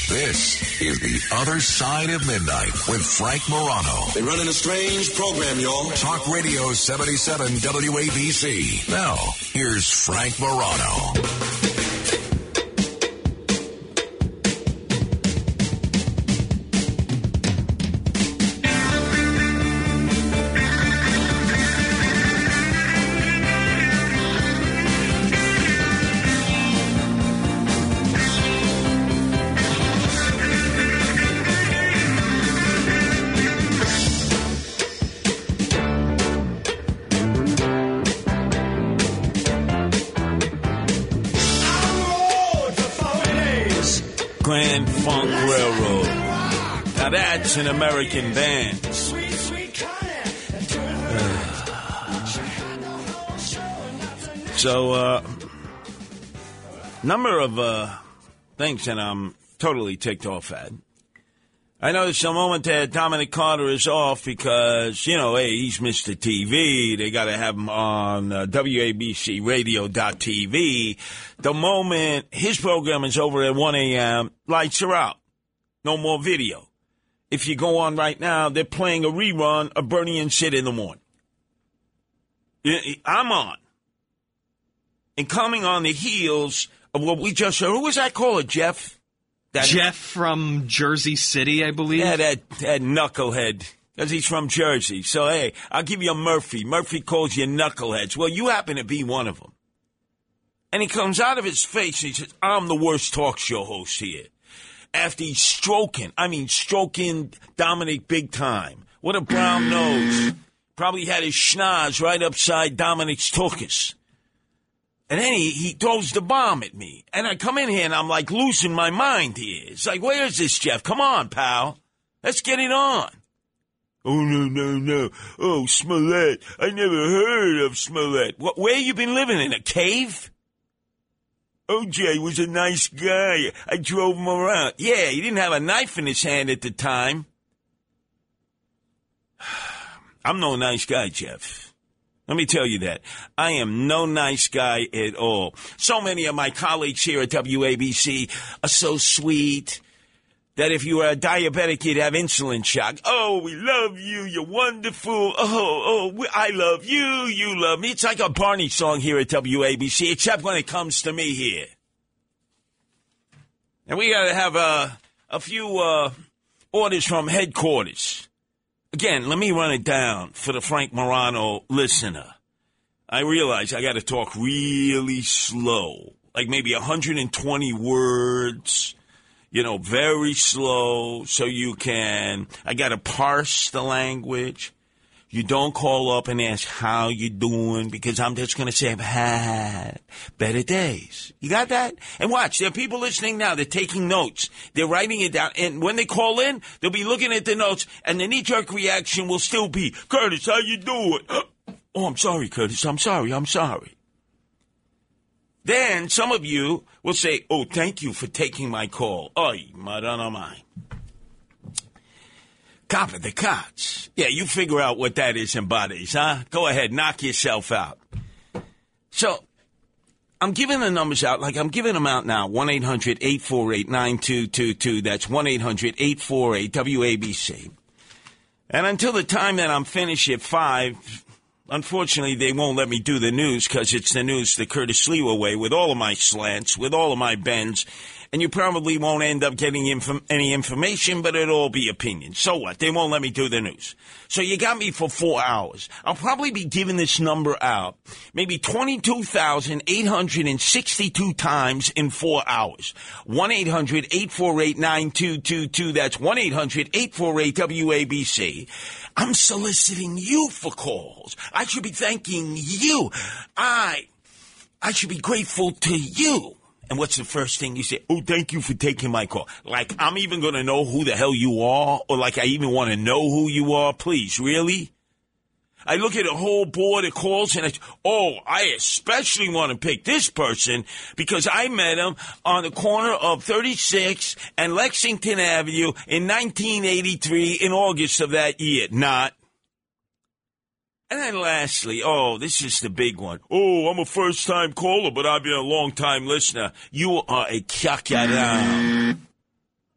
This is The Other Side of Midnight with Frank Morano. They're running a strange program, y'all. Talk Radio 77 WABC. Now, here's Frank Morano. Grand Funk Railroad. Now that's an American band. So, number of things that I'm totally ticked off at. I noticed a moment that Dominic Carter is off because, hey, he's Mr. TV. They got to have him on WABC Radio.TV. The moment his program is over at 1 a.m., lights are out. No more video. If you go on right now, they're playing a rerun of Bernie and Sid in the morning. I'm on. And coming on the heels of what we just heard, who was that caller, Jeff? Jeff from Jersey City, I believe. Yeah, that knucklehead, because he's from Jersey. So, hey, I'll give you a Murphy. Murphy calls you knuckleheads. Well, you happen to be one of them. And he comes out of his face and he says, I'm the worst talk show host here. After he's stroking Dominic big time. What a brown nose. Probably had his schnoz right upside Dominic's tuchus. And then he throws the bomb at me. And I come in here and I'm like losing my mind here. It's like, where is this, Jeff? Come on, pal. Let's get it on. Oh, no. Oh, Smollett. I never heard of Smollett. Where you been living, in a cave? OJ was a nice guy. I drove him around. Yeah, he didn't have a knife in his hand at the time. I'm no nice guy, Jeff. Let me tell you that. I am no nice guy at all. So many of my colleagues here at WABC are so sweet that if you were a diabetic, you'd have insulin shock. Oh, we love you. You're wonderful. I love you. You love me. It's like a Barney song here at WABC, except when it comes to me here. And we got to have a few orders from headquarters. Again, let me run it down for the Frank Morano listener. I realize I got to talk really slow, like maybe 120 words, very slow so you can, I got to parse the language. You don't call up and ask how you doing because I'm just going to say I've had better days. You got that? And watch, there are people listening now. They're taking notes. They're writing it down. And when they call in, they'll be looking at the notes and the knee-jerk reaction will still be, Curtis, how you doing? Oh, I'm sorry, Curtis. I'm sorry. Then some of you will say, oh, thank you for taking my call. Oy, madonna mine. Cop of the cots. Yeah, you figure out what that is in bodies, huh? Go ahead, knock yourself out. So, I'm giving the numbers out, like I'm giving them out now. 1-800-848-9222. That's 1-800-848-WABC. And until the time that I'm finished at 5, unfortunately, they won't let me do the news because it's the news the Curtis Lewa way with all of my slants, with all of my bends. And you probably won't end up getting any information, but it'll all be opinion. So what? They won't let me do the news. So you got me for 4 hours. I'll probably be giving this number out maybe 22,862 times in 4 hours. 1-800-848-9222. That's 1-800-848-WABC. I'm soliciting you for calls. I should be thanking you. I should be grateful to you. And what's the first thing you say? Oh, thank you for taking my call. Like, I'm even going to know who the hell you are? Or like I even want to know who you are? Please, really? I look at a whole board of calls and I especially want to pick this person because I met him on the corner of 36 and Lexington Avenue in 1983 in August of that year. Not. And then lastly, this is the big one. Oh, I'm a first-time caller, but I've been a long-time listener. You are a kakaram.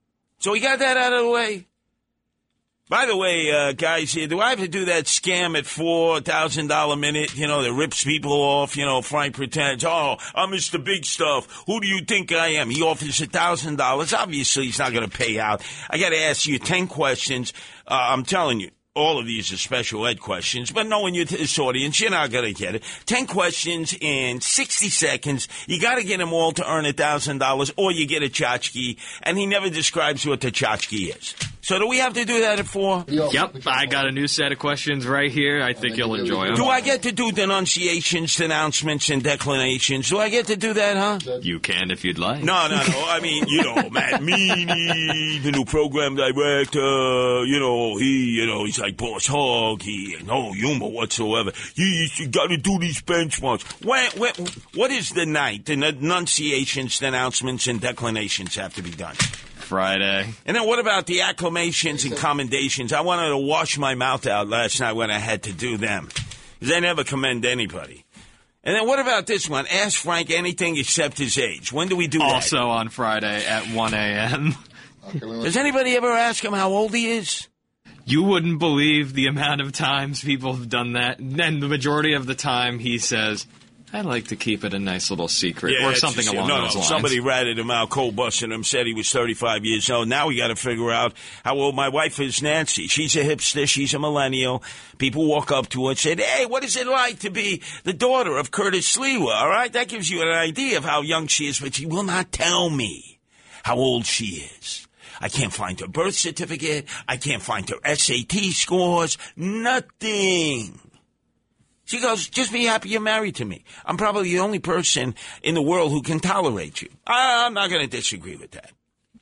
So we got that out of the way. By the way, guys here, do I have to do that scam at $4,000 a minute, that rips people off? Frank pretends, oh, I'm Mr. Big Stuff. Who do you think I am? He offers $1,000. Obviously, he's not going to pay out. I got to ask you 10 questions. I'm telling you. All of these are special ed questions, but knowing you to this audience, you're not going to get it. 10 questions in 60 seconds. You got to get them all to earn $1,000, or you get a tchotchke, and he never describes what the tchotchke is. So do we have to do that at 4? Yep, I got a new set of questions right here. I think you'll enjoy them. Do I get to do denunciations, denouncements, and declinations? Do I get to do that, huh? You can if you'd like. No. I mean, Matt Meany, the new program director, he's like Boss Hog. He no humor whatsoever. You got to do these benchmarks. What is the night? The denunciations, denouncements, and declinations have to be done. Friday. And then what about the acclamations and commendations? I wanted to wash my mouth out last night when I had to do them, because I never commend anybody. And then what about this one? Ask Frank anything except his age. When do we do that? Also on Friday at 1 a.m. Does anybody ever ask him how old he is? You wouldn't believe the amount of times people have done that. And the majority of the time he says, I like to keep it a nice little secret, or something along those lines. Somebody ratted him out, cold busting him, said he was 35 years old. Now we got to figure out how old my wife is, Nancy. She's a hipster. She's a millennial. People walk up to her and say, hey, what is it like to be the daughter of Curtis Sliwa? All right, that gives you an idea of how young she is, but she will not tell me how old she is. I can't find her birth certificate. I can't find her SAT scores. Nothing. She goes, just be happy you're married to me. I'm probably the only person in the world who can tolerate you. I'm not going to disagree with that.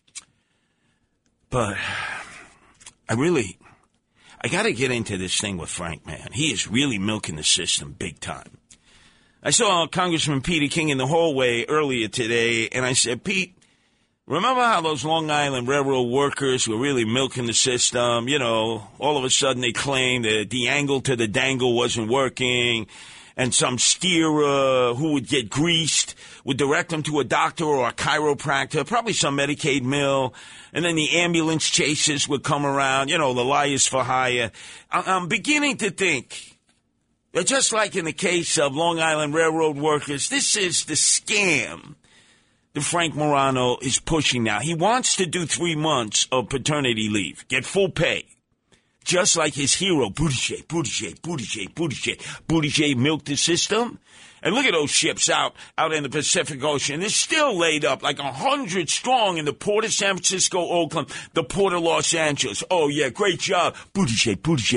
But I got to get into this thing with Frank, man. He is really milking the system big time. I saw Congressman Peter King in the hallway earlier today, and I said, Pete, remember how those Long Island Railroad workers were really milking the system? All of a sudden they claimed that the angle to the dangle wasn't working, and some steerer who would get greased would direct them to a doctor or a chiropractor, probably some Medicaid mill, and then the ambulance chasers would come around, the liars for hire. I'm beginning to think that just like in the case of Long Island Railroad workers, this is the scam that Frank Morano is pushing now. He wants to do 3 months of paternity leave, get full pay, just like his hero, Buttigieg. Buttigieg milked the system. And look at those ships out in the Pacific Ocean. They're still laid up like 100 strong in the port of San Francisco, Oakland, the port of Los Angeles. Oh, yeah, great job. Buttigieg.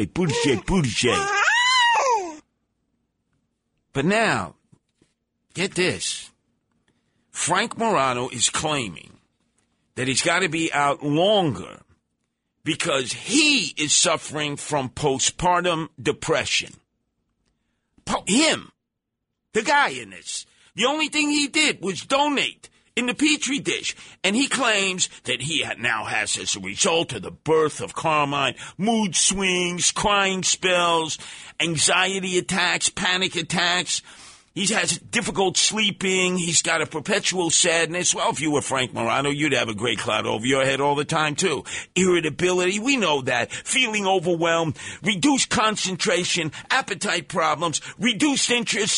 But now, get this. Frank Morano is claiming that he's got to be out longer because he is suffering from postpartum depression. Him, the guy in this. The only thing he did was donate in the Petri dish. And he claims that he now has, as a result of the birth of Carmine, mood swings, crying spells, anxiety attacks, panic attacks. He has difficult sleeping. He's got a perpetual sadness. Well, if you were Frank Morano, you'd have a gray cloud over your head all the time, too. Irritability, we know that. Feeling overwhelmed, reduced concentration, appetite problems, reduced interest,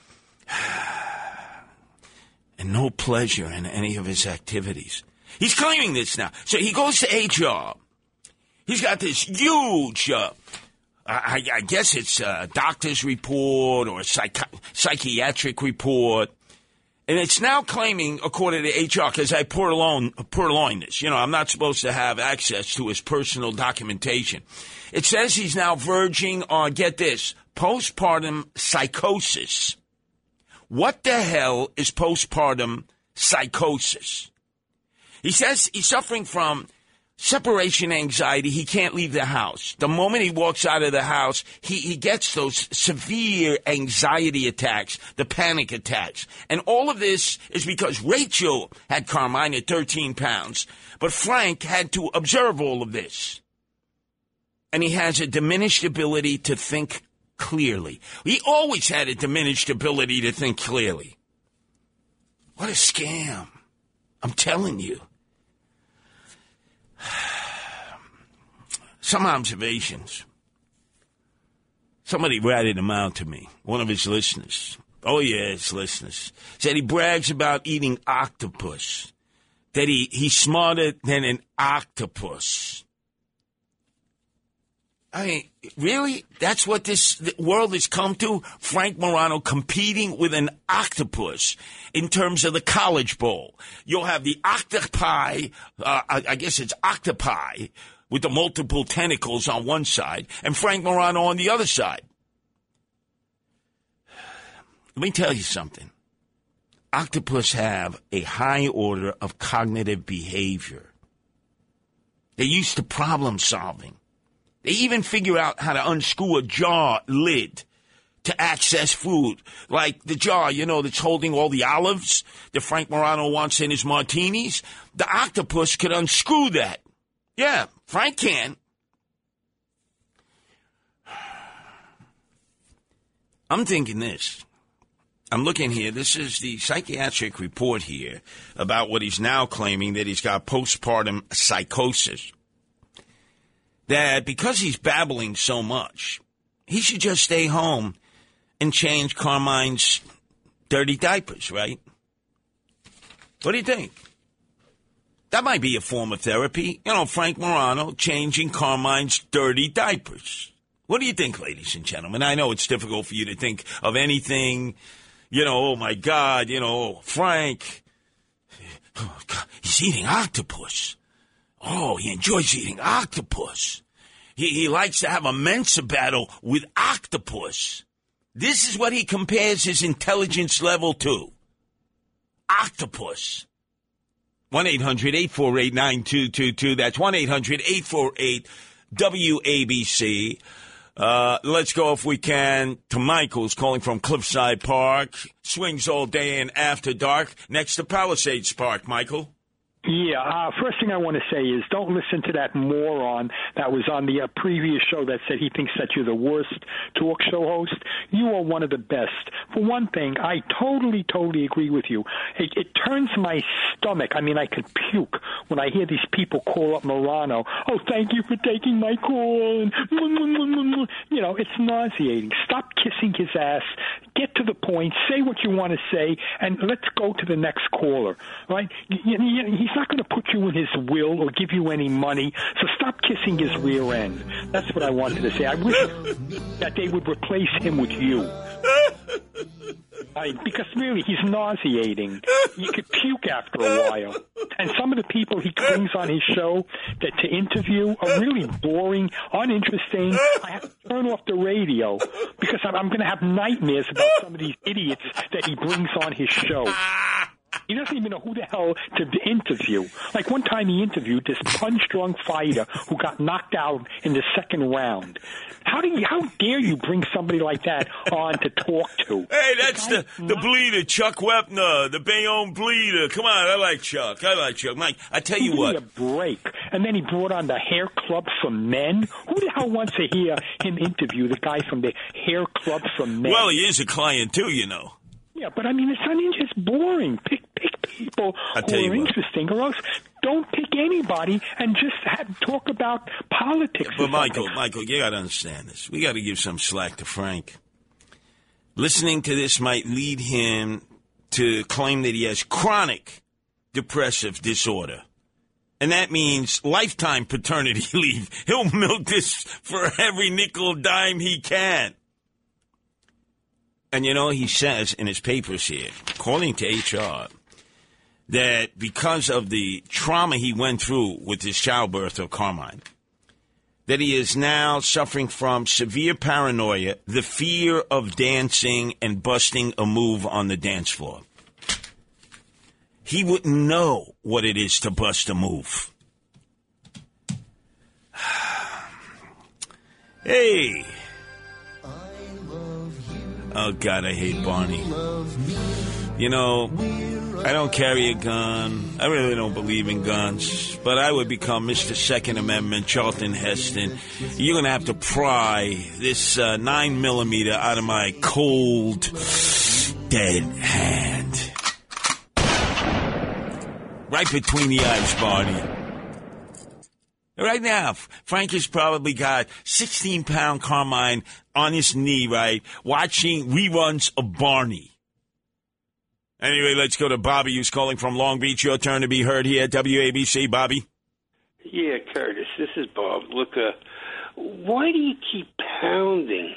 and no pleasure in any of his activities. He's claiming this now. So he goes to HR. He's got this huge... I guess it's a doctor's report or a psychiatric report. And it's now claiming, according to HR, because I purloined this. I'm not supposed to have access to his personal documentation. It says he's now verging on, get this, postpartum psychosis. What the hell is postpartum psychosis? He says he's suffering from separation anxiety. He can't leave the house. The moment he walks out of the house, he gets those severe anxiety attacks, the panic attacks. And all of this is because Rachel had Carmine at 13 pounds, but Frank had to observe all of this. And he has a diminished ability to think clearly. He always had a diminished ability to think clearly. What a scam. I'm telling you. some observations. Somebody ratted him out to me, one of his listeners. Oh, yeah, his listeners. Said he brags about eating octopus, that he's smarter than an octopus. I mean, really? That's what this world has come to? Frank Morano competing with an octopus in terms of the College Bowl. You'll have the octopi, I guess it's octopi, with the multiple tentacles on one side, and Frank Morano on the other side. Let me tell you something. Octopus have a high order of cognitive behavior. They're used to problem solving. They even figure out how to unscrew a jar lid to access food. Like the jar, that's holding all the olives that Frank Morano wants in his martinis. The octopus could unscrew that. Yeah, Frank can. I'm thinking this. I'm looking here. This is the psychiatric report here about what he's now claiming, that he's got postpartum psychosis. That because he's babbling so much, he should just stay home and change Carmine's dirty diapers, right? What do you think? That might be a form of therapy. Frank Morano changing Carmine's dirty diapers. What do you think, ladies and gentlemen? I know it's difficult for you to think of anything, oh, my God, Frank, oh, God, he's eating octopus. Oh, he enjoys eating octopus. He likes to have a Mensa battle with octopus. This is what he compares his intelligence level to. Octopus. 1-800-848-9222. That's 1-800-848-WABC. Let's go, if we can, to Michael, who's calling from Cliffside Park. Swings all day and after dark next to Palisades Park. Michael? Yeah, first thing I want to say is don't listen to that moron that was on the previous show that said he thinks that you're the worst talk show host. You are one of the best. For one thing, I totally agree with you. It turns my stomach. I mean, I could puke when I hear these people call up Morano. Oh, thank you for taking my call. It's nauseating. Stop kissing his ass. Get to the point. Say what you want to say, and let's go to the next caller. Right? He's not going to put you in his will or give you any money, so stop kissing his rear end. That's what I wanted to say. I wish that they would replace him with you. Because really, he's nauseating. You could puke after a while. And some of the people he brings on his show to interview are really boring, uninteresting. I have to turn off the radio because I'm going to have nightmares about some of these idiots that he brings on his show. He doesn't even know who the hell to interview. Like one time he interviewed this punch-drunk fighter who got knocked out in the second round. How dare you bring somebody like that on to talk to? Hey, that's the bleeder, Chuck Wepner, the Bayonne bleeder. Come on, I like Chuck. Mike, I tell you what. Give me a break. And then he brought on the Hair Club for Men. Who the hell wants to hear him interview the guy from the Hair Club for Men? Well, he is a client too, Yeah, but I mean, it's just boring. Pick people who are interesting, or else don't pick anybody and just talk about politics. But Michael, you got to understand this. We got to give some slack to Frank. Listening to this might lead him to claim that he has chronic depressive disorder. And that means lifetime paternity leave. He'll milk this for every nickel dime he can. And, he says in his papers here, according to HR, that because of the trauma he went through with his childbirth of Carmine, that he is now suffering from severe paranoia, the fear of dancing and busting a move on the dance floor. He wouldn't know what it is to bust a move. Hey. Oh, God, I hate Barney. I don't carry a gun. I really don't believe in guns. But I would become Mr. Second Amendment, Charlton Heston. You're going to have to pry this 9mm out of my cold, dead hand. Right between the eyes, Barney. Right now, Frank has probably got 16-pound Carmine on his knee, right, watching reruns of Barney. Anyway, let's go to Bobby, who's calling from Long Beach. Your turn to be heard here at WABC. Bobby? Yeah, Curtis, this is Bob. Look, why do you keep pounding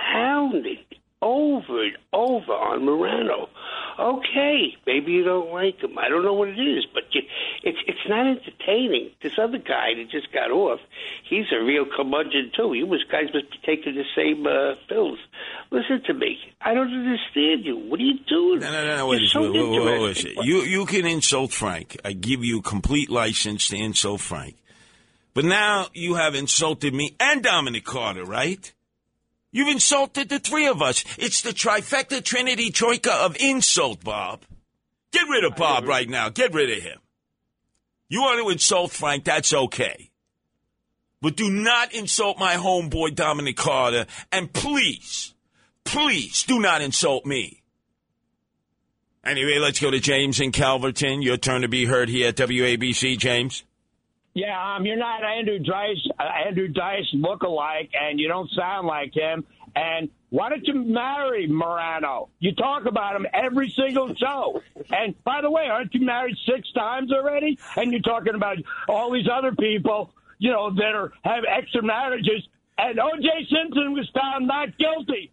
over and over on Morano? Okay, maybe you don't like him. I don't know what it is, but it's not entertaining. This other guy that just got off, he's a real curmudgeon, too. You guys must be taking the same pills. Listen to me. I don't understand you. What are you doing? No. Wait, you can insult Frank. I give you complete license to insult Frank. But now you have insulted me and Dominic Carter, right? You've insulted the three of us. It's the trifecta trinity troika of insult, Bob. Get rid of Bob right now. Get rid of him. You want to insult Frank, that's okay. But do not insult my homeboy Dominic Carter. And please do not insult me. Anyway, let's go to James in Calverton. Your turn to be heard here at WABC, James. Yeah, you're not Andrew Dice look-alike, and you don't sound like him. And why don't you marry Morano? You talk about him every single show. And by the way, aren't you married 6 times already? And you're talking about all these other people, that have extra marriages. And O.J. Simpson was found not guilty.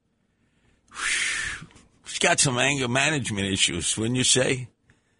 He's got some anger management issues, wouldn't you say?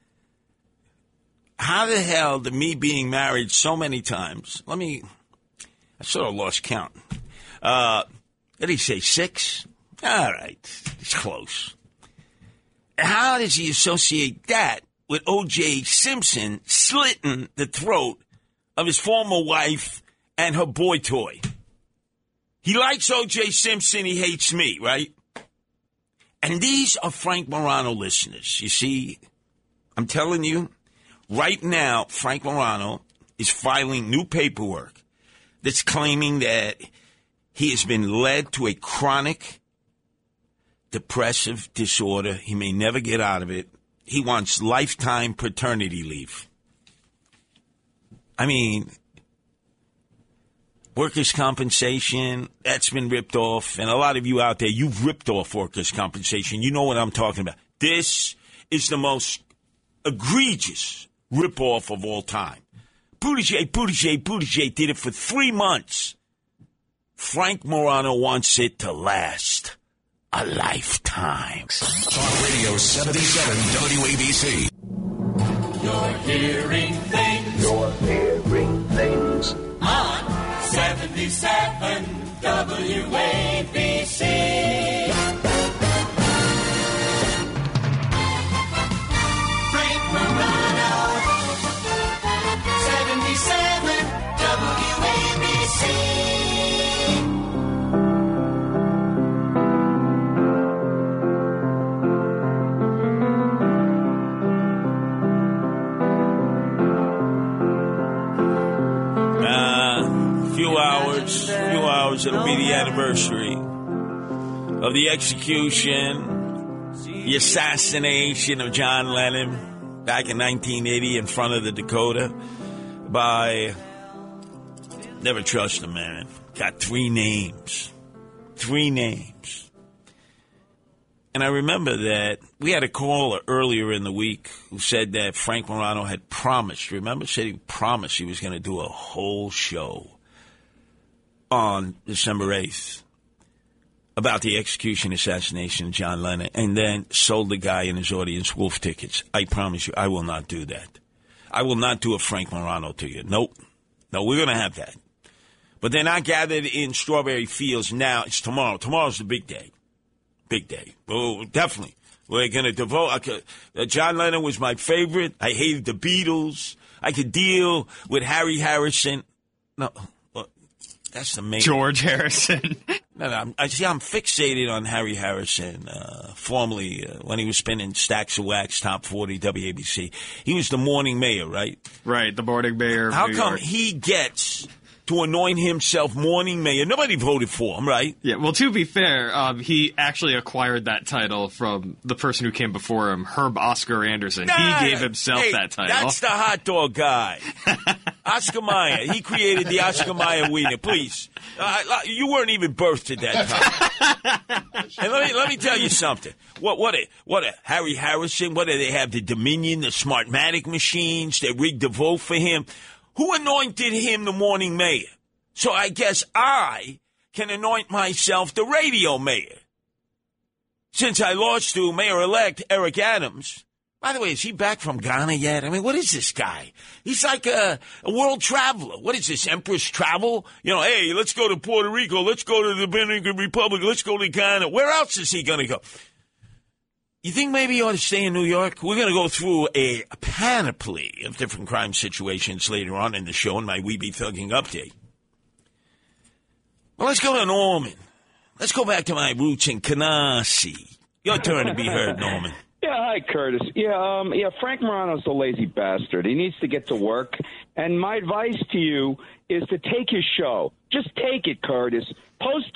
How the hell did me being married so many times, I sort of lost count. Did he say 6? All right, it's close. How does he associate that with O.J. Simpson slitting the throat of his former wife and her boy toy? He likes O.J. Simpson, he hates me, right? And these are Frank Morano listeners. You see, I'm telling you, right now, Frank Morano is filing new paperwork that's claiming that he has been led to a chronic depressive disorder. He may never get out of it. He wants lifetime paternity leave. I mean, workers' compensation, that's been ripped off. And a lot of you out there, you've ripped off workers' compensation. You know what I'm talking about. This is the most egregious rip-off of all time. Buttigieg did it for 3 months. Frank Morano wants it to last a lifetime. Talk Radio 77 WABC. You're hearing things. On 77 WABC. Frank Morano. 77 WABC. Few hours, it'll be the anniversary of the execution, the assassination of John Lennon back in 1980 in front of the Dakota by, never trust a man, got 3 names. And I remember that we had a caller earlier in the week who said that Frank Morano had promised, said he promised he was going to do a whole show on December 8th about the execution assassination of John Lennon, and then sold the guy in his audience wolf tickets. I promise you, I will not do that. I will not do a Frank Morano to you. Nope. No, we're going to have that. But they're not gathered in Strawberry Fields now. It's tomorrow. Tomorrow's the big day. Big day. Oh, definitely. We're going to devote. John Lennon was my favorite. I hated the Beatles. I could deal with Harry Harrison. No. That's the main. George Harrison. No, I'm fixated on Harry Harrison, formerly when he was spinning Stacks of Wax, Top 40, WABC. He was the morning mayor, right? Right, the morning mayor of How New come York. he gets to anoint himself morning mayor? Nobody voted for him, right? Yeah, well, to be fair, he actually acquired that title from the person who came before him, Herb Oscar Anderson. He gave himself that title. That's the hot dog guy. Oscar Mayer. He created the Oscar Mayer wiener. Please. You weren't even birthed at that time. And let me tell you something. What Harry Harrison, what do they have? The Dominion, the Smartmatic machines, they rigged the vote for him. Who anointed him the morning mayor? So I guess I can anoint myself the radio mayor. Since I lost to Mayor-elect Eric Adams. By the way, is he back from Ghana yet? I mean, what is this guy? He's like a world traveler. What is this, Empress Travel? You know, hey, let's go to Puerto Rico. Let's go to the Dominican Republic. Let's go to Ghana. Where else is he going to go? You think maybe he ought to stay in New York? We're going to go through a panoply of different crime situations later on in the show in my We Be Thugging update. Well, let's go to Norman. Let's go back to my roots in Canarsie. Your turn to be heard, Norman. Yeah, hi, Curtis. Yeah, Frank Morano's a lazy bastard. He needs to get to work. And my advice to you is to take his show. Just take it, Curtis. Post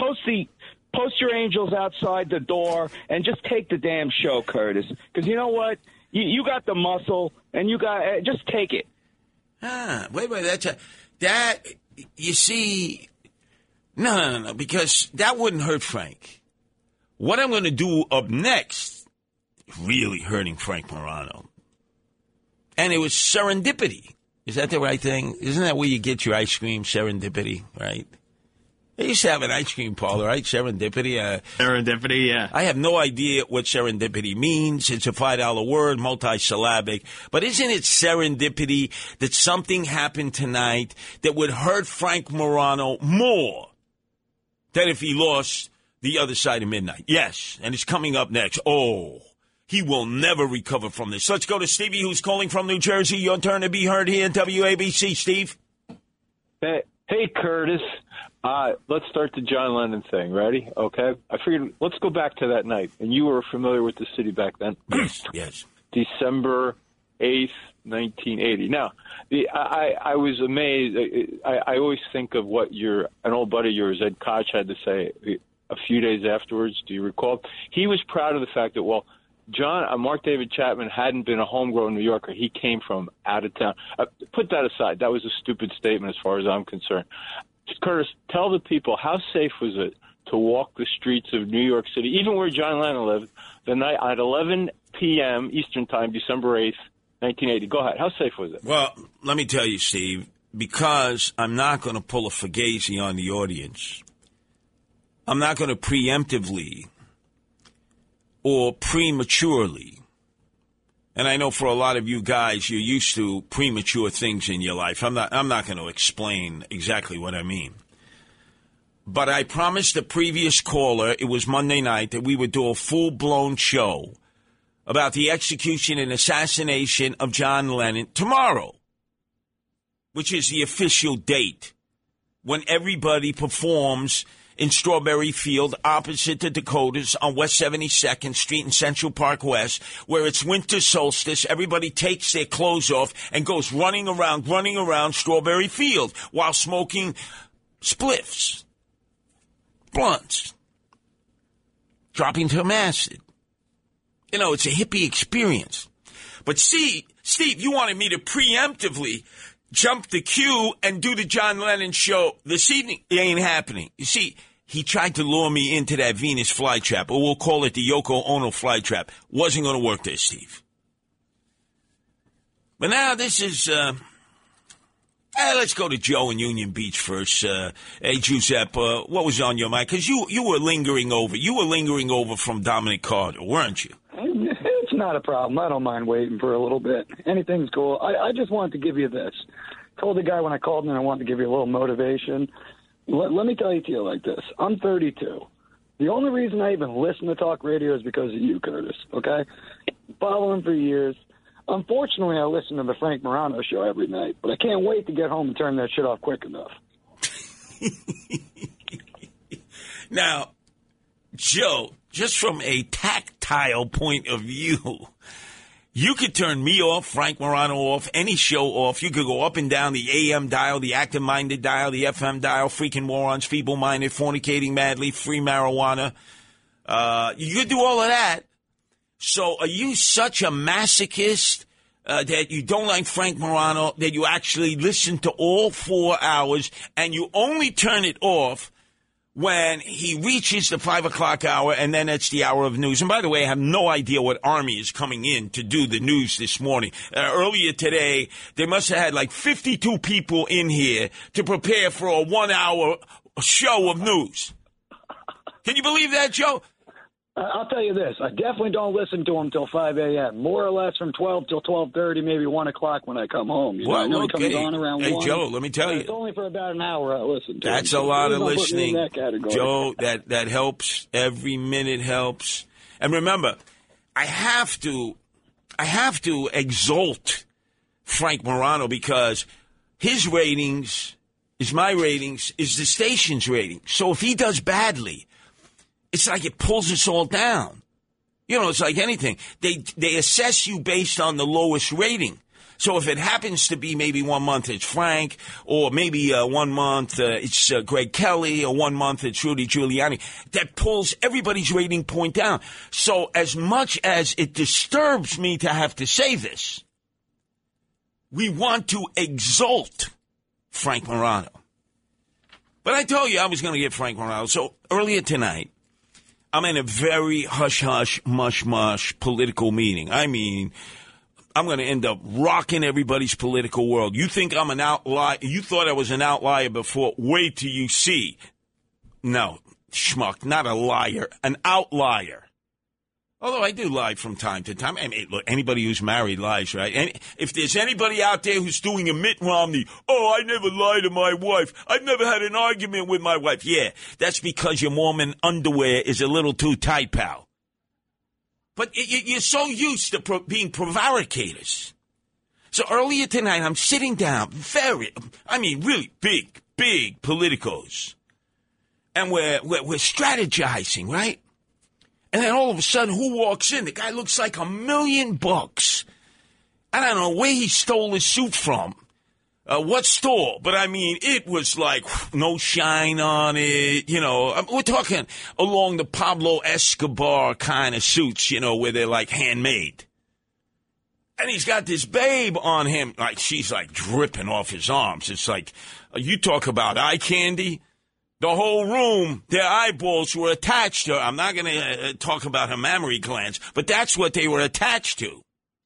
your angels outside the door and just take the damn show, Curtis. Because you know what? You got the muscle, and you got just take it. Wait, that you see. No, because that wouldn't hurt Frank. What I'm going to do up next is really hurting Frank Morano. And it was serendipity. Is that the right thing? Isn't that where you get your ice cream, serendipity, right? They used to have an ice cream parlor, right? Serendipity. Serendipity, yeah. I have no idea what serendipity means. It's a $5 word, multisyllabic. But isn't it serendipity that something happened tonight that would hurt Frank Morano more than if he lost the other side of midnight? Yes, and it's coming up next. Oh, he will never recover from this. Let's go to Stevie, who's calling from New Jersey. Your turn to be heard here in WABC. Steve? Hey, Curtis. Let's start the John Lennon thing. Ready? Okay. I figured let's go back to that night. And you were familiar with the city back then? Yes. December 8th, 1980. Now, I was amazed. I always think of what an old buddy of yours, Ed Koch, had to say a few days afterwards. Do you recall? He was proud of the fact that, Mark David Chapman hadn't been a homegrown New Yorker. He came from out of town. Put that aside. That was a stupid statement as far as I'm concerned. Curtis, tell the people, how safe was it to walk the streets of New York City, even where John Lennon lived, the night at 11 p.m. Eastern Time, December 8th, 1980? Go ahead. How safe was it? Well, let me tell you, Steve, because I'm not going to pull a Fugazi on the audience. I'm not going to preemptively or prematurely. And I know for a lot of you guys, you're used to premature things in your life. I'm not going to explain exactly what I mean. But I promised the previous caller, it was Monday night, that we would do a full-blown show about the execution and assassination of John Lennon tomorrow, which is the official date when everybody performs in Strawberry Field opposite the Dakotas on West 72nd Street in Central Park West, where it's winter solstice. Everybody takes their clothes off and goes running around Strawberry Field while smoking spliffs, blunts, dropping to acid. You know, it's a hippie experience. But see, Steve, you wanted me to preemptively jump the queue and do the John Lennon show this evening. It ain't happening. You see, he tried to lure me into that Venus flytrap, or we'll call it the Yoko Ono flytrap. Wasn't going to work there, Steve. But now this is, let's go to Joe in Union Beach first. Hey, Giuseppe, what was on your mind? Because you were lingering over from Dominic Carter, weren't you? It's not a problem. I don't mind waiting for a little bit. Anything's cool. I just wanted to give you this. Told the guy when I called him I wanted to give you a little motivation. Let me tell you to you like this. I'm 32. The only reason I even listen to talk radio is because of you, Curtis, okay? Following for years. Unfortunately, I listen to the Frank Morano show every night, but I can't wait to get home and turn that shit off quick enough. Now, Joe, just from a tactile point of view, you could turn me off, Frank Morano off, any show off. You could go up and down the AM dial, the active-minded dial, the FM dial, freaking morons, feeble-minded, fornicating madly, free marijuana. You could do all of that. So are you such a masochist that you don't like Frank Morano, that you actually listen to all 4 hours, and you only turn it off when he reaches the 5 o'clock hour, and then it's the hour of news. And by the way, I have no idea what army is coming in to do the news this morning. Earlier today, they must have had like 52 people in here to prepare for a 1 hour show of news. Can you believe that, Joe? I'll tell you this. I definitely don't listen to him till 5 a.m. More or less from 12 till 12:30, maybe 1 o'clock when I come home. You know, I know he comes on around 1. Hey, Joe, let me tell you. It's only for about an hour I listen to him. That's a lot of listening. Joe, that helps. Every minute helps. And remember, I have to exalt Frank Morano because his ratings is my ratings, is the station's rating. So if he does badly, it's like it pulls us all down. You know, it's like anything. They assess you based on the lowest rating. So if it happens to be maybe 1 month it's Frank, or maybe 1 month it's Greg Kelly, or 1 month it's Rudy Giuliani, that pulls everybody's rating point down. So as much as it disturbs me to have to say this, we want to exalt Frank Morano. But I told you I was going to get Frank Morano. So earlier tonight, I'm in a very hush-hush, mush-mush political meeting. I mean, I'm going to end up rocking everybody's political world. You think I'm an outlier? You thought I was an outlier before. Wait till you see. No, schmuck, not a liar, an outlier. Although I do lie from time to time. I mean, look, anybody who's married lies, right? And if there's anybody out there who's doing a Mitt Romney, oh, I never lie to my wife. I've never had an argument with my wife. Yeah, that's because your Mormon underwear is a little too tight, pal. But you're so used to being prevaricators. So earlier tonight, I'm sitting down, really big politicos. And we're strategizing, right? And then all of a sudden, who walks in? The guy looks like $1 million. I don't know where he stole his suit from. What store? But I mean, it was like no shine on it. You know, we're talking along the Pablo Escobar kind of suits, you know, where they're like handmade. And he's got this babe on him, like she's like dripping off his arms. It's like, you talk about eye candy. The whole room, their eyeballs were attached to her. I'm not going to talk about her mammary glands, but that's what they were attached to.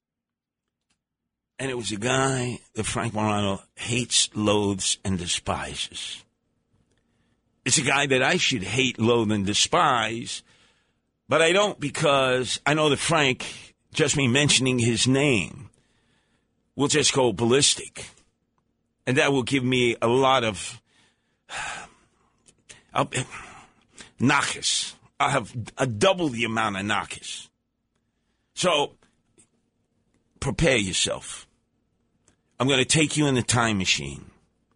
And it was a guy that Frank Morano hates, loathes, and despises. It's a guy that I should hate, loathe, and despise, but I don't, because I know that Frank, just me mentioning his name, will just go ballistic. And that will give me a lot of knockers. I'll have double the amount of knockers. So, prepare yourself. I'm going to take you in the time machine.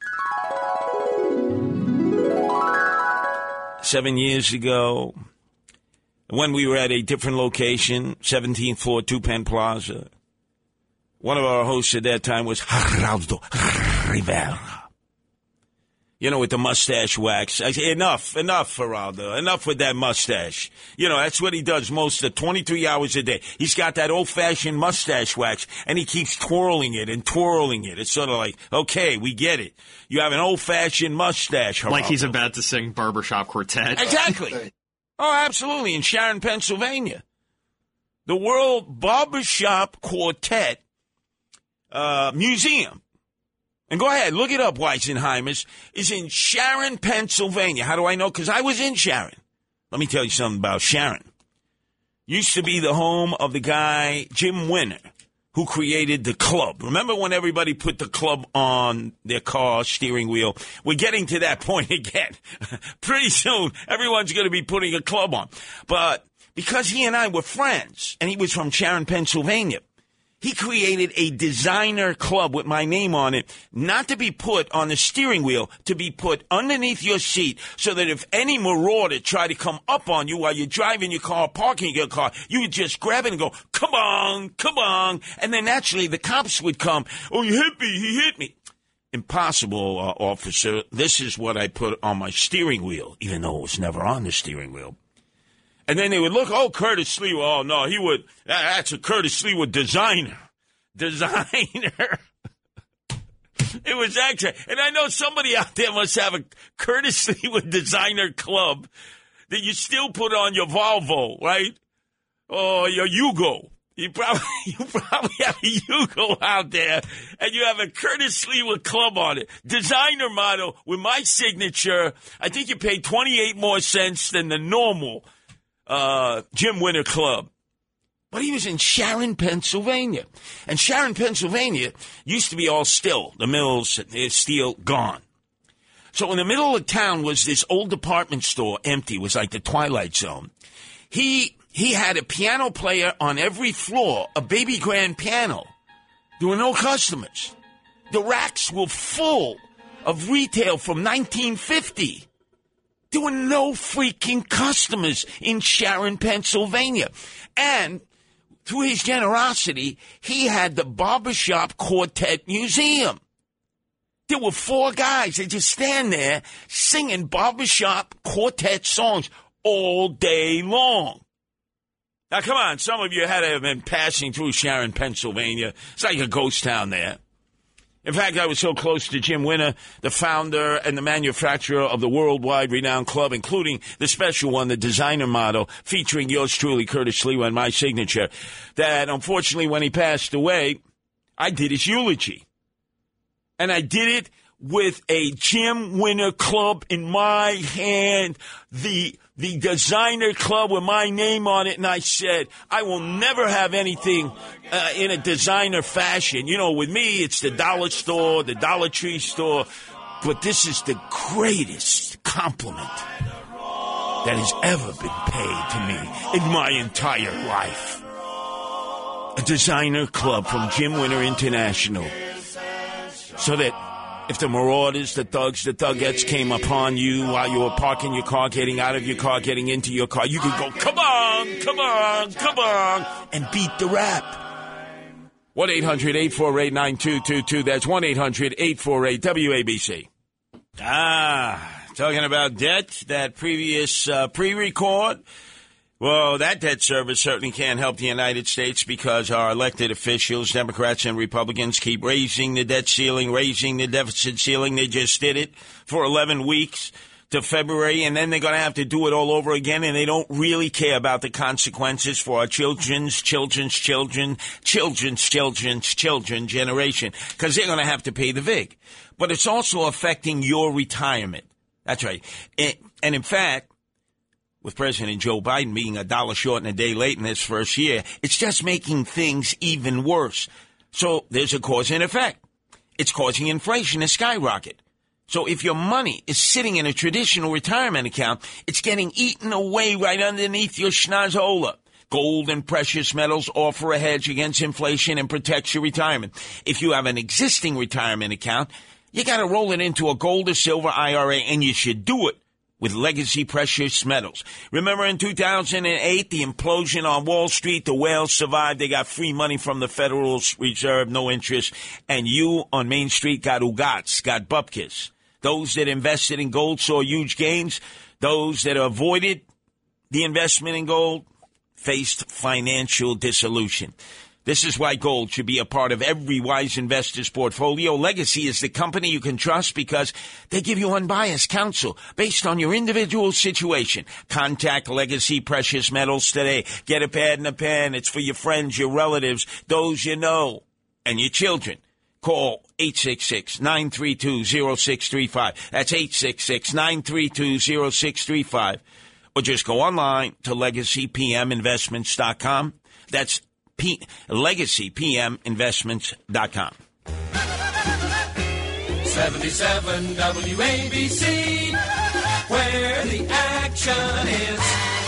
7 years ago, when we were at a different location, 17th floor, Two Penn Plaza, one of our hosts at that time was Geraldo Rivera. You know, with the mustache wax. I say, enough, Geraldo. Enough with that mustache. You know, that's what he does most of 23 hours a day. He's got that old-fashioned mustache wax, and he keeps twirling it and twirling it. It's sort of like, okay, we get it. You have an old-fashioned mustache, Geraldo. Like he's about to sing Barbershop Quartet. Exactly. Oh, absolutely, in Sharon, Pennsylvania. The World Barbershop Quartet Museum. And go ahead, look it up, Weisenheimers, is in Sharon, Pennsylvania. How do I know? Because I was in Sharon. Let me tell you something about Sharon. Used to be the home of the guy, Jim Winter, who created the club. Remember when everybody put the club on their car steering wheel? We're getting to that point again. Pretty soon, everyone's going to be putting a club on. But because he and I were friends, and he was from Sharon, Pennsylvania, he created a designer club with my name on it, not to be put on the steering wheel, to be put underneath your seat, so that if any marauder tried to come up on you while you're driving your car, parking your car, you would just grab it and go, come on, and then naturally the cops would come. Oh, he hit me. Impossible, officer. This is what I put on my steering wheel, even though it was never on the steering wheel. And then they would look, oh, Curtis Lewa. Oh, no, that's a Curtis Lewa designer. designer. It was actually, and I know somebody out there must have a Curtis Lewa designer club that you still put on your Volvo, right? Or your Yugo. You probably have a Yugo out there, and you have a Curtis Lewa club on it. Designer model with my signature. I think you paid 28 more cents than the normal Jim Winter club. But he was in Sharon, Pennsylvania. And Sharon, Pennsylvania used to be all still. The mills, steel, gone. So in the middle of town was this old department store, empty. It was like the Twilight Zone. He had a piano player on every floor, a baby grand piano. There were no customers. The racks were full of retail from 1950. There were no freaking customers in Sharon, Pennsylvania. And through his generosity, he had the Barbershop Quartet Museum. There were 4 guys that just stand there singing barbershop quartet songs all day long. Now, come on, some of you had to have been passing through Sharon, Pennsylvania. It's like a ghost town there. In fact, I was so close to Jim Winter, the founder and the manufacturer of the worldwide renowned club, including the special one, the designer model, featuring yours truly, Curtis Lewa, and my signature, that unfortunately when he passed away, I did his eulogy. And I did it with a Jim Winter club in my hand, the designer club with my name on it, and I said, I will never have anything in a designer fashion. You know, with me, it's the dollar store, the Dollar Tree store, but this is the greatest compliment that has ever been paid to me in my entire life. A designer club from Jim Winter International. So that if the marauders, the thugs, the thugettes came upon you while you were parking your car, getting out of your car, getting into your car, you could go, come on, come on, come on, and beat the rap. 1-800-848-9222. That's 1-800-848-WABC. Talking about debt, that previous pre-record. Well, that debt service certainly can't help the United States because our elected officials, Democrats and Republicans, keep raising the debt ceiling, raising the deficit ceiling. They just did it for 11 weeks to February, and then they're going to have to do it all over again, and they don't really care about the consequences for our children's generation because they're going to have to pay the VIG. But it's also affecting your retirement. That's right. And in fact, with President Joe Biden being a dollar short and a day late in his first year, it's just making things even worse. So there's a cause and effect. It's causing inflation to skyrocket. So if your money is sitting in a traditional retirement account, it's getting eaten away right underneath your schnozola. Gold and precious metals offer a hedge against inflation and protects your retirement. If you have an existing retirement account, you got to roll it into a gold or silver IRA, and you should do it with Legacy Precious Metals. Remember in 2008, the implosion on Wall Street, the whales survived. They got free money from the Federal Reserve, no interest. And you on Main Street got ugats, got bupkis. Those that invested in gold saw huge gains. Those that avoided the investment in gold faced financial dissolution. This is why gold should be a part of every wise investor's portfolio. Legacy is the company you can trust because they give you unbiased counsel based on your individual situation. Contact Legacy Precious Metals today. Get a pad and a pen. It's for your friends, your relatives, those you know, and your children. Call 866-932-0635. That's 866-932-0635. Or just go online to LegacyPMInvestments.com. That's LegacyPMInvestments.com. 77 WABC, where the action is.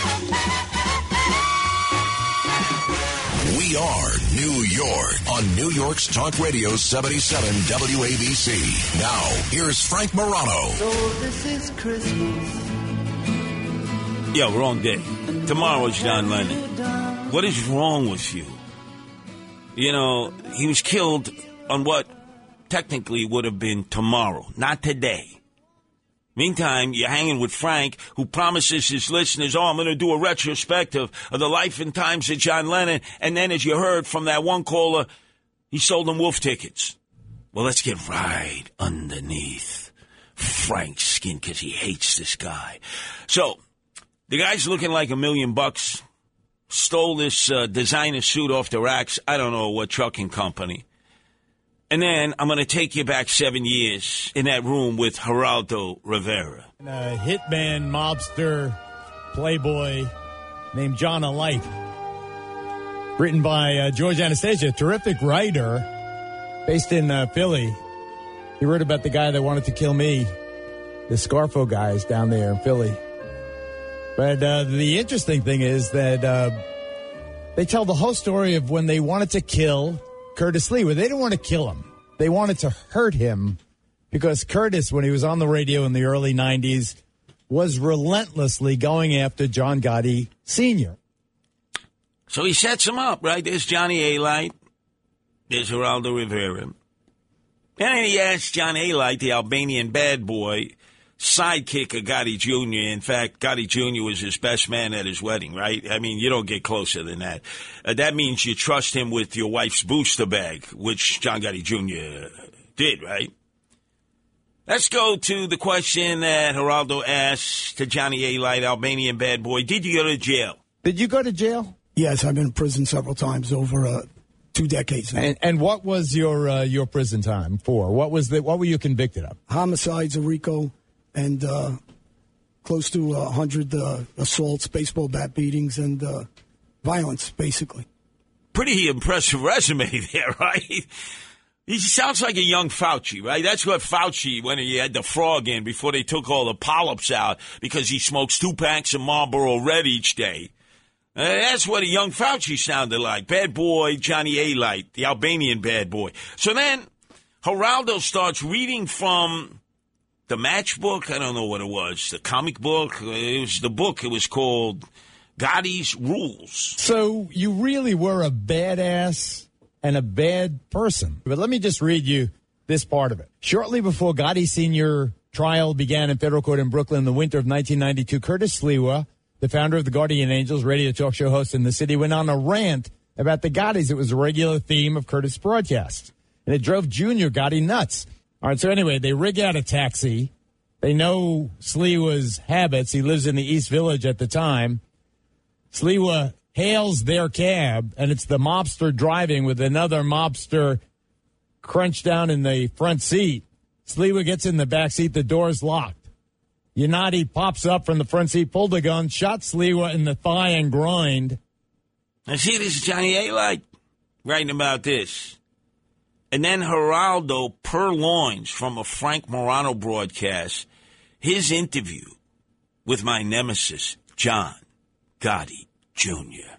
We are New York on New York's Talk Radio 77 WABC. Now, here's Frank Morano. So this is Christmas. Yo, wrong day. Tomorrow is John Lennon. What is wrong with you? You know, he was killed on what technically would have been tomorrow, not today. Meantime, you're hanging with Frank, who promises his listeners, I'm going to do a retrospective of the life and times of John Lennon. And then, as you heard from that one caller, He sold them wolf tickets. Well, let's get right underneath Frank's skin because he hates this guy. So, the guy's looking like $1 million. Stole this designer suit off the racks. I don't know what trucking company. And then I'm going to take you back 7 years in that room with Geraldo Rivera. A hitman, mobster, playboy named John Alite. Written by George Anastasia, a terrific writer based in Philly. He wrote about the guy that wanted to kill me, the Scarfo guys down there in Philly. But the interesting thing is that they tell the whole story of when they wanted to kill Curtis Lee. Well, they didn't want to kill him. They wanted to hurt him because Curtis, when he was on the radio in the early 90s, was relentlessly going after John Gotti Sr. So he sets him up, right? There's Johnny A-Light. There's Geraldo Rivera. And then he asks John A-Light, the Albanian bad boy, sidekick of Gotti Jr. In fact, Gotti Jr. was his best man at his wedding, right? I mean, you don't get closer than that. That means you trust him with your wife's booster bag, which John Gotti Jr. did, right? Let's go to the question that Geraldo asked to Johnny A-Light, Albanian bad boy. Did you go to jail? Did you go to jail? Yes, I've been in prison several times over 2 decades now. And what was your prison time for? What were you convicted of? Homicides, a RICO, and close to 100 assaults, baseball bat beatings, and violence, basically. Pretty impressive resume there, right? He sounds like a young Fauci, right? That's what Fauci, when he had the frog in before they took all the polyps out because he smokes 2 packs of Marlboro Red each day. That's what a young Fauci sounded like. Bad boy, Johnny A-Light, the Albanian bad boy. So then Geraldo starts reading from the matchbook. I don't know what it was. The comic book. It was the book. It was called Gotti's Rules. So you really were a badass and a bad person. But let me just read you this part of it. Shortly before Gotti Sr. trial began in federal court in Brooklyn in the winter of 1992, Curtis Sliwa, the founder of the Guardian Angels, radio talk show host in the city, went on a rant about the Gottis. It was a regular theme of Curtis' broadcast. And it drove Junior Gotti nuts. All right, so anyway, they rig out a taxi. They know Sliwa's habits. He lives in the East Village at the time. Sliwa hails their cab, and it's the mobster driving with another mobster crunched down in the front seat. Sliwa gets in the back seat. The door's locked. Yanati pops up from the front seat, pulled a gun, shot Sliwa in the thigh and groin. I see this is Johnny A-Light writing about this. And then Geraldo purloins from a Frank Morano broadcast his interview with my nemesis, John Gotti Jr.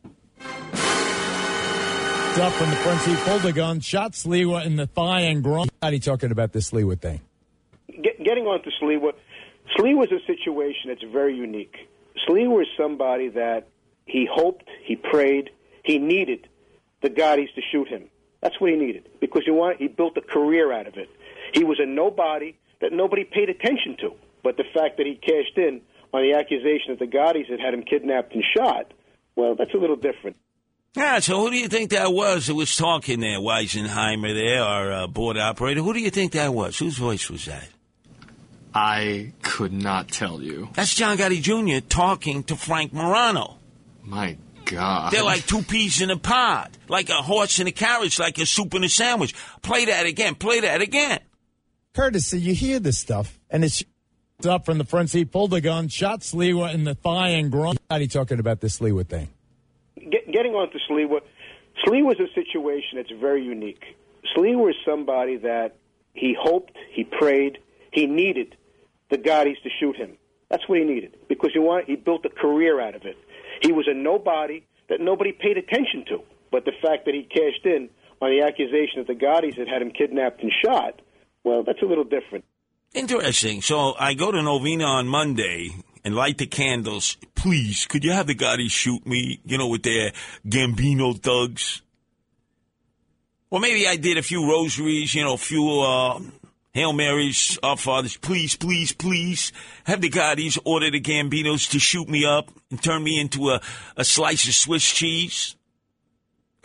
Up from the front seat, pulled a gun, shot Sliwa in the thigh and groin. Gotti talking about this Sliwa thing. Getting on to Sliwa. Sliwa's a situation that's very unique. Sliwa is somebody that he hoped, he prayed, he needed the Gottis to shoot him. That's what he needed because he built a career out of it. He was a nobody that nobody paid attention to. But the fact that he cashed in on the accusation that the Gottis had him kidnapped and shot, well, that's a little different. Yeah, so who do you think that was that was talking there? Weisenheimer there, our board operator. Who do you think that was? Whose voice was that? I could not tell you. That's John Gotti Jr. talking to Frank Morano. My God. They're like 2 peas in a pod, like a horse and a carriage, like a soup and a sandwich. Play that again. Play that again. Curtis, so you hear this stuff, and it's up from the front seat, pulled a gun, shot Sliwa in the thigh and groin. How are you talking about this Sliwa thing? Getting on to Sliwa. Sliwa's a situation that's very unique. Sliwa is somebody that he hoped, he prayed, he needed the Gottis to shoot him. That's what he needed because he built a career out of it. He was a nobody that nobody paid attention to. But the fact that he cashed in on the accusation that the Gottis had him kidnapped and shot, well, that's a little different. Interesting. So I go to Novena on Monday and light the candles. Please, could you have the Gottis shoot me, with their Gambino thugs? Or maybe I did a few rosaries, a few Hail Marys, Our Fathers. Please, please, please have the Gottis order the Gambinos to shoot me up and turn me into a slice of Swiss cheese.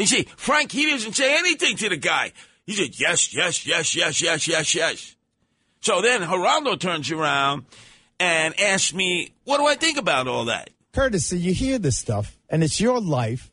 You see, Frank, he doesn't say anything to the guy. He said, yes, yes, yes, yes, yes, yes, yes. So then Geraldo turns around and asks me, what do I think about all that? Curtis, so you hear this stuff, and it's your life,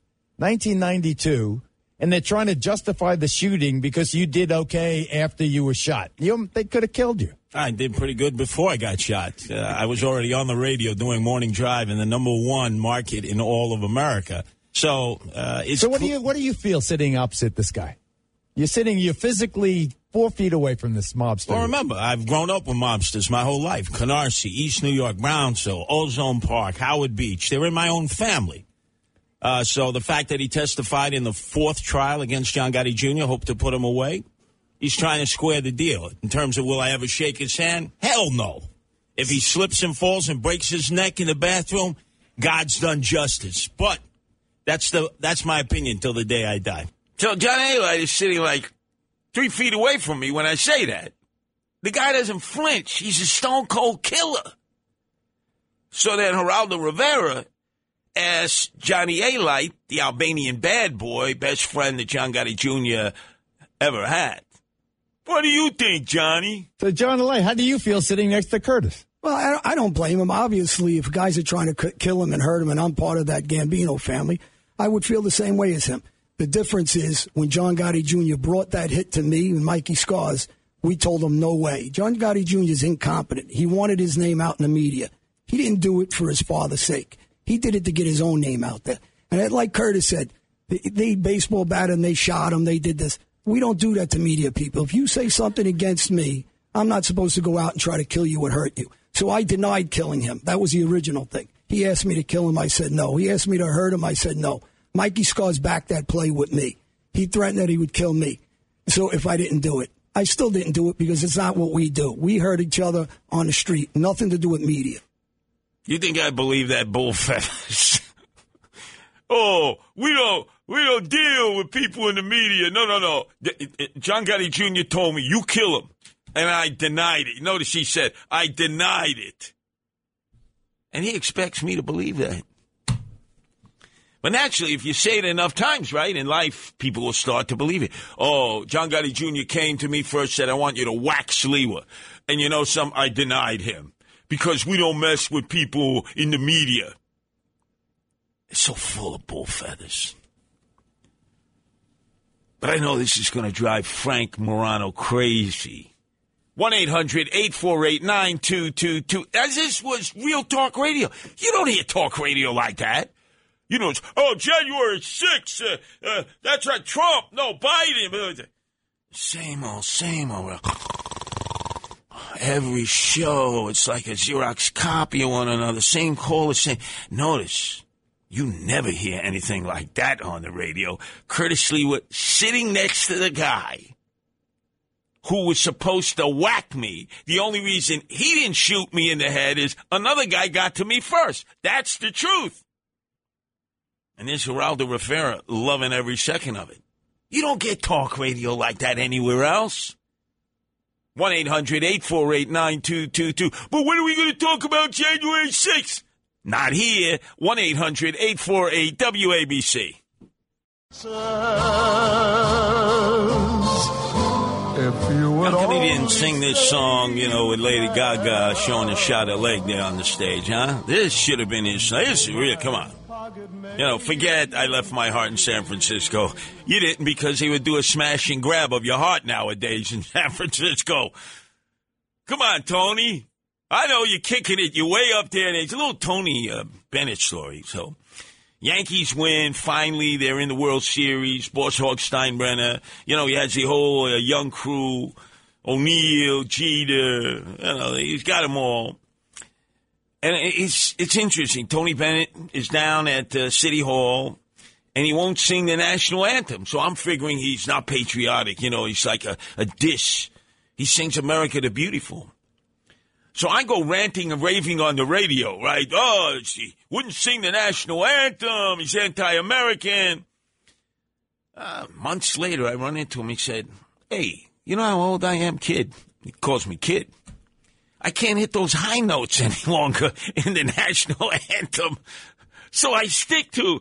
1992, and they're trying to justify the shooting because you did okay after you were shot. They could have killed you. I did pretty good before I got shot. I was already on the radio doing Morning Drive in the #1 market in all of America. So, what do you feel sitting opposite this guy? You're physically 4 feet away from this mobster. Well, remember, I've grown up with mobsters my whole life. Canarsie, East New York, Brownsville, Ozone Park, Howard Beach. They're in my own family. So the fact that he testified in the 4th trial against John Gotti Jr., hope to put him away, he's trying to square the deal. In terms of will I ever shake his hand? Hell no. If he slips and falls and breaks his neck in the bathroom, God's done justice. But that's my opinion till the day I die. So John A. is sitting like 3 feet away from me when I say that. The guy doesn't flinch. He's a stone-cold killer. So then Geraldo Rivera asked Johnny A. the Albanian bad boy, best friend that John Gotti Jr. ever had. What do you think, Johnny? So, John A., how do you feel sitting next to Curtis? Well, I don't blame him. Obviously, if guys are trying to kill him and hurt him, and I'm part of that Gambino family, I would feel the same way as him. The difference is when John Gotti Jr. brought that hit to me and Mikey Scars, we told him no way. John Gotti Jr. is incompetent. He wanted his name out in the media. He didn't do it for his father's sake. He did it to get his own name out there. And like Curtis said, they baseball batted him, they shot him, they did this. We don't do that to media people. If you say something against me, I'm not supposed to go out and try to kill you or hurt you. So I denied killing him. That was the original thing. He asked me to kill him. I said no. He asked me to hurt him. I said no. Mikey Scars backed that play with me. He threatened that he would kill me. So if I didn't do it, I still didn't do it because it's not what we do. We hurt each other on the street. Nothing to do with media. You think I believe that bull feathers? Oh, we don't deal with people in the media. No. John Gotti Jr. told me, you kill him. And I denied it. Notice he said, I denied it. And he expects me to believe that. But naturally, if you say it enough times, right, in life, people will start to believe it. Oh, John Gotti Jr. came to me first, said, I want you to whack Sliwa. And you know something? I denied him. Because we don't mess with people in the media. It's so full of bull feathers. But I know this is going to drive Frank Morano crazy. 1-800-848-9222. As this was real talk radio. You don't hear talk radio like that. You know, it's, January 6th, that's right, Trump, no, Biden. Same old. Every show, it's like a Xerox copy of one another, same caller, same. Notice, you never hear anything like that on the radio. Curtis Sliwa sitting next to the guy who was supposed to whack me. The only reason he didn't shoot me in the head is another guy got to me first. That's the truth. And there's Geraldo Rivera loving every second of it. You don't get talk radio like that anywhere else. 1-800-848-9222. But when are we going to talk about January 6th? Not here. 1-800-848-WABC. How come he didn't sing this song, with Lady Gaga showing a shot of leg there on the stage, huh? This should have been his song. This is real. Come on. Forget I left my heart in San Francisco. You didn't, because he would do a smash and grab of your heart nowadays in San Francisco. Come on, Tony. I know you're kicking it. You're way up there. And it's a little Tony Bennett story. So, Yankees win. Finally, they're in the World Series. Boss Hog Steinbrenner. He has the whole young crew. O'Neill, Jeter. He's got them all. And it's interesting. Tony Bennett is down at City Hall, and he won't sing the national anthem. So I'm figuring he's not patriotic. He's like a diss. He sings America the Beautiful. So I go ranting and raving on the radio, right? He wouldn't sing the national anthem. He's anti-American. Months later, I run into him. He said, hey, you know how old I am, kid? He calls me kid. I can't hit those high notes any longer in the national anthem. So I stick to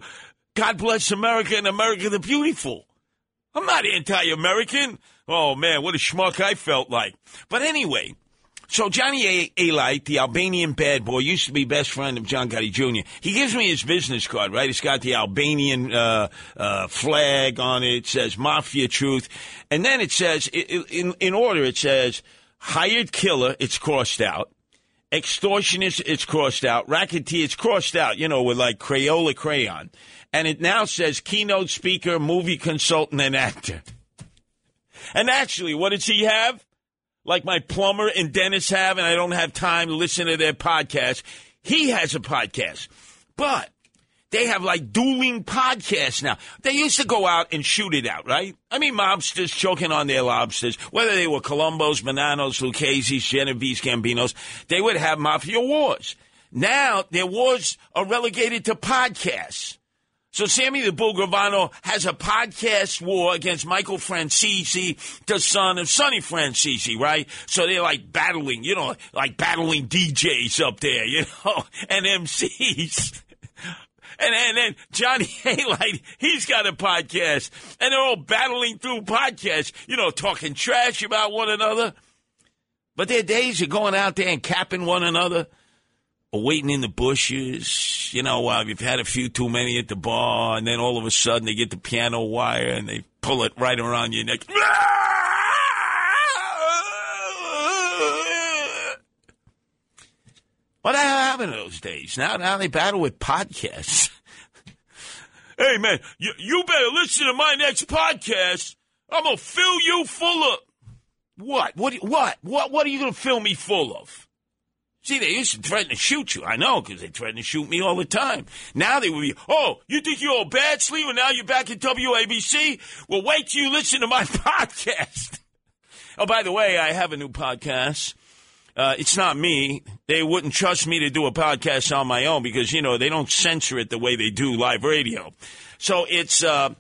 God bless America and America the Beautiful. I'm not anti-American. Oh, man, what a schmuck I felt like. But anyway, so Johnny Alite, the Albanian bad boy, used to be best friend of John Gotti Jr. He gives me his business card, right? It's got the Albanian flag on it. It says Mafia Truth. And then it says, in order, it says hired killer, it's crossed out. Extortionist, it's crossed out. Racketeer, it's crossed out, with like Crayola crayon. And it now says keynote speaker, movie consultant, and actor. And actually, what does he have? Like my plumber and dentist have, and I don't have time to listen to their podcast. He has a podcast. But they have like dueling podcasts now. They used to go out and shoot it out, right? I mean, mobsters choking on their lobsters, whether they were Colombos, Bonanos, Lucchese's, Genovese, Gambinos, they would have mafia wars. Now, their wars are relegated to podcasts. So Sammy the Bull Gravano has a podcast war against Michael Francisi, the son of Sonny Francisi, right? So they're like battling, like battling DJs up there, and MCs. And then Johnny Alite, he's got a podcast, and they're all battling through podcasts, talking trash about one another. But their days of going out there and capping one another, or waiting in the bushes, while you've had a few too many at the bar, and then all of a sudden they get the piano wire and they pull it right around your neck. What the hell happened to those days? Now they battle with podcasts. Hey, man, you better listen to my next podcast. I'm going to fill you full of... What? What are you going to fill me full of? See, they used to threaten to shoot you. I know, because they threaten to shoot me all the time. Now they would be, you think you're all bad, Sleeper? Now you're back at WABC? Well, wait till you listen to my podcast. Oh, by the way, I have a new podcast. It's not me. They wouldn't trust me to do a podcast on my own because, they don't censor it the way they do live radio. So it's a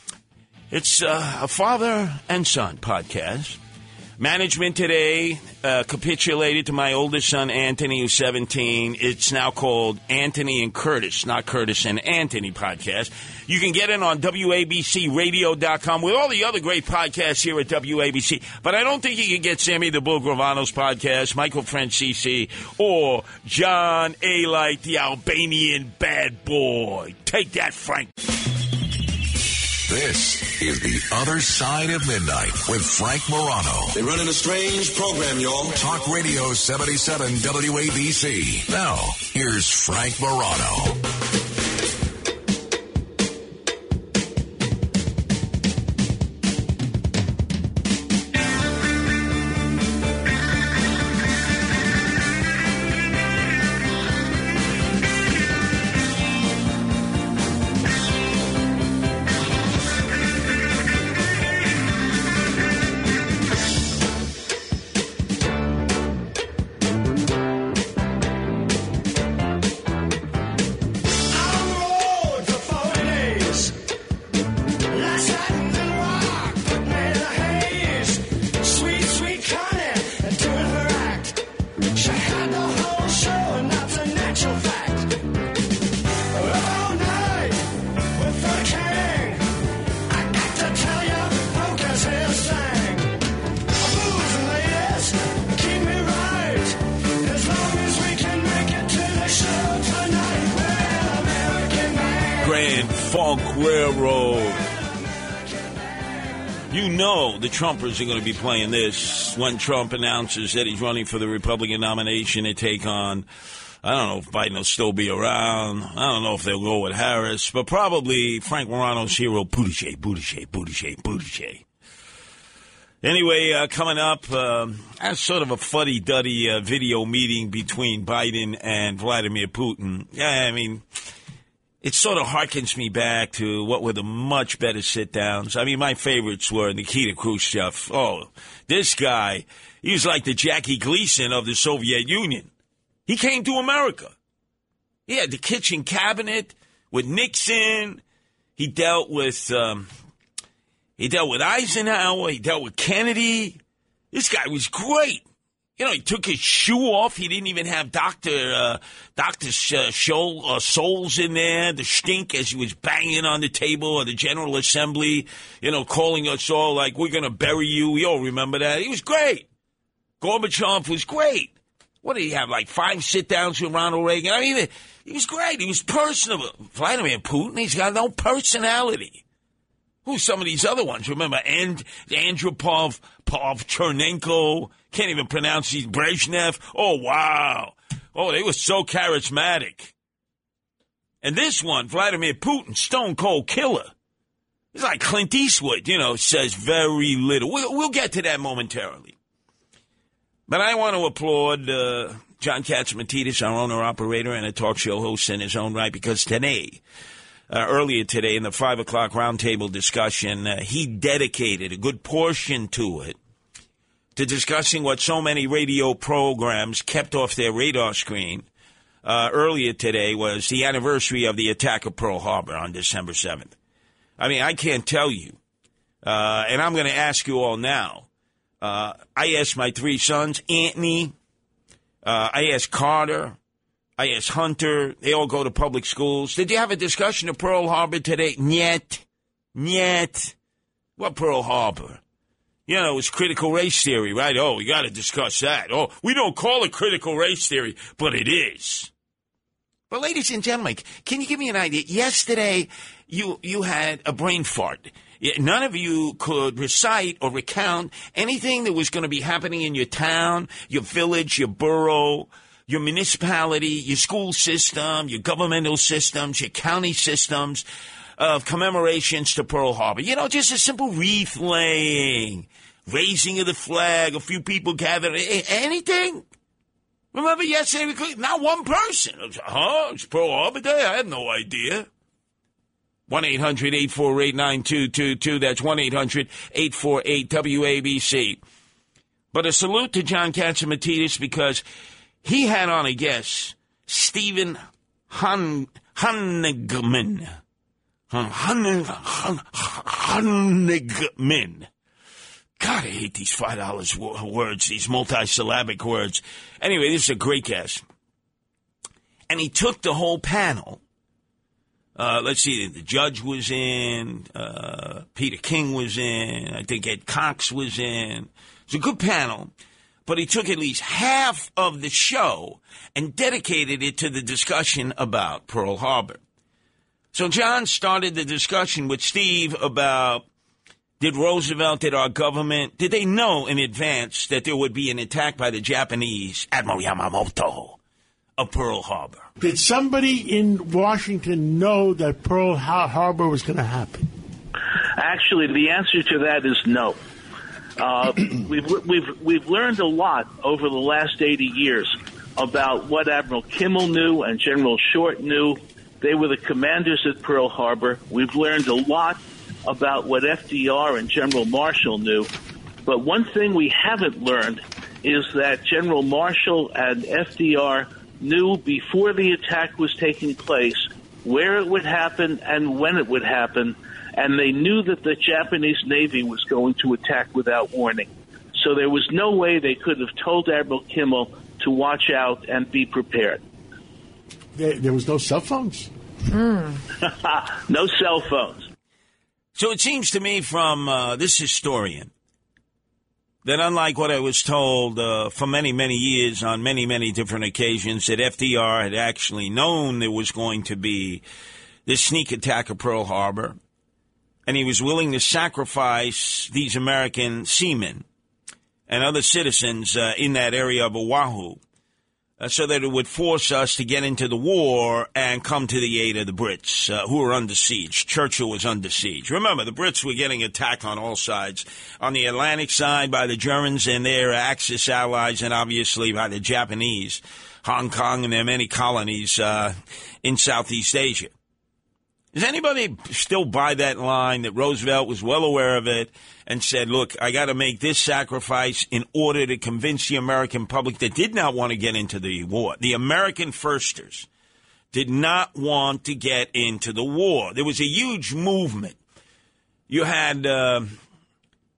father and son podcast. Management today capitulated to my oldest son, Anthony, who's 17. It's now called Anthony and Curtis, not Curtis and Anthony podcast. You can get it on WABCRadio.com with all the other great podcasts here at WABC. But I don't think you can get Sammy the Bull Gravano's podcast, Michael Francisi, or John Alite, the Albanian bad boy. Take that, Frank. This is The Other Side of Midnight with Frank Morano. They're running a strange program, y'all. Talk Radio 77 WABC. Now, here's Frank Morano. The Trumpers are going to be playing this when Trump announces that he's running for the Republican nomination to take on, I don't know if Biden will still be around. I don't know if they'll go with Harris, but probably Frank Morano's hero, Buttigieg. Anyway, coming up, as sort of a fuddy-duddy video meeting between Biden and Vladimir Putin. Yeah, I mean... It sort of harkens me back to what were the much better sit-downs. I mean, my favorites were Nikita Khrushchev. Oh, this guy, he was like the Jackie Gleason of the Soviet Union. He came to America. He had the kitchen cabinet with Nixon. He dealt with Eisenhower. He dealt with Kennedy. This guy was great. You know, he took his shoe off. He didn't even have Dr. Souls in there, the stink as he was banging on the table of the General Assembly, you know, calling us all like, we're going to bury you. We all remember that. He was great. Gorbachev was great. What did he have, like 5 sit-downs with Ronald Reagan? I mean, he was great. He was personable. Vladimir Putin, he's got no personality. Who's some of these other ones? Remember, Andropov, Chernenko, can't even pronounce these, Brezhnev. Oh, wow. Oh, they were so charismatic. And this one, Vladimir Putin, stone cold killer. He's like Clint Eastwood, you know, says very little. We'll get to that momentarily. But I want to applaud John Catsimatidis, our owner-operator and a talk show host in his own right, because today, earlier today in the 5 o'clock roundtable discussion, he dedicated a good portion to it, to discussing what so many radio programs kept off their radar screen. Earlier today was the anniversary of the attack of Pearl Harbor on December 7th. I mean, I can't tell you, and I'm going to ask you all now. I asked my 3 sons, Anthony, I asked Carter, I asked Hunter. They all go to public schools. Did you have a discussion of Pearl Harbor today? Niet. What Pearl Harbor? You know, it's critical race theory, right? Oh, we got to discuss that. Oh, we don't call it critical race theory, but it is. But ladies and gentlemen, can you give me an idea? Yesterday, you had a brain fart. None of you could recite or recount anything that was going to be happening in your town, your village, your borough, your municipality, your school system, your governmental systems, your county systems of commemorations to Pearl Harbor. You know, just a simple wreath laying, raising of the flag, a few people gathered, anything. Remember yesterday, not one person. It's Pearl Harbor Day? I had no idea. 1-800-848-9222. That's 1-800-848-WABC. But a salute to John Catsimatidis because he had on a guest, Stephen Honigman. Honigman. God, I hate these $5 words, these multisyllabic words. Anyway, this is a great guest. And he took the whole panel. Let's see, the judge was in, Peter King was in, I think Ed Cox was in. It's a good panel, but he took at least half of the show and dedicated it to the discussion about Pearl Harbor. So John started the discussion with Steve about, did Roosevelt, did our government, did they know in advance that there would be an attack by the Japanese, Admiral Yamamoto, of Pearl Harbor? Did somebody in Washington know that Pearl Harbor was going to happen? Actually, the answer to that is no. We've learned a lot over the last 80 years about what Admiral Kimmel knew and General Short knew. They were the commanders at Pearl Harbor. We've learned a lot about what FDR and General Marshall knew. But one thing we haven't learned is that General Marshall and FDR knew before the attack was taking place where it would happen and when it would happen, and they knew that the Japanese Navy was going to attack without warning. So there was no way they could have told Admiral Kimmel to watch out and be prepared. There was no cell phones? No cell phones. So it seems to me from this historian that unlike what I was told for many, many years on many, many different occasions, that FDR had actually known there was going to be this sneak attack of Pearl Harbor, and he was willing to sacrifice these American seamen and other citizens in that area of Oahu so that it would force us to get into the war and come to the aid of the Brits, who were under siege. Churchill was under siege. Remember, the Brits were getting attacked on all sides. On the Atlantic side by the Germans and their Axis allies, and obviously by the Japanese, Hong Kong and their many colonies in Southeast Asia. Does anybody still buy that line that Roosevelt was well aware of it and said, look, I got to make this sacrifice in order to convince the American public that did not want to get into the war? The American firsters did not want to get into the war. There was a huge movement. You had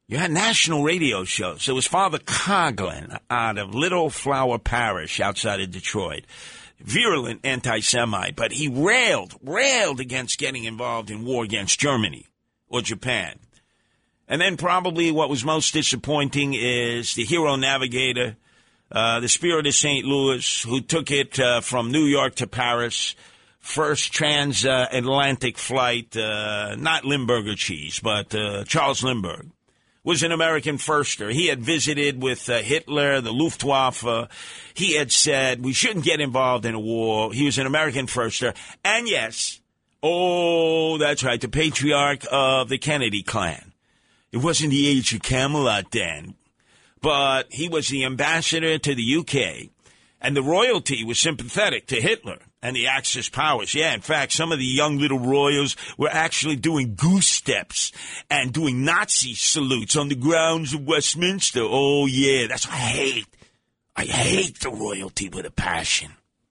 You had national radio shows. There was Father Coughlin out of Little Flower Parish outside of Detroit. Virulent anti-Semite, but he railed against getting involved in war against Germany or Japan. And then probably what was most disappointing is the hero navigator, the Spirit of St. Louis, who took it from New York to Paris, first transatlantic flight, not Limburger cheese, but Charles Lindbergh. Was an American firster. He had visited with Hitler, the Luftwaffe. He had said we shouldn't get involved in a war. He was an American firster. And yes, that's right, the patriarch of the Kennedy clan. It wasn't the age of Camelot then, but he was the ambassador to the UK. And the royalty was sympathetic to Hitler and the Axis powers. Yeah, in fact, some of the young little royals were actually doing goose steps and doing Nazi salutes on the grounds of Westminster. Oh, yeah, that's what I hate. I hate the royalty with a passion.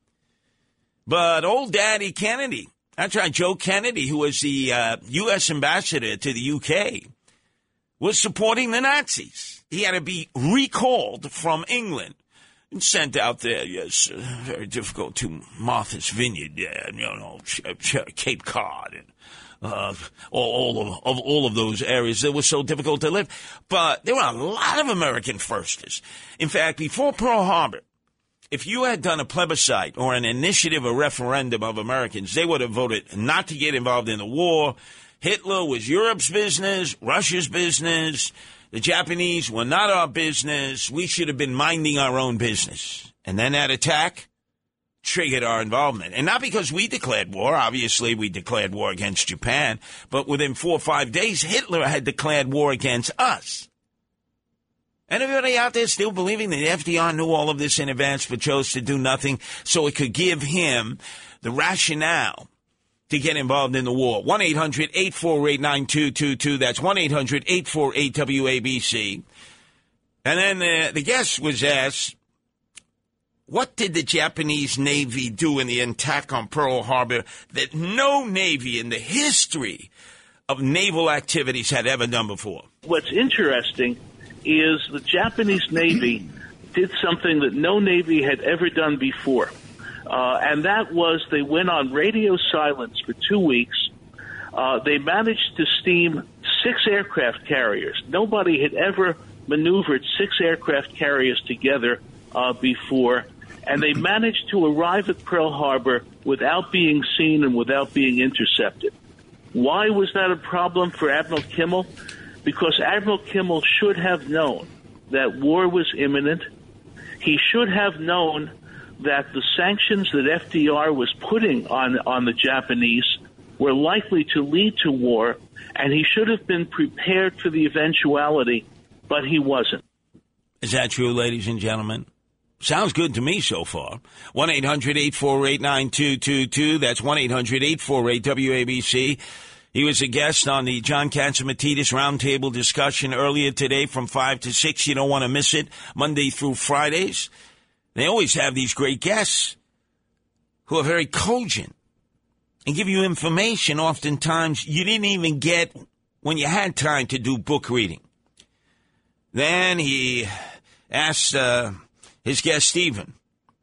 But old Daddy Kennedy, that's right, Joe Kennedy, who was the U.S. ambassador to the UK, was supporting the Nazis. He had to be recalled from England. Sent out there, yes, very difficult to Martha's Vineyard, Cape Cod, and all of those areas that were so difficult to live. But there were a lot of American firsters. In fact, before Pearl Harbor, if you had done a plebiscite or an initiative, a referendum of Americans, they would have voted not to get involved in the war. Hitler was Europe's business, Russia's business. The Japanese were not our business. We should have been minding our own business. And then that attack triggered our involvement. And not because we declared war. Obviously, we declared war against Japan. But within 4 or 5 days, Hitler had declared war against us. Anybody out there still believing that FDR knew all of this in advance but chose to do nothing so it could give him the rationale to get involved in the war? 1-800-848-9222. That's 1-800-848-WABC. And then the guest was asked, what did the Japanese Navy do in the attack on Pearl Harbor that no Navy in the history of naval activities had ever done before? What's interesting is the Japanese Navy did something that no Navy had ever done before. And that was they went on radio silence for 2 weeks. They managed to steam 6 aircraft carriers. Nobody had ever maneuvered 6 aircraft carriers together before. And they managed to arrive at Pearl Harbor without being seen and without being intercepted. Why was that a problem for Admiral Kimmel? Because Admiral Kimmel should have known that war was imminent. He should have known that the sanctions that FDR was putting on the Japanese were likely to lead to war, and he should have been prepared for the eventuality, but he wasn't. Is that true, ladies and gentlemen? Sounds good to me so far. 1-800-848-9222. That's 1-800-848-WABC. He was a guest on the John Catsimatidis Roundtable discussion earlier today from 5 to 6. You don't want to miss it, Monday through Fridays. They always have these great guests who are very cogent and give you information oftentimes you didn't even get when you had time to do book reading. Then he asked his guest, Stephen,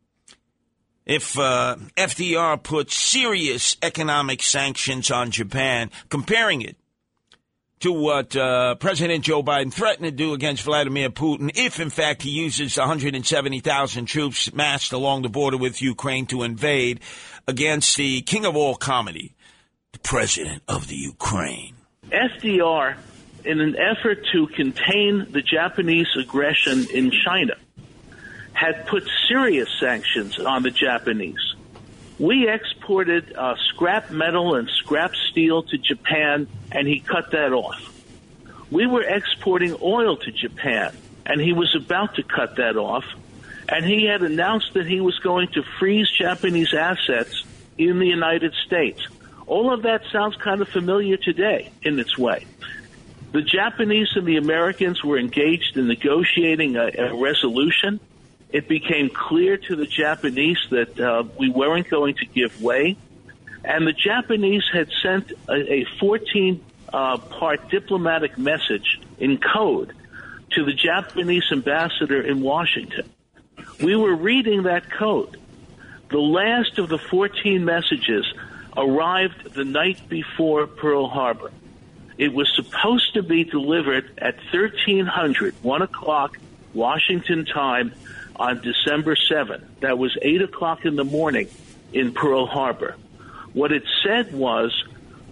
if FDR put serious economic sanctions on Japan, comparing it to what President Joe Biden threatened to do against Vladimir Putin, if, in fact, he uses 170,000 troops massed along the border with Ukraine to invade against the king of all comedy, the president of the Ukraine. FDR, in an effort to contain the Japanese aggression in China, had put serious sanctions on the Japanese. We exported scrap metal and scrap steel to Japan, and he cut that off. We were exporting oil to Japan, and he was about to cut that off. And he had announced that he was going to freeze Japanese assets in the United States. All of that sounds kind of familiar today in its way. The Japanese and the Americans were engaged in negotiating a resolution. It became clear to the Japanese that we weren't going to give way. And the Japanese had sent a 14 part diplomatic message in code to the Japanese ambassador in Washington. We were reading that code. The last of the 14 messages arrived the night before Pearl Harbor. It was supposed to be delivered at 1300, 1 o'clock Washington time on December 7th. That was 8 o'clock in the morning in Pearl Harbor. What it said was,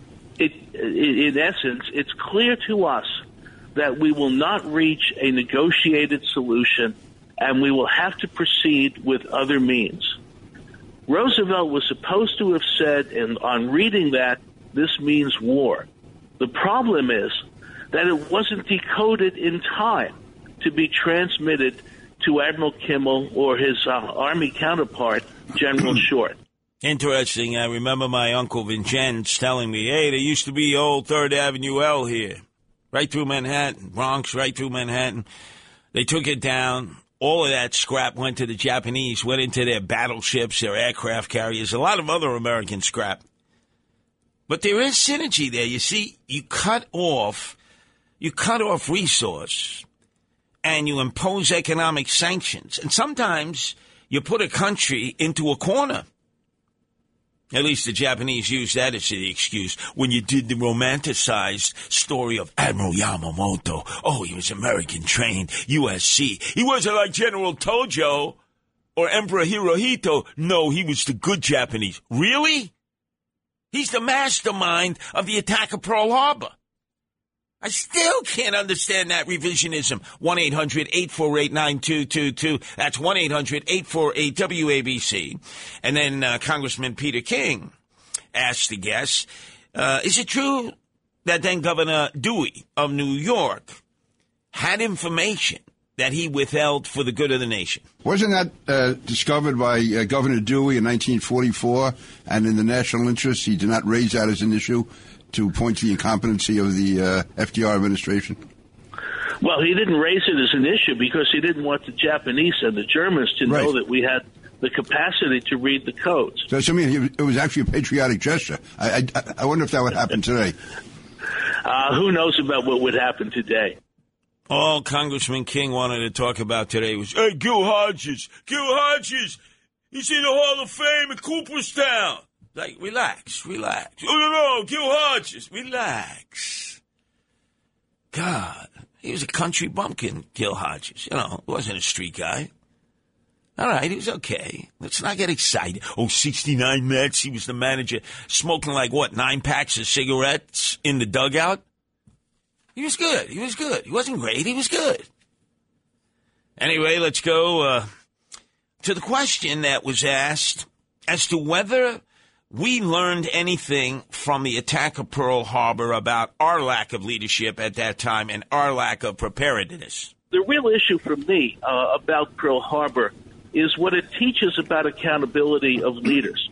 in essence, it's clear to us that we will not reach a negotiated solution and we will have to proceed with other means. Roosevelt was supposed to have said, and on reading that, this means war. The problem is that it wasn't decoded in time to be transmitted to Admiral Kimmel or his Army counterpart, General Short. Interesting. I remember my Uncle Vincenz telling me, hey, there used to be old 3rd Avenue L here, right through Manhattan, Bronx, right through Manhattan. They took it down. All of that scrap went to the Japanese, went into their battleships, their aircraft carriers, a lot of other American scrap. But there is synergy there. You see, you cut off resource and you impose economic sanctions. And sometimes you put a country into a corner. At least the Japanese used that as the excuse when you did the romanticized story of Admiral Yamamoto. Oh, he was American trained, USC. He wasn't like General Tojo or Emperor Hirohito. No, he was the good Japanese. Really? He's the mastermind of the attack of Pearl Harbor. I still can't understand that revisionism. 1-800-848-9222. That's 1-800-848-WABC. And then Congressman Peter King asked the guest, is it true that then Governor Dewey of New York had information that he withheld for the good of the nation? Wasn't that discovered by Governor Dewey in 1944? And in the national interest, he did not raise that as an issue to point to the incompetency of the FDR administration? Well, he didn't raise it as an issue because he didn't want the Japanese and the Germans to know that we had the capacity to read the codes. So, I mean, it was actually a patriotic gesture. I wonder if that would happen today. Who knows about what would happen today? All Congressman King wanted to talk about today was, hey, Gil Hodges. Gil Hodges, he's in the Hall of Fame in Cooperstown. Like, relax. Oh, no, Gil Hodges, relax. God, he was a country bumpkin, Gil Hodges. You know, he wasn't a street guy. All right, he was okay. Let's not get excited. Oh, 69 Mets, he was the manager, smoking like, 9 packs of cigarettes in the dugout? He was good. He wasn't great. He was good. Anyway, let's go to the question that was asked as to whether we learned anything from the attack of Pearl Harbor about our lack of leadership at that time and our lack of preparedness. The real issue for me about Pearl Harbor is what it teaches about accountability of leaders.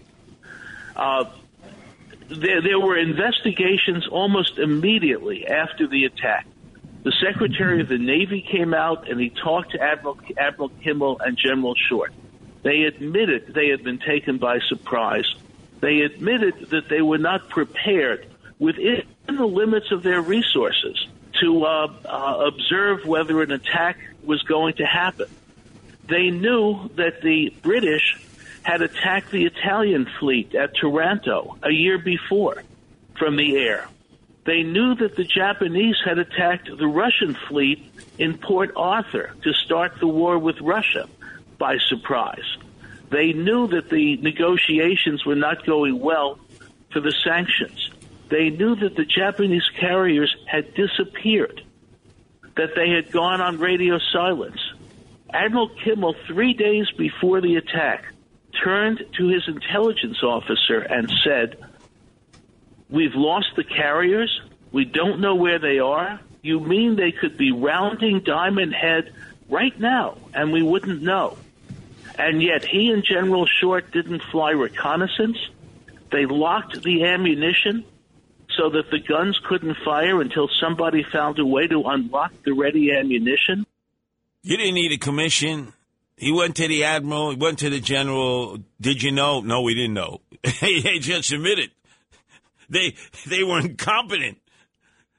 There were investigations almost immediately after the attack. The Secretary of the Navy came out and he talked to Admiral Kimmel and General Short. They admitted they had been taken by surprise. They admitted that they were not prepared within the limits of their resources to observe whether an attack was going to happen. They knew that the British had attacked the Italian fleet at Taranto a year before from the air. They knew that the Japanese had attacked the Russian fleet in Port Arthur to start the war with Russia by surprise. They knew that the negotiations were not going well for the sanctions. They knew that the Japanese carriers had disappeared, that they had gone on radio silence. Admiral Kimmel, 3 days before the attack, turned to his intelligence officer and said, "We've lost the carriers. We don't know where they are. You mean they could be rounding Diamond Head right now and we wouldn't know?" And yet he and General Short didn't fly reconnaissance. They locked the ammunition so that the guns couldn't fire until somebody found a way to unlock the ready ammunition. You didn't need a commission. He went to the admiral. He went to the general. Did you know? No, we didn't know. They just admitted. They were incompetent.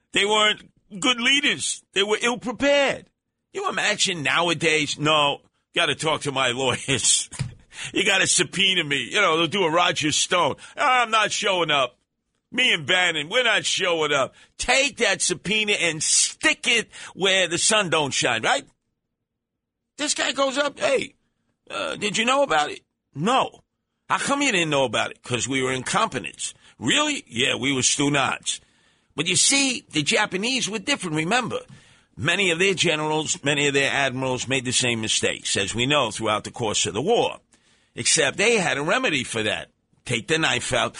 They weren't good leaders. They were ill-prepared. You imagine nowadays, no, got to talk to my lawyers. You got to subpoena me. You know, they'll do a Roger Stone. I'm not showing up. Me and Bannon, we're not showing up. Take that subpoena and stick it where the sun don't shine, right? This guy goes up, hey, did you know about it? No. How come you didn't know about it? Because we were incompetents. Really? Yeah, we were Stu-Nots. But you see, the Japanese were different, remember. Many of their generals, many of their admirals made the same mistakes, as we know, throughout the course of the war. Except they had a remedy for that. Take the knife out.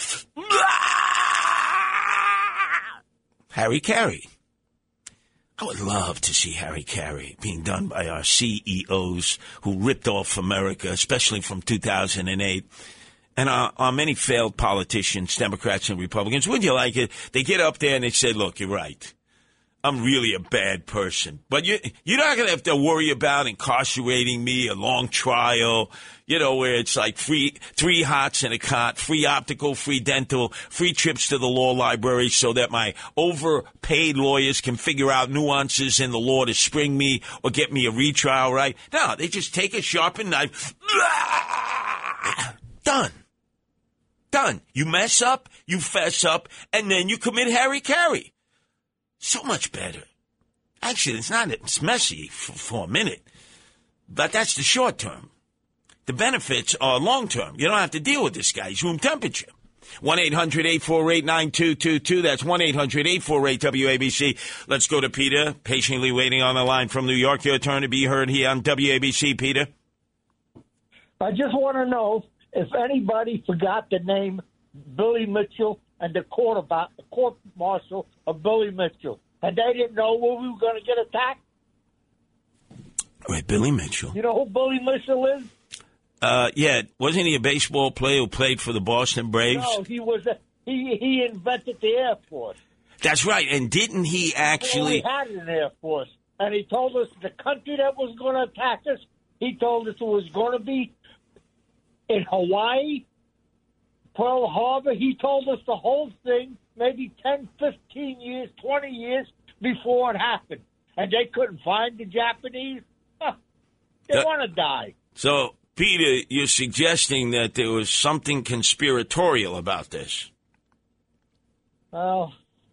Harry Carey. I would love to see Harry Carey being done by our CEOs who ripped off America, especially from 2008. And our many failed politicians, Democrats and Republicans. Wouldn't you like it? They get up there and they say, look, you're right. I'm really a bad person. But you're not going to have to worry about incarcerating me, a long trial, you know, where it's like free 3 hots and a cot, free optical, free dental, free trips to the law library so that my overpaid lawyers can figure out nuances in the law to spring me or get me a retrial, right? No, they just take a sharpened knife. Done. Done. You mess up, you fess up, and then you commit Harry Carey. So much better. Actually, it's messy for a minute, but that's the short term. The benefits are long term. You don't have to deal with this guy. He's room temperature. 1-800-848-9222. That's 1-800-848-WABC. Let's go to Peter, patiently waiting on the line from New York. Your turn to be heard here on WABC, Peter. I just want to know if anybody forgot the name Billy Mitchell and the court martial of Billy Mitchell. And they didn't know where we were going to get attacked. Wait, Billy Mitchell? You know who Billy Mitchell is? Yeah. Wasn't he a baseball player who played for the Boston Braves? No, he was. He invented the Air Force. That's right. And didn't he actually... Well, we had an Air Force. And he told us the country that was going to attack us, he told us it was going to be in Hawaii, Pearl Harbor. He told us the whole thing maybe 10, 15 years, 20 years before it happened. And they couldn't find the Japanese. They want to die. So, Peter, you're suggesting that there was something conspiratorial about this. Well,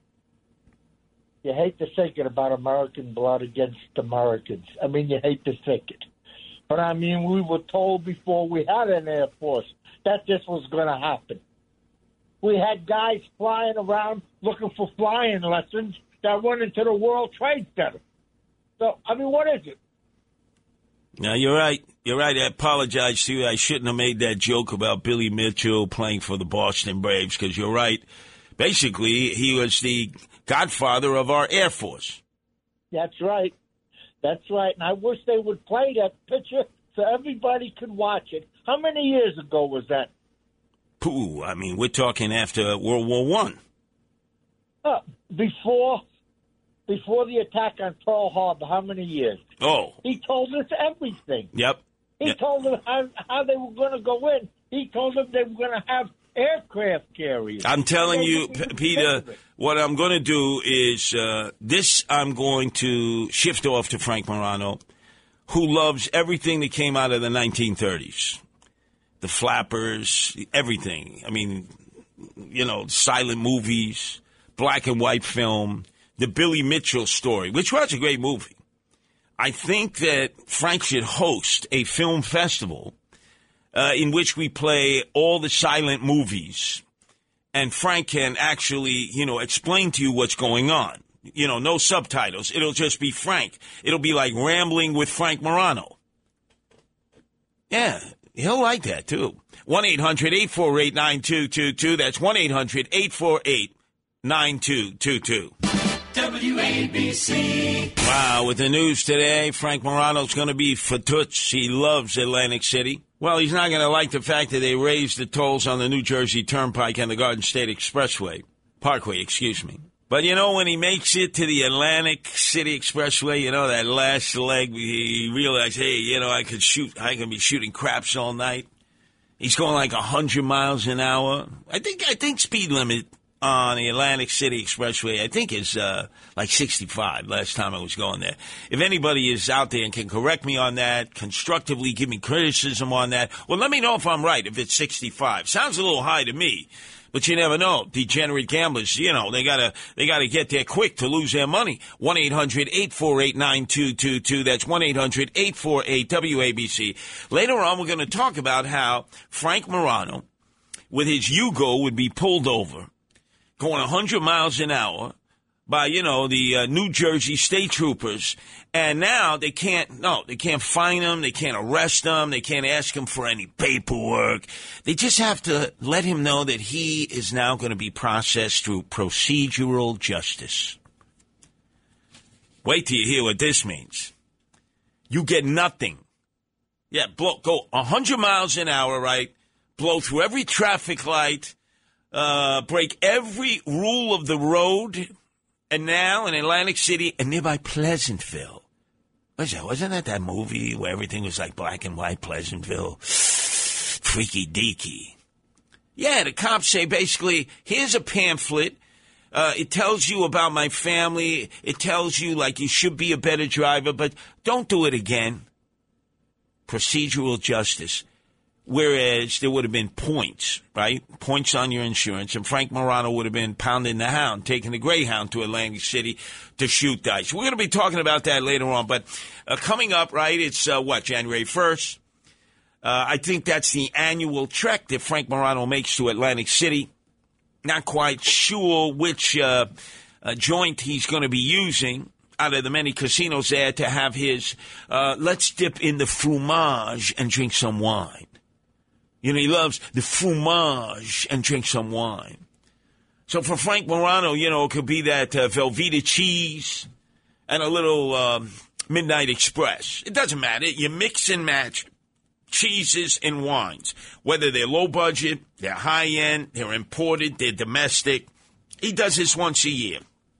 you hate to think it about American blood against Americans. I mean, you hate to think it. But, I mean, we were told before we had an Air Force that this was going to happen. We had guys flying around looking for flying lessons that went into the World Trade Center. So, I mean, what is it? No, you're right. You're right. I apologize to you. I shouldn't have made that joke about Billy Mitchell playing for the Boston Braves because you're right. Basically, he was the godfather of our Air Force. That's right. That's right. And I wish they would play that picture so everybody could watch it. How many years ago was that? Pooh, I mean, we're talking after World War I. Before the attack on Pearl Harbor, how many years? Oh. He told us everything. Yep. He told them how they were going to go in. He told them they were going to have aircraft carriers. I'm telling you, Peter, what I'm going to do is I'm going to shift off to Frank Morano, who loves everything that came out of the 1930s. The flappers, everything. I mean, you know, silent movies, black and white film, the Billy Mitchell story, which was a great movie. I think that Frank should host a film festival in which we play all the silent movies, and Frank can actually, you know, explain to you what's going on. You know, no subtitles. It'll just be Frank. It'll be like Rambling with Frank Morano. Yeah, he'll like that, too. 1-800-848-9222. That's 1-800-848-9222. WABC. Wow, with the news today, Frank Morano's going to be for Toots. He loves Atlantic City. Well, he's not going to like the fact that they raised the tolls on the New Jersey Turnpike and the Garden State Parkway, excuse me. But, you know, when he makes it to the Atlantic City Expressway, you know, that last leg, he realized, hey, you know, I can be shooting craps all night. He's going like 100 miles an hour. I think speed limit on the Atlantic City Expressway, I think is like 65 last time I was going there. If anybody is out there and can correct me on that, constructively give me criticism on that, well, let me know if I'm right, if it's 65. Sounds a little high to me, but you never know. Degenerate gamblers, you know, they gotta get there quick to lose their money. 1-800-848-9222. That's 1-800-848-WABC. Later on, we're going to talk about how Frank Morano, with his Yugo, would be pulled over going 100 miles an hour by, the New Jersey state troopers. And now they can't fine him. They can't arrest him. They can't ask him for any paperwork. They just have to let him know that he is now going to be processed through procedural justice. Wait till you hear what this means. You get nothing. Yeah, go 100 miles an hour, right? Blow through every traffic light. Break every rule of the road, and now in Atlantic City and nearby Pleasantville. Wasn't that movie where everything was like black and white, Pleasantville? Freaky deaky. Yeah, the cops say basically, here's a pamphlet. It tells you about my family. It tells you, like, you should be a better driver, but don't do it again. Procedural justice. Whereas there would have been points, right? Points on your insurance. And Frank Morano would have been pounding the hound, taking the Greyhound to Atlantic City to shoot dice. We're going to be talking about that later on. But coming up, right, it's, January 1st. I think that's the annual trek that Frank Morano makes to Atlantic City. Not quite sure which joint he's going to be using out of the many casinos there to have his, let's dip in the fromage and drink some wine. He loves the fromage and drink some wine. So for Frank Morano, it could be that Velveeta cheese and a little Midnight Express. It doesn't matter. You mix and match cheeses and wines. Whether they're low budget, they're high end, they're imported, they're domestic. He does this once a year.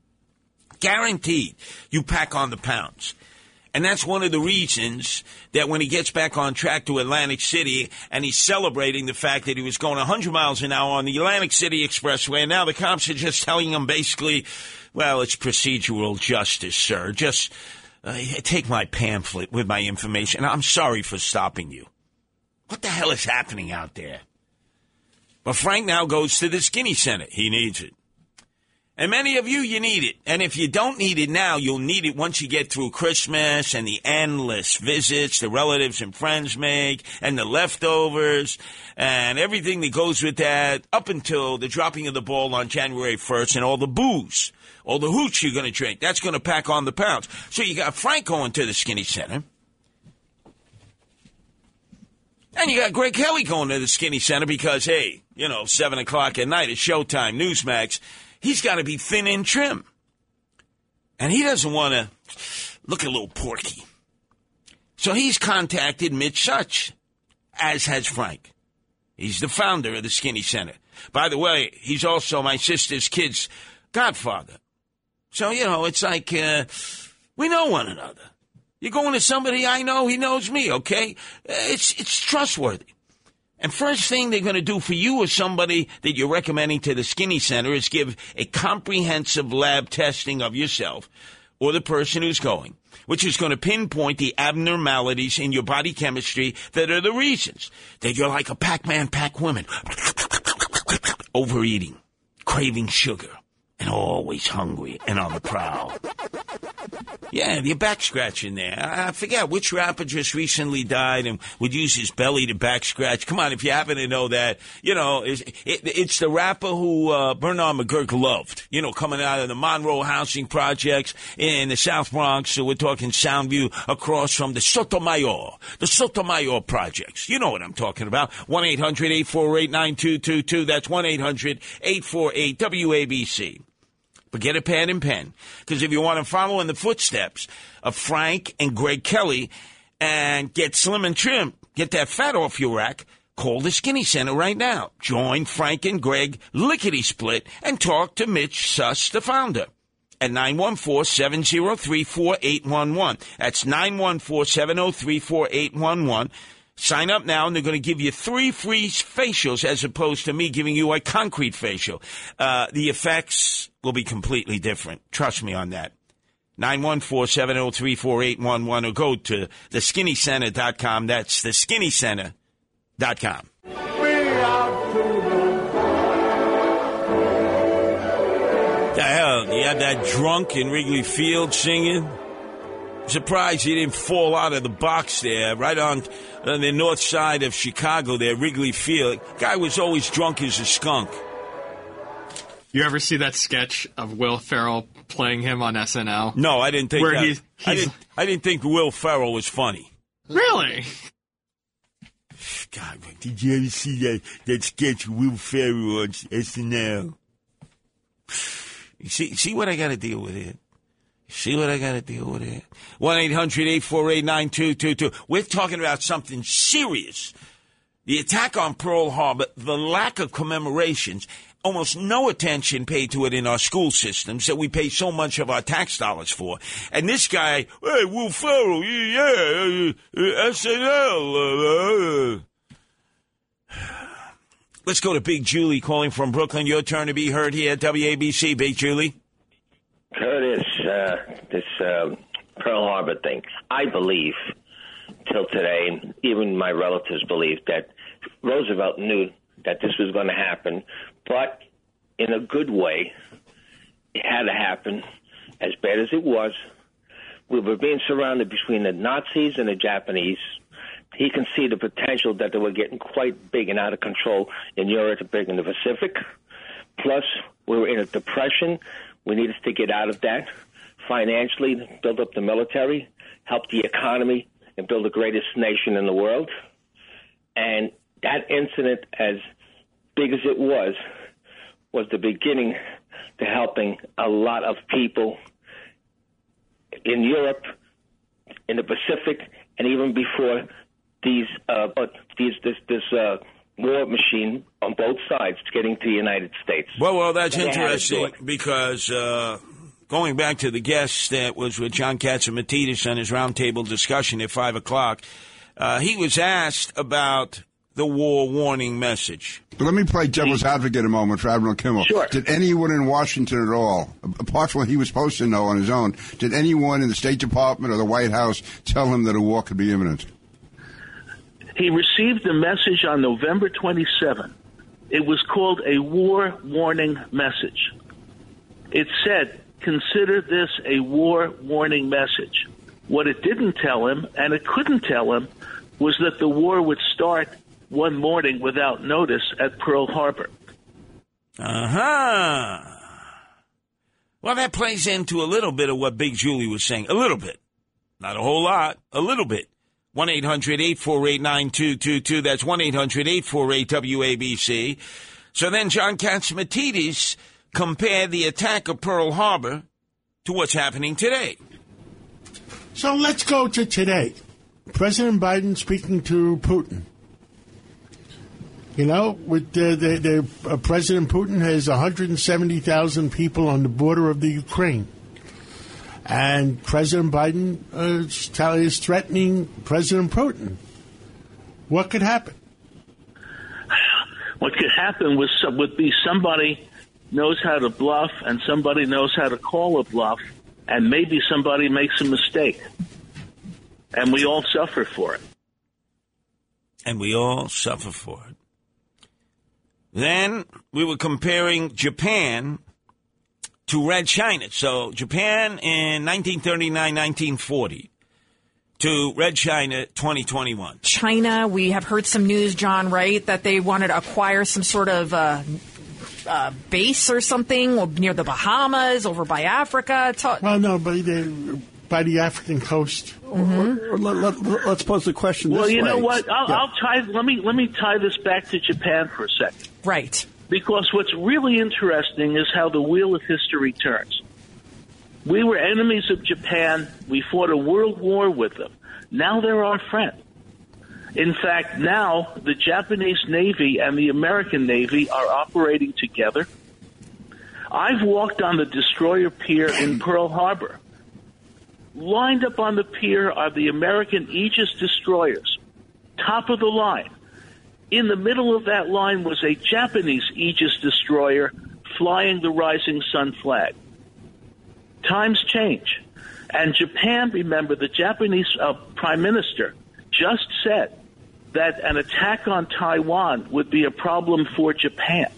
Guaranteed you pack on the pounds. And that's one of the reasons that when he gets back on track to Atlantic City and he's celebrating the fact that he was going 100 miles an hour on the Atlantic City Expressway, and now the cops are just telling him basically, well, it's procedural justice, sir. Just take my pamphlet with my information. I'm sorry for stopping you. What the hell is happening out there? But Frank now goes to the Skinny Center. He needs it. And many of you need it. And if you don't need it now, you'll need it once you get through Christmas and the endless visits the relatives and friends make and the leftovers and everything that goes with that up until the dropping of the ball on January 1st and all the booze, all the hooch you're going to drink. That's going to pack on the pounds. So you got Frank going to the Skinny Center. And you got Greg Kelly going to the Skinny Center because, 7 o'clock at night at Showtime, Newsmax. He's got to be thin and trim. And he doesn't want to look a little porky. So he's contacted Mitch Such, as has Frank. He's the founder of the Skinny Center. By the way, he's also my sister's kid's godfather. So, it's like we know one another. You're going to somebody I know, he knows me, okay? It's trustworthy. And first thing they're going to do for you or somebody that you're recommending to the Skinny Center is give a comprehensive lab testing of yourself or the person who's going, which is going to pinpoint the abnormalities in your body chemistry that are the reasons that you're like a Pac-Man, Pac-Woman, overeating, craving sugar, and always hungry and on the prowl. Yeah, your back scratching there. I forget which rapper just recently died and would use his belly to back scratch. Come on, if you happen to know that, it's the rapper who Bernard McGurk loved, coming out of the Monroe housing projects in the South Bronx. So we're talking Soundview across from the Sotomayor projects. You know what I'm talking about. 1-800-848-9222. That's 1-800-848-WABC. But get a pad and pen, because if you want to follow in the footsteps of Frank and Greg Kelly and get slim and trim, get that fat off your rack, call the Skinny Center right now. Join Frank and Greg lickety-split and talk to Mitch Suss, the founder, at 914-703-4811. That's 914-703-4811. Sign up now, and they're going to give you 3 free facials as opposed to me giving you a concrete facial. The effects will be completely different. Trust me on that. 914-703-4811 or go to theskinnycenter.com. That's theskinnycenter.com. The hell, you had that drunk in Wrigley Field singing? Surprised he didn't fall out of the box there, right on the north side of Chicago there, Wrigley Field. Guy was always drunk as a skunk. You ever see that sketch of Will Ferrell playing him on SNL? No, I didn't think where that. I didn't think Will Ferrell was funny. Really? God, did you ever see that sketch of Will Ferrell on SNL? You see what I got to deal with here? See what I got to deal with here? 1-800-848-9222. We're talking about something serious. The attack on Pearl Harbor, the lack of commemorations, almost no attention paid to it in our school systems that we pay so much of our tax dollars for. And this guy, hey, Will Ferrell, SNL. Let's go to Big Julie calling from Brooklyn. Your turn to be heard here at WABC. Big Julie. Curtis, this Pearl Harbor thing, I believe, till today, even my relatives believe that Roosevelt knew that this was going to happen, but in a good way, it had to happen, as bad as it was. We were being surrounded between the Nazis and the Japanese. He can see the potential that they were getting quite big and out of control in Europe and big in the Pacific. Plus, we were in a depression. We needed to get out of that financially, build up the military, help the economy, and build the greatest nation in the world. And that incident, as big as it was the beginning to helping a lot of people in Europe, in the Pacific, and even before this war machine on both sides getting to the United States. Well, that's interesting because going back to the guest that was with John Catsimatidis on his roundtable discussion at 5 o'clock, he was asked about the war warning message. But let me play devil's advocate a moment for Admiral Kimmel. Sure. Did anyone in Washington at all, apart from what he was supposed to know on his own, did anyone in the State Department or the White House tell him that a war could be imminent? He received the message on November 27th. It was called a war warning message. It said, consider this a war warning message. What it didn't tell him, and it couldn't tell him, was that the war would start one morning without notice at Pearl Harbor. Uh-huh. Well, that plays into a little bit of what Big Julie was saying. A little bit. Not a whole lot. A little bit. 1-800-848-9222. That's 1-800-848-WABC. So then John Catsimatidis compared the attack of Pearl Harbor to what's happening today. So let's go to today. President Biden speaking to Putin. You know, with President Putin has 170,000 people on the border of the Ukraine. And President Biden is threatening President Putin. What could happen? What could happen would be somebody knows how to bluff and somebody knows how to call a bluff, and maybe somebody makes a mistake. And we all suffer for it. And we all suffer for it. Then we were comparing Japan to Red China. So Japan in 1939-1940 to Red China 2021. China, we have heard some news, John, right, that they wanted to acquire some sort of base or something near the Bahamas, over by Africa. Well, no, but by the African coast. Mm-hmm. Let's pose the question this way. Well, you know what? Let me tie this back to Japan for a second. Right. Because what's really interesting is how the wheel of history turns. We were enemies of Japan. We fought a world war with them. Now they're our friend. In fact, now the Japanese Navy and the American Navy are operating together. I've walked on the destroyer pier in Pearl Harbor. Lined up on the pier are the American Aegis destroyers, top of the line. In the middle of that line was a Japanese Aegis destroyer flying the Rising Sun flag. Times change. And Japan, remember, the Japanese prime minister just said that an attack on Taiwan would be a problem for Japan.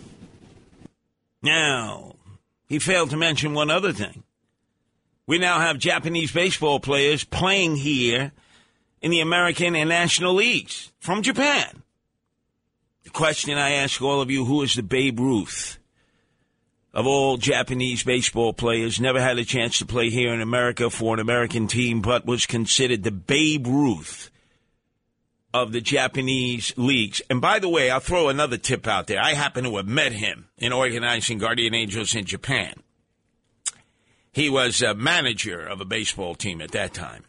Now, he failed to mention one other thing. We now have Japanese baseball players playing here in the American and National Leagues from Japan. The question I ask all of you, who is the Babe Ruth of all Japanese baseball players? Never had a chance to play here in America for an American team, but was considered the Babe Ruth of the Japanese leagues. And by the way, I'll throw another tip out there. I happen to have met him in organizing Guardian Angels in Japan. He was a manager of a baseball team at that time.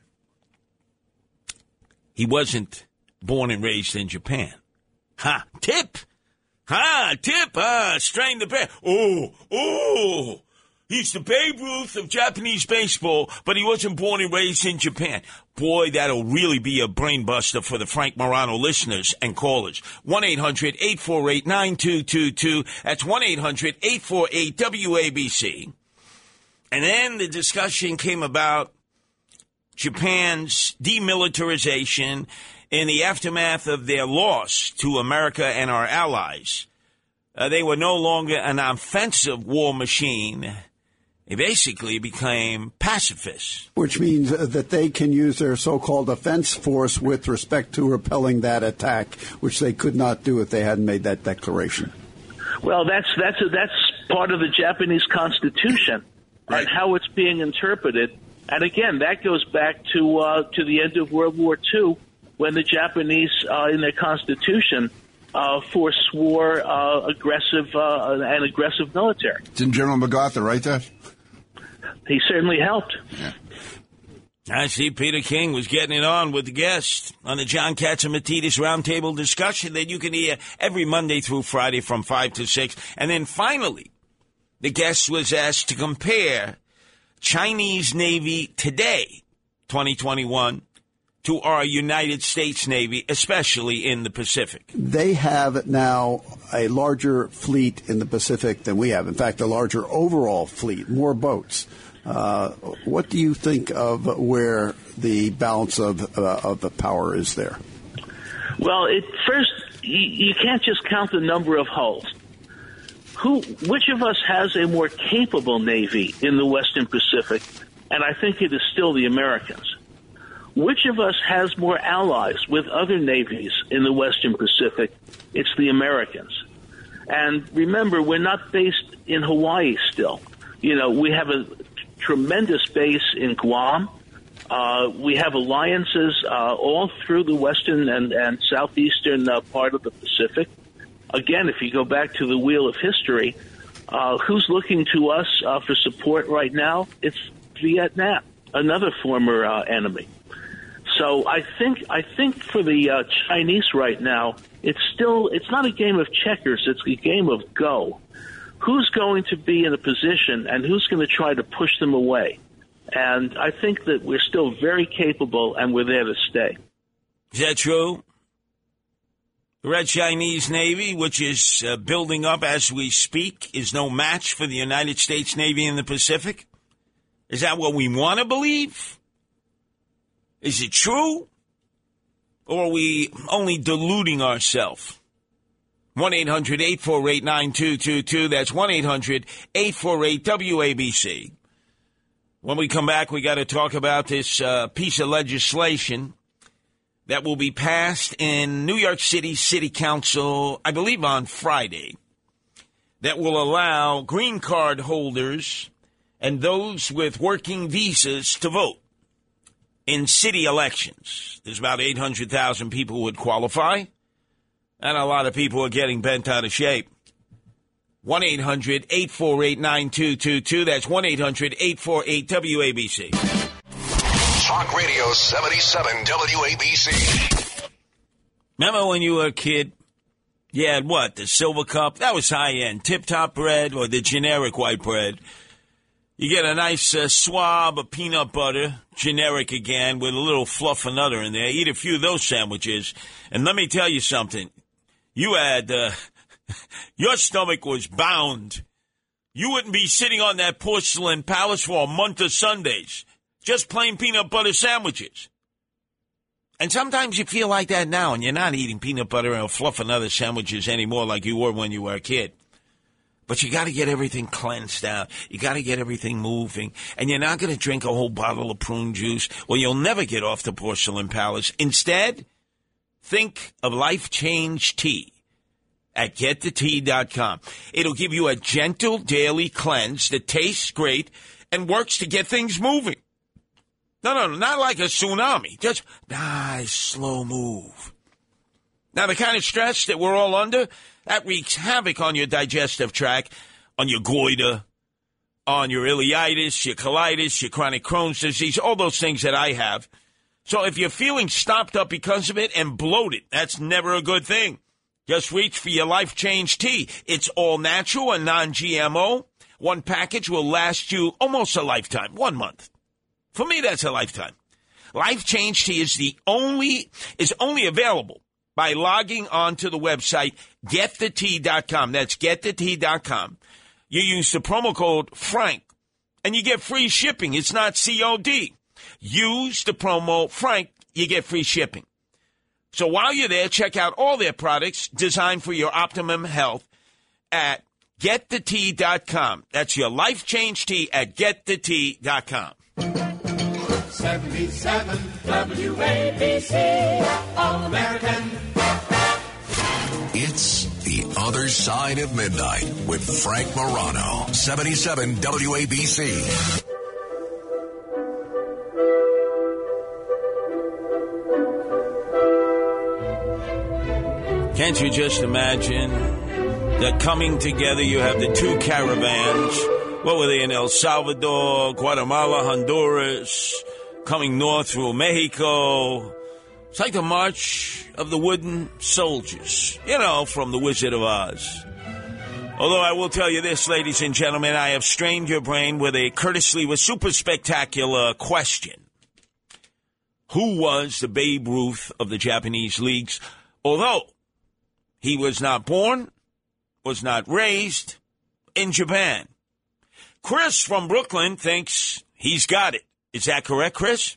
He wasn't born and raised in Japan. Ha! Tip! Ha! Tip! Strain the bear. Oh! He's the Babe Ruth of Japanese baseball, but he wasn't born and raised in Japan. Boy, that'll really be a brain buster for the Frank Morano listeners and callers. 1-800-848-9222. That's 1-800-848-WABC. And then the discussion came about Japan's demilitarization in the aftermath of their loss to America and our allies. They were no longer an offensive war machine. They basically became pacifists. Which means that they can use their so-called offense force with respect to repelling that attack, which they could not do if they hadn't made that declaration. Well, that's part of the Japanese Constitution, right, and how it's being interpreted. And again, that goes back to the end of World War II, when the Japanese, in their Constitution, forswore an aggressive military. Didn't General MacArthur write that? He certainly helped. Yeah. I see Peter King was getting it on with the guest on the John Catsimatidis Roundtable discussion that you can hear every Monday through Friday from 5 to 6. And then finally, the guest was asked to compare Chinese Navy today, 2021, to our United States Navy, especially in the Pacific. They have now a larger fleet in the Pacific than we have. In fact, a larger overall fleet, more boats. What do you think of where the balance of the power is there? Well, first, you can't just count the number of hulls. Which of us has a more capable Navy in the Western Pacific? And I think it is still the Americans. Which of us has more allies with other navies in the Western Pacific? It's the Americans. And remember, we're not based in Hawaii still. You know, we have a tremendous base in Guam. We have alliances all through the western and southeastern part of the Pacific. Again, if you go back to the wheel of history, who's looking to us for support right now? It's Vietnam, another former enemy. So I think for the Chinese right now, it's not a game of checkers, it's a game of go. Who's going to be in a position and who's going to try to push them away? And I think that we're still very capable and we're there to stay. Is that true? The Red Chinese Navy, which is building up as we speak, is no match for the United States Navy in the Pacific? Is that what we want to believe? Is it true? Or are we only deluding ourselves? 1-800-848-9222. That's 1-800-848-WABC. When we come back, we got to talk about this piece of legislation that will be passed in New York City City Council, I believe on Friday, that will allow green card holders and those with working visas to vote in city elections. There's about 800,000 people who would qualify, and a lot of people are getting bent out of shape. 1-800-848-9222. That's 1-800-848-WABC. Talk Radio 77 WABC. Remember when you were a kid, you had what, the silver cup? That was high-end. Tip-top bread or the generic white bread. You get a nice swab of peanut butter, generic again, with a little fluff and nutter in there. Eat a few of those sandwiches. And let me tell you something. You had, your stomach was bound. You wouldn't be sitting on that porcelain palace for a month of Sundays. Just plain peanut butter sandwiches. And sometimes you feel like that now, and you're not eating peanut butter and fluff and other sandwiches anymore like you were when you were a kid. But you got to get everything cleansed out. You got to get everything moving. And you're not going to drink a whole bottle of prune juice. Well, you'll never get off the porcelain palace. Instead, think of Life Change Tea at GetTheTea.com. It'll give you a gentle daily cleanse that tastes great and works to get things moving. No, not like a tsunami. Just nice, slow move. Now, the kind of stress that we're all under, that wreaks havoc on your digestive tract, on your goiter, on your ileitis, your colitis, your chronic Crohn's disease, all those things that I have. So if you're feeling stopped up because of it and bloated, that's never a good thing. Just reach for your Life Change Tea. It's all natural and non-GMO. One package will last you almost a lifetime, 1 month. For me, that's a lifetime. Life Change Tea is only available by logging on to the website GetTheTea.com. That's GetTheTea.com. You use the promo code Frank, and you get free shipping. It's not COD. Use the promo Frank, you get free shipping. So while you're there, check out all their products designed for your optimum health at GetTheTea.com. That's your Life Change Tea at GetTheTea.com. 77 WABC, All-American. It's The Other Side of Midnight with Frank Morano. 77 WABC. Can't you just imagine that coming together, you have the two caravans. What were they in El Salvador, Guatemala, Honduras, coming north through Mexico? It's like the March of the Wooden Soldiers, from The Wizard of Oz. Although I will tell you this, ladies and gentlemen, I have strained your brain with super spectacular question. Who was the Babe Ruth of the Japanese leagues? Although he was not born, was not raised in Japan. Chris from Brooklyn thinks he's got it. Is that correct, Chris?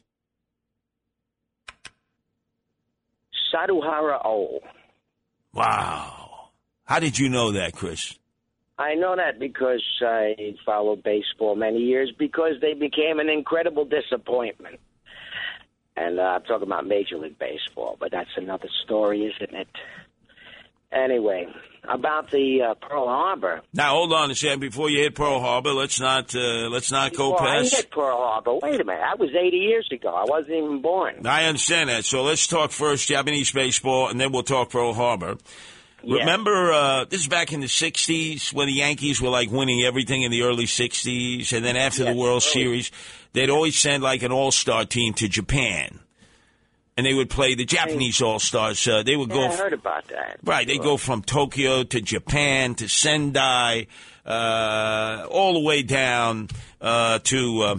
Saruhara O. Wow. How did you know that, Chris? I know that because I followed baseball many years because they became an incredible disappointment. And I'm talking about Major League Baseball, but that's another story, isn't it? Anyway, about the Pearl Harbor. Now, hold on a second. Before you hit Pearl Harbor, let's not go past. I hit Pearl Harbor. Wait a minute. That was 80 years ago. I wasn't even born. I understand that. So let's talk first Japanese baseball, and then we'll talk Pearl Harbor. Yeah. Remember, this is back in the 60s when the Yankees were, winning everything in the early 60s, and then after the World Series, they'd always send, an all-star team to Japan. And they would play the Japanese All-Stars. They would go. I heard about that. Right. They go from Tokyo to Japan to Sendai, all the way down to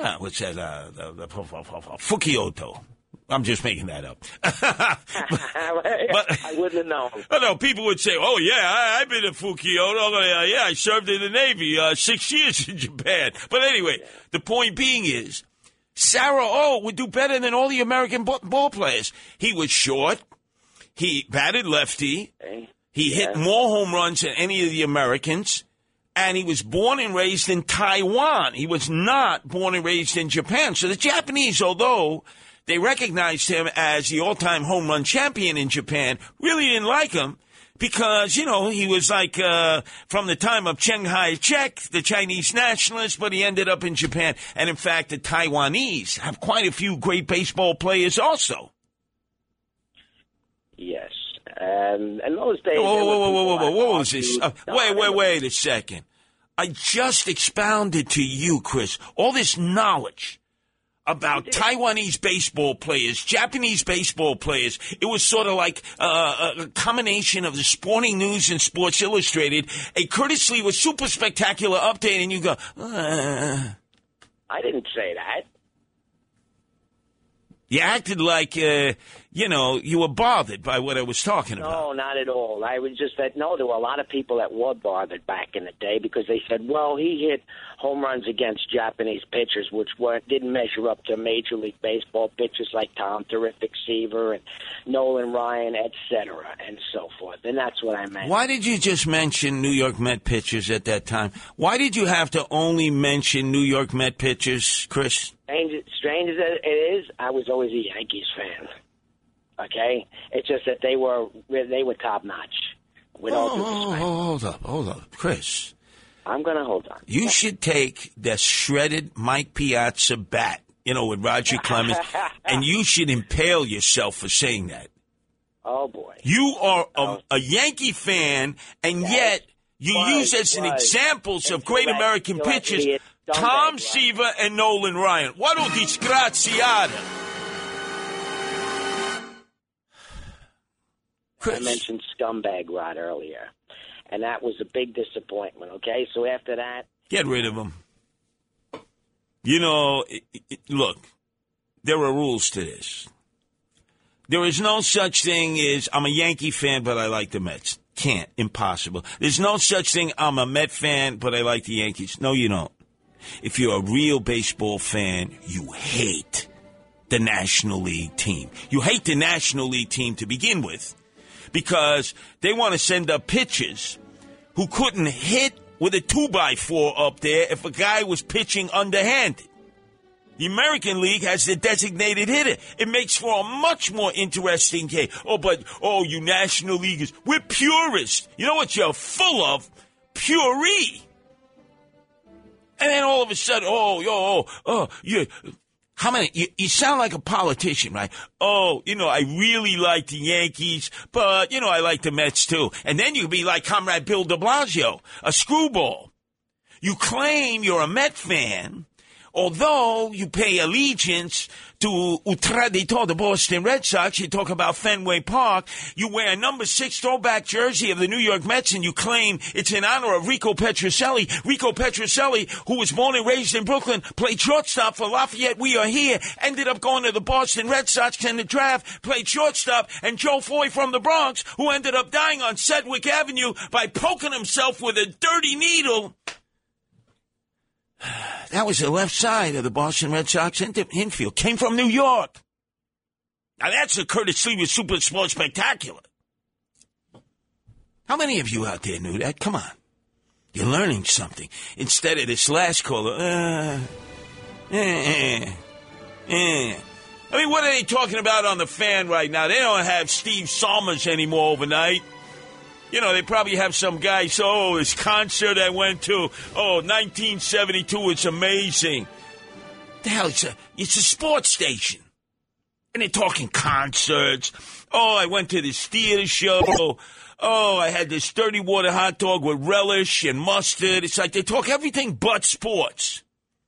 Fukioto. I'm just making that up. But I wouldn't have known. No, people would say, "Oh yeah, I've been to Fukioto. Yeah, I served in the Navy 6 years in Japan." But anyway, the point being is, Sarah O would do better than all the American ball players. He was short. He batted lefty. He hit more home runs than any of the Americans. And he was born and raised in Taiwan. He was not born and raised in Japan. So the Japanese, although they recognized him as the all-time home run champion in Japan, really didn't like him. Because, he was from the time of Chiang Kai-shek, the Chinese nationalist, but he ended up in Japan. And, in fact, the Taiwanese have quite a few great baseball players also. Yes. And those days... Whoa. What was this? Wait a second. I just expounded to you, Chris, all this knowledge about Taiwanese baseball players, Japanese baseball players. It was sort of like a combination of the Sporting News and Sports Illustrated. A Curtis Lee was super spectacular update, and you go, I didn't say that. You acted like, you were bothered by what I was talking about. No, not at all. I was just that, no, there were a lot of people that were bothered back in the day because they said, well, he hit home runs against Japanese pitchers, which didn't measure up to Major League Baseball pitchers like Tom Terrific Seaver and Nolan Ryan, et cetera, and so forth. And that's what I meant. Why did you just mention New York Met pitchers at that time? Why did you have to only mention New York Met pitchers, Chris? Strange as it is, I was always a Yankees fan. Okay? It's just that they were top-notch. Hold up. Chris. I'm going to hold on. You should take the shredded Mike Piazza bat, with Roger Clemens, and you should impale yourself for saying that. Oh, boy. You are a Yankee fan, and yet you use as an examples of great American pitchers Tom Seaver and Nolan Ryan. What a disgraziata. I mentioned Scumbag Rod earlier, and that was a big disappointment, okay? So after that... Get rid of him. Look, there are rules to this. There is no such thing as, I'm a Yankee fan, but I like the Mets. Can't. Impossible. There's no such thing, I'm a Met fan, but I like the Yankees. No, you don't. If you're a real baseball fan, you hate the National League team. You hate the National League team to begin with because they want to send up pitchers who couldn't hit with a 2x4 up there if a guy was pitching underhanded. The American League has the designated hitter. It makes for a much more interesting game. You National Leaguers, we're purists. You know what you're full of? Puree. And then all of a sudden, you sound like a politician, right? I really like the Yankees, but, I like the Mets too. And then you could be like Comrade Bill de Blasio, a screwball. You claim you're a Met fan, although you pay allegiance to Ultradito, the Boston Red Sox. You talk about Fenway Park. You wear a number 6 throwback jersey of the New York Mets, and you claim it's in honor of Rico Petrocelli. Rico Petrocelli, who was born and raised in Brooklyn, played shortstop for Lafayette. We are here. Ended up going to the Boston Red Sox in the draft, played shortstop. And Joe Foy from the Bronx, who ended up dying on Sedgwick Avenue by poking himself with a dirty needle. That was the left side of the Boston Red Sox infield. Came from New York. Now that's a Curtis Lee with Super Sports Spectacular. How many of you out there knew that? Come on. You're learning something. Instead of this last caller, I mean, what are they talking about on the Fan right now? They don't have Steve Salmers anymore overnight. They probably have some guy, this concert I went to, 1972, it's amazing. The hell, it's a sports station. And they're talking concerts. I went to this theater show. I had this dirty water hot dog with relish and mustard. It's like they talk everything but sports.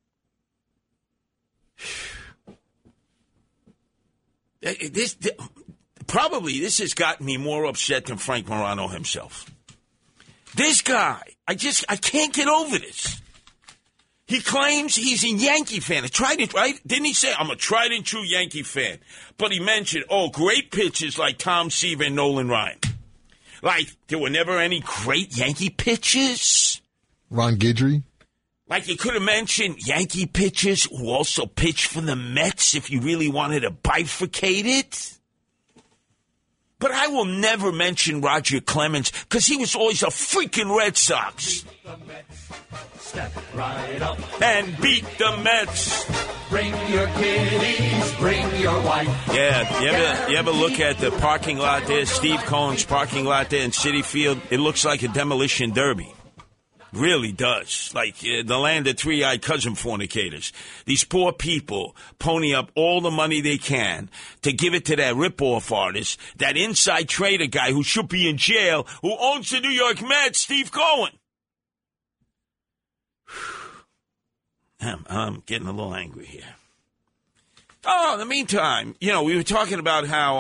Probably this has gotten me more upset than Frank Morano himself. This guy, I can't get over this. He claims he's a Yankee fan. Right? Didn't he say, I'm a tried and true Yankee fan? But he mentioned, great pitchers like Tom Seaver and Nolan Ryan. Like, there were never any great Yankee pitchers? Ron Guidry? Like, you could have mentioned Yankee pitchers who also pitched for the Mets if you really wanted to bifurcate it? But I will never mention Roger Clemens because he was always a freaking Red Sox. Step right up and beat the Mets. Bring your kiddies, bring your wife. Yeah, you ever look at the parking lot there, Steve Cohen's parking lot there in Citi Field? It looks like a demolition derby. Really does. Like the land of three-eyed cousin fornicators. These poor people pony up all the money they can to give it to that rip-off artist, that inside trader guy who should be in jail, who owns the New York Mets, Steve Cohen. I'm getting a little angry here. Oh, in the meantime, we were talking about how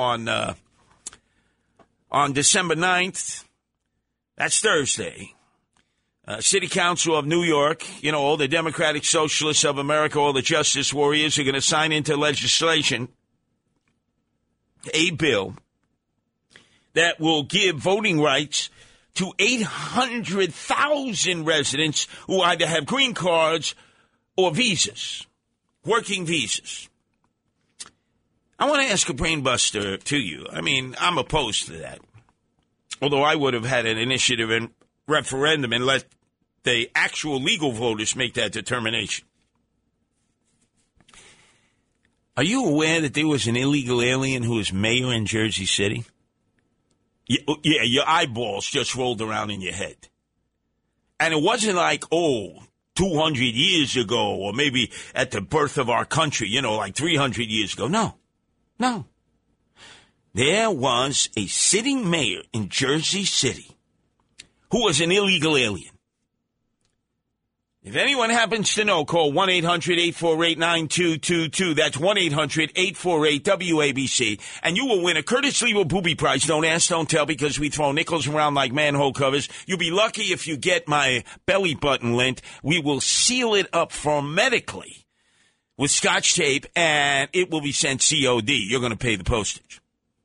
on December 9th, that's Thursday, City Council of New York, all the Democratic Socialists of America, all the justice warriors are going to sign into legislation a bill that will give voting rights to 800,000 residents who either have green cards or visas, working visas. I want to ask a brainbuster to you. I mean, I'm opposed to that. Although I would have had an initiative and referendum and let the actual legal voters make that determination. Are you aware that there was an illegal alien who was mayor in Jersey City? Yeah, your eyeballs just rolled around in your head. And it wasn't like, 200 years ago, or maybe at the birth of our country, like 300 years ago. No. There was a sitting mayor in Jersey City who was an illegal alien. If anyone happens to know, call 1-800-848-9222. That's 1-800-848-WABC. And you will win a Curtis Lewa Booby Prize. Don't ask, don't tell, because we throw nickels around like manhole covers. You'll be lucky if you get my belly button lint. We will seal it up hermetically with Scotch tape, and it will be sent COD. You're going to pay the postage.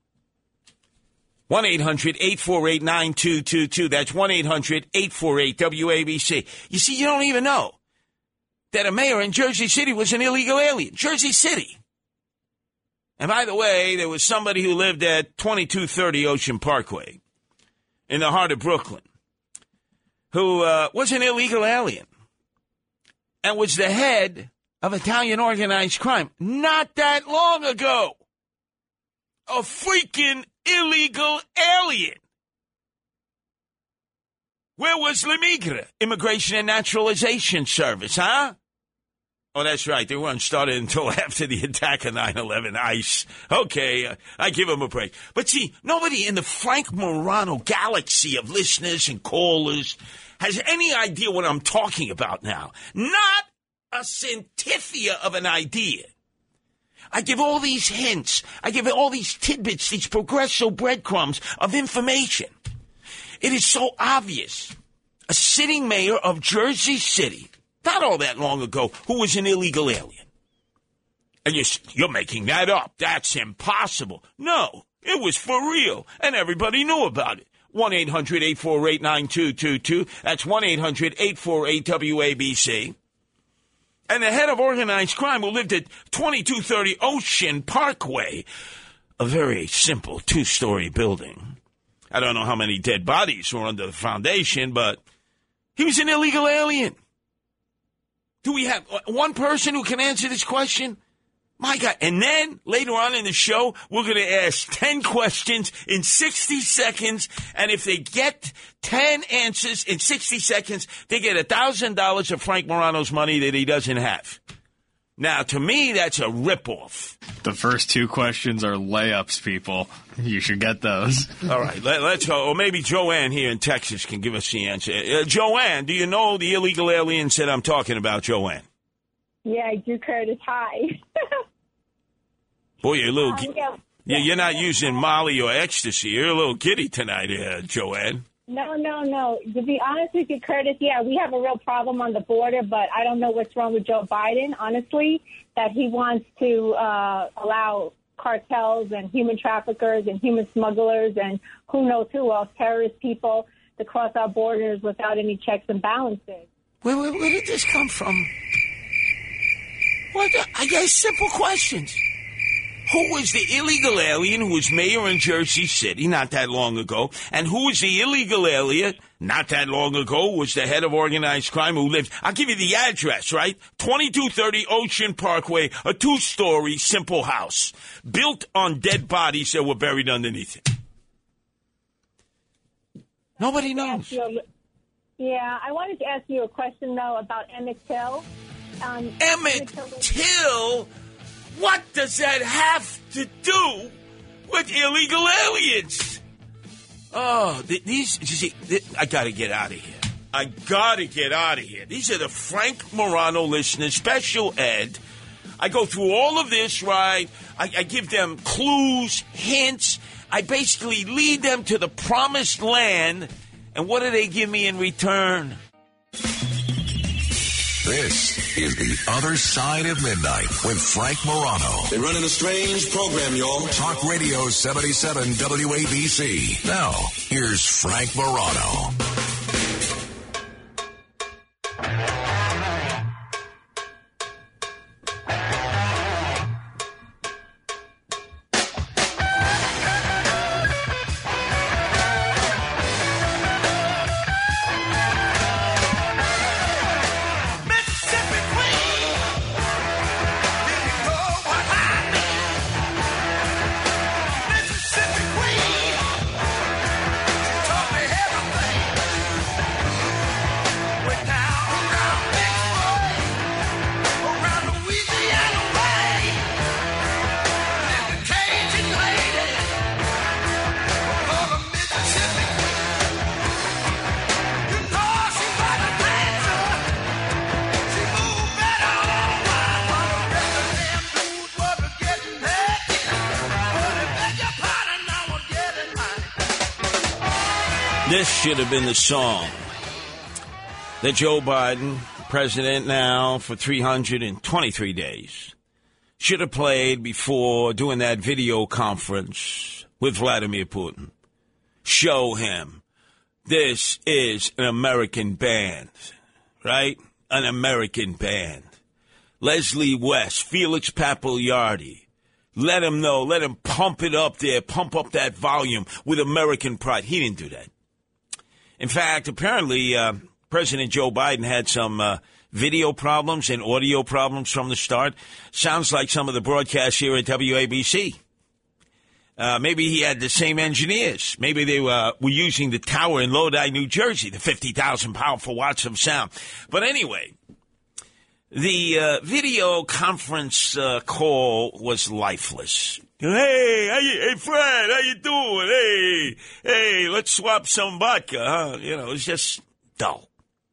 1-800-848-9222. That's 1-800-848-WABC. You see, you don't even know that a mayor in Jersey City was an illegal alien. Jersey City. And by the way, there was somebody who lived at 2230 Ocean Parkway in the heart of Brooklyn who was an illegal alien and was the head of Italian organized crime not that long ago. A freaking illegal alien. Where was LIMIGRA, Immigration and Naturalization Service, huh? Oh, that's right. They weren't started until after the attack of 9/11. ICE. Okay, I give them a break. But see, nobody in the Frank Morano galaxy of listeners and callers has any idea what I'm talking about now. Not a centithia of an idea. I give all these hints. I give all these tidbits, these progresso breadcrumbs of information. It is so obvious. A sitting mayor of Jersey City, not all that long ago, who was an illegal alien. And you're making that up. That's impossible. No, it was for real, and everybody knew about it. 1-800-848-9222. That's 1-800-848-WABC. And the head of organized crime who lived at 2230 Ocean Parkway, a very simple 2-story building. I don't know how many dead bodies were under the foundation, but he was an illegal alien. Do we have one person who can answer this question? My God. And then later on in the show, we're going to ask 10 questions in 60 seconds. And if they get 10 answers in 60 seconds, they get $1,000 of Frank Morano's money that he doesn't have. Now, to me, that's a ripoff. The first 2 questions are layups, people. You should get those. All right, let's go. Or maybe Joanne here in Texas can give us the answer. Joanne, do you know the illegal aliens that I'm talking about, Joanne? Yeah, I do, Curtis. Hi. Boy, you're a little... you're not using Molly or ecstasy. You're a little giddy tonight, Joanne. No. To be honest with you, Curtis, yeah, we have a real problem on the border, but I don't know what's wrong with Joe Biden, honestly, that he wants to allow cartels and human traffickers and human smugglers and who knows who else, terrorist people, to cross our borders without any checks and balances. Where did this come from? I got simple questions. Who was the illegal alien who was mayor in Jersey City not that long ago? And who was the illegal alien not that long ago who was the head of organized crime who lived... I'll give you the address, right? 2230 Ocean Parkway, a 2-story simple house built on dead bodies that were buried underneath it. Nobody knows. Yeah, I wanted to ask you a question, though, about Emmett Till. Emmett Till? What does that have to do with illegal aliens? Oh, I got to get out of here. These are the Frank Morano listeners, special ed. I go through all of this, right? I give them clues, hints. I basically lead them to the promised land. And what do they give me in return? This is The Other Side of Midnight with Frank Morano. They're running a strange program, y'all. Talk Radio 77 WABC. Now, here's Frank Morano. This should have been the song that Joe Biden, president now for 323 days, should have played before doing that video conference with Vladimir Putin. Show him this is an American band, right? An American band. Leslie West, Felix Papagliardi. Let him know. Let him pump it up there. Pump up that volume with American pride. He didn't do that. In fact, apparently, President Joe Biden had some video problems and audio problems from the start. Sounds like some of the broadcasts here at WABC. Maybe he had the same engineers. Maybe they were using the tower in Lodi, New Jersey, the 50,000 powerful watts of sound. But anyway, the video conference call was lifeless. Hey, Fred, how you doing? Hey, let's swap some vodka, huh? You know, it's just dull.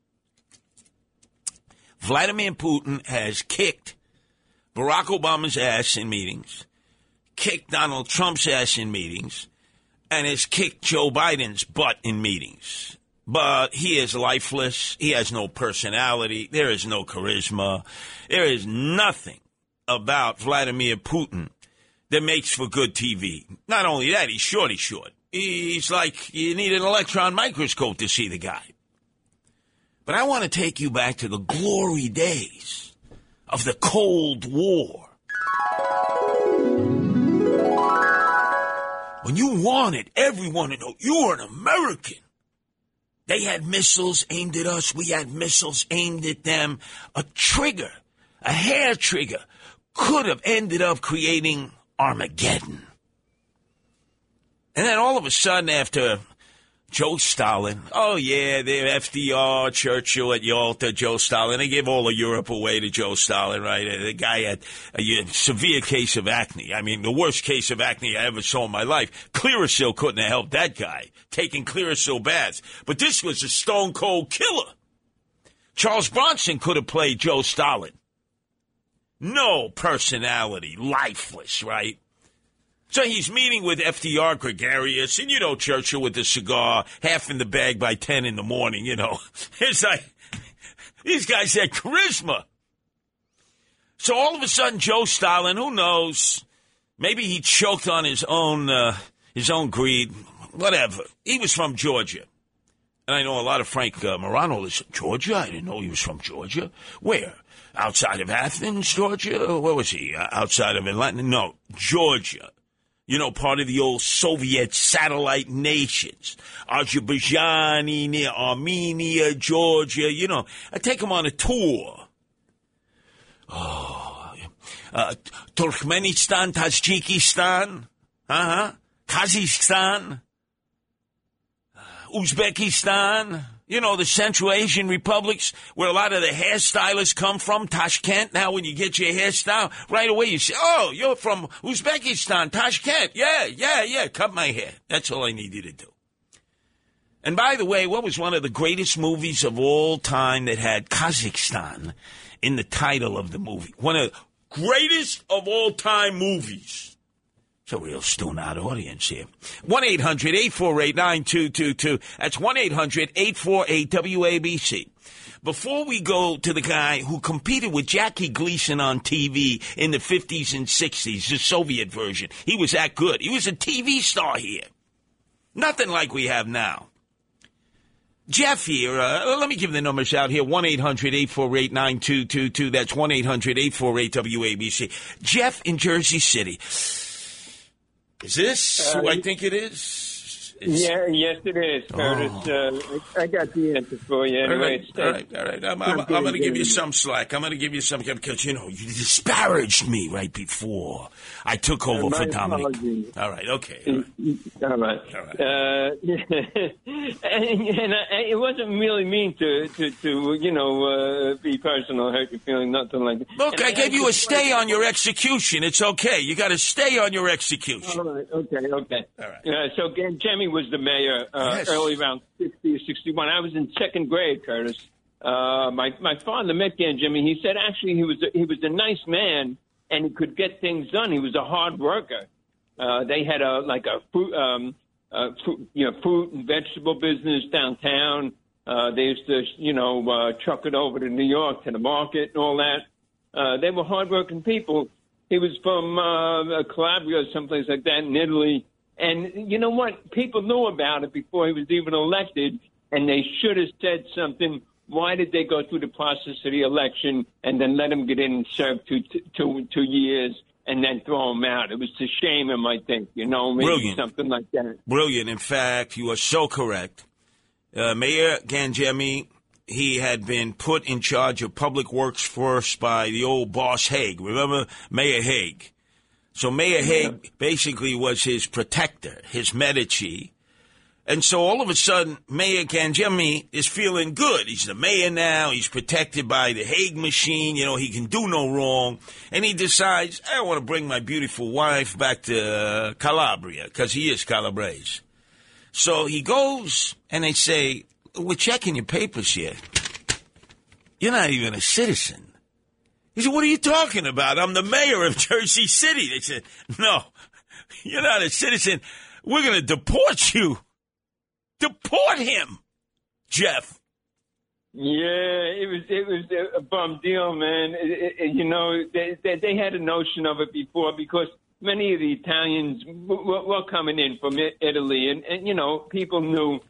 Vladimir Putin has kicked Barack Obama's ass in meetings, kicked Donald Trump's ass in meetings, and has kicked Joe Biden's butt in meetings. But he is lifeless. He has no personality. There is no charisma. There is nothing about Vladimir Putin that makes for good TV. Not only that, he's short. He's like, you need an electron microscope to see the guy. But I want to take you back to the glory days of the Cold War. When you wanted everyone to know you were an American. They had missiles aimed at us. We had missiles aimed at them. A trigger, a hair trigger, could have ended up creating Armageddon. And then all of a sudden, after Joe Stalin, oh yeah, they're FDR, Churchill at Yalta, Joe Stalin. They gave all of Europe away to Joe Stalin, right? The guy had a severe case of acne. I mean, the worst case of acne I ever saw in my life. Clearasil couldn't have helped that guy, taking Clearasil baths. But this was a stone-cold killer. Charles Bronson could have played Joe Stalin. No personality, lifeless, right? So he's meeting with FDR, gregarious, and you know Churchill with the cigar, half in the bag by 10 in the morning, you know. It's like, these guys had charisma. So all of a sudden, Joe Stalin, who knows, maybe he choked on his own greed, whatever. He was from Georgia. And I know a lot of Frank Morano is Georgia. I didn't know he was from Georgia. Where? Outside of Athens, Georgia? Where was he? Outside of Atlanta? No, Georgia. You know, part of the old Soviet satellite nations. Azerbaijan, near Armenia, Georgia. You know, I take him on a tour. Oh, Turkmenistan, Tajikistan, Kazakhstan, Uzbekistan. You know, the Central Asian republics where a lot of the hairstylists come from, Tashkent. Now, when you get your hairstyle, right away you say, oh, you're from Uzbekistan, Tashkent. Yeah, cut my hair. That's all I needed to do. And by the way, what was one of the greatest movies of all time that had Kazakhstan in the title of the movie? One of Greatest of all-time movies. It's a real stone-out audience here. 1-800-848-9222. That's 1-800-848-WABC. Before we go to the guy who competed with Jackie Gleason on TV in the 50s and 60s, the Soviet version, he was that good. He was a TV star here. Nothing like we have now. Jeff here, let me give the numbers out here, 1-800-848-9222. That's 1-800-848-WABC. Jeff in Jersey City. Is this who I think it is? Yes, it is, Curtis. I got the answer for you anyway. All right. I'm going to give you some slack. I'm going to give you some, because, you disparaged me right before I took over for Dominic. Apologies. All right, okay. All right. And it wasn't really mean to be personal, hurt your feeling, nothing like that. Look, I gave you a stay on your execution. It's okay. You got to stay on your execution. All right, okay. All right. So Jimmy was the mayor Yes. early around 60 or 61. I was in second grade, Curtis. My father met Jimmy. He said actually he was a nice man and he could get things done. He was a hard worker. They had a fruit and vegetable business downtown. They used to truck it over to New York to the market and all that. They were hardworking people. He was from Calabria or someplace like that in Italy. And you know what? People knew about it before he was even elected, and they should have said something. Why did they go through the process of the election and then let him get in and serve two years and then throw him out? It was to shame him, I think, maybe Brilliant. Something like that. Brilliant. In fact, you are so correct. Mayor Ganjemi, he had been put in charge of public works first by the old boss Haig. Remember Mayor Haig? So Mayor Haig basically was his protector, his Medici. And so all of a sudden, Mayor Ganjemi is feeling good. He's the mayor now. He's protected by the Haig machine. He can do no wrong. And he decides, I want to bring my beautiful wife back to Calabria, because he is Calabrese. So he goes, and they say, we're checking your papers here. You're not even a citizen. He said, what are you talking about? I'm the mayor of Jersey City. They said, no, you're not a citizen. We're going to deport you. Deport him, Jeff. Yeah, it was a bum deal, man. They had a notion of it before because many of the Italians were coming in from Italy, and people knew,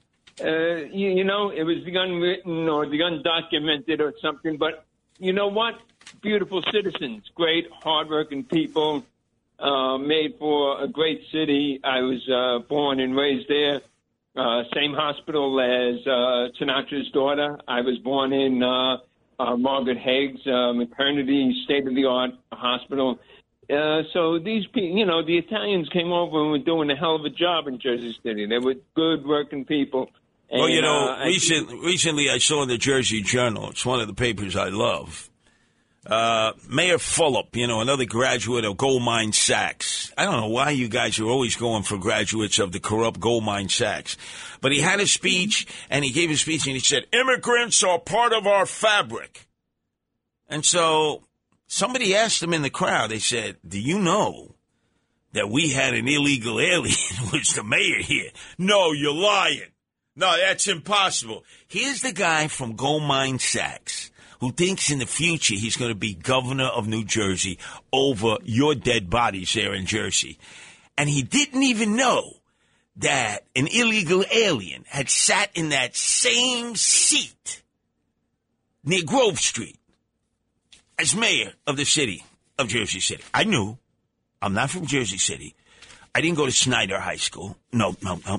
it was the unwritten or the undocumented or something. But you know what? Beautiful citizens, great, hardworking people, made for a great city. I was born and raised there. Same hospital as Sinatra's daughter. I was born in Margaret Haig's maternity, state-of-the-art hospital. So these people, the Italians came over and were doing a hell of a job in Jersey City. They were good working people. And, well, recently I saw in the Jersey Journal, it's one of the papers I love, Mayor Fulop, another graduate of Goldman Sachs. I don't know why you guys are always going for graduates of the corrupt Goldman Sachs. But he had a speech, and he gave a speech, and he said, immigrants are part of our fabric. And so somebody asked him in the crowd, they said, do you know that we had an illegal alien who was the mayor here? No, you're lying. No, that's impossible. Here's the guy from Goldman Sachs who thinks in the future he's going to be governor of New Jersey over your dead bodies there in Jersey. And he didn't even know that an illegal alien had sat in that same seat near Grove Street as mayor of the city of Jersey City. I knew. I'm not from Jersey City. I didn't go to Snyder High School. No.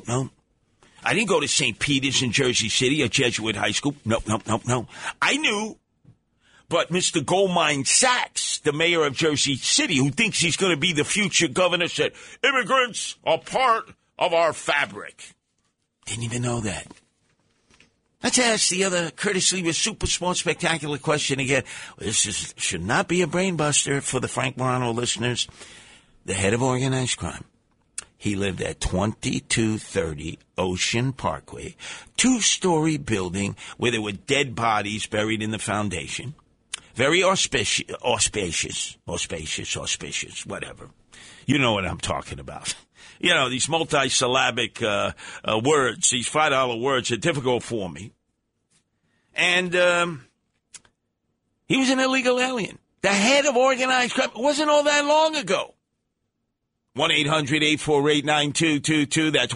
I didn't go to St. Peter's in Jersey City, a Jesuit high school. No. I knew. But Mr. Goldman Sachs, the mayor of Jersey City, who thinks he's going to be the future governor, said, immigrants are part of our fabric. Didn't even know that. Let's ask the other Curtis Lever super smart spectacular question again. This should not be a brain buster for the Frank Morano listeners. The head of organized crime. He lived at 2230 Ocean Parkway, 2-story building where there were dead bodies buried in the foundation. very auspicious, whatever. You know what I'm talking about. You know, these multi-syllabic words, these $5 words are difficult for me. And he was an illegal alien. The head of organized crime. It wasn't all that long ago. 1-800-848-9222. That's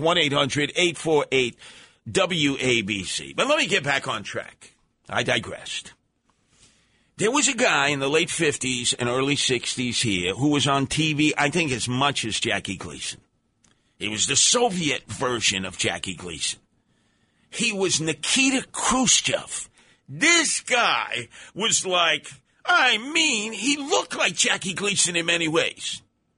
1-800-848-WABC. But let me get back on track. I digressed. There was a guy in the late 50s and early 60s here who was on TV, I think, as much as Jackie Gleason. He was the Soviet version of Jackie Gleason. He was Nikita Khrushchev. This guy was like, he looked like Jackie Gleason in many ways.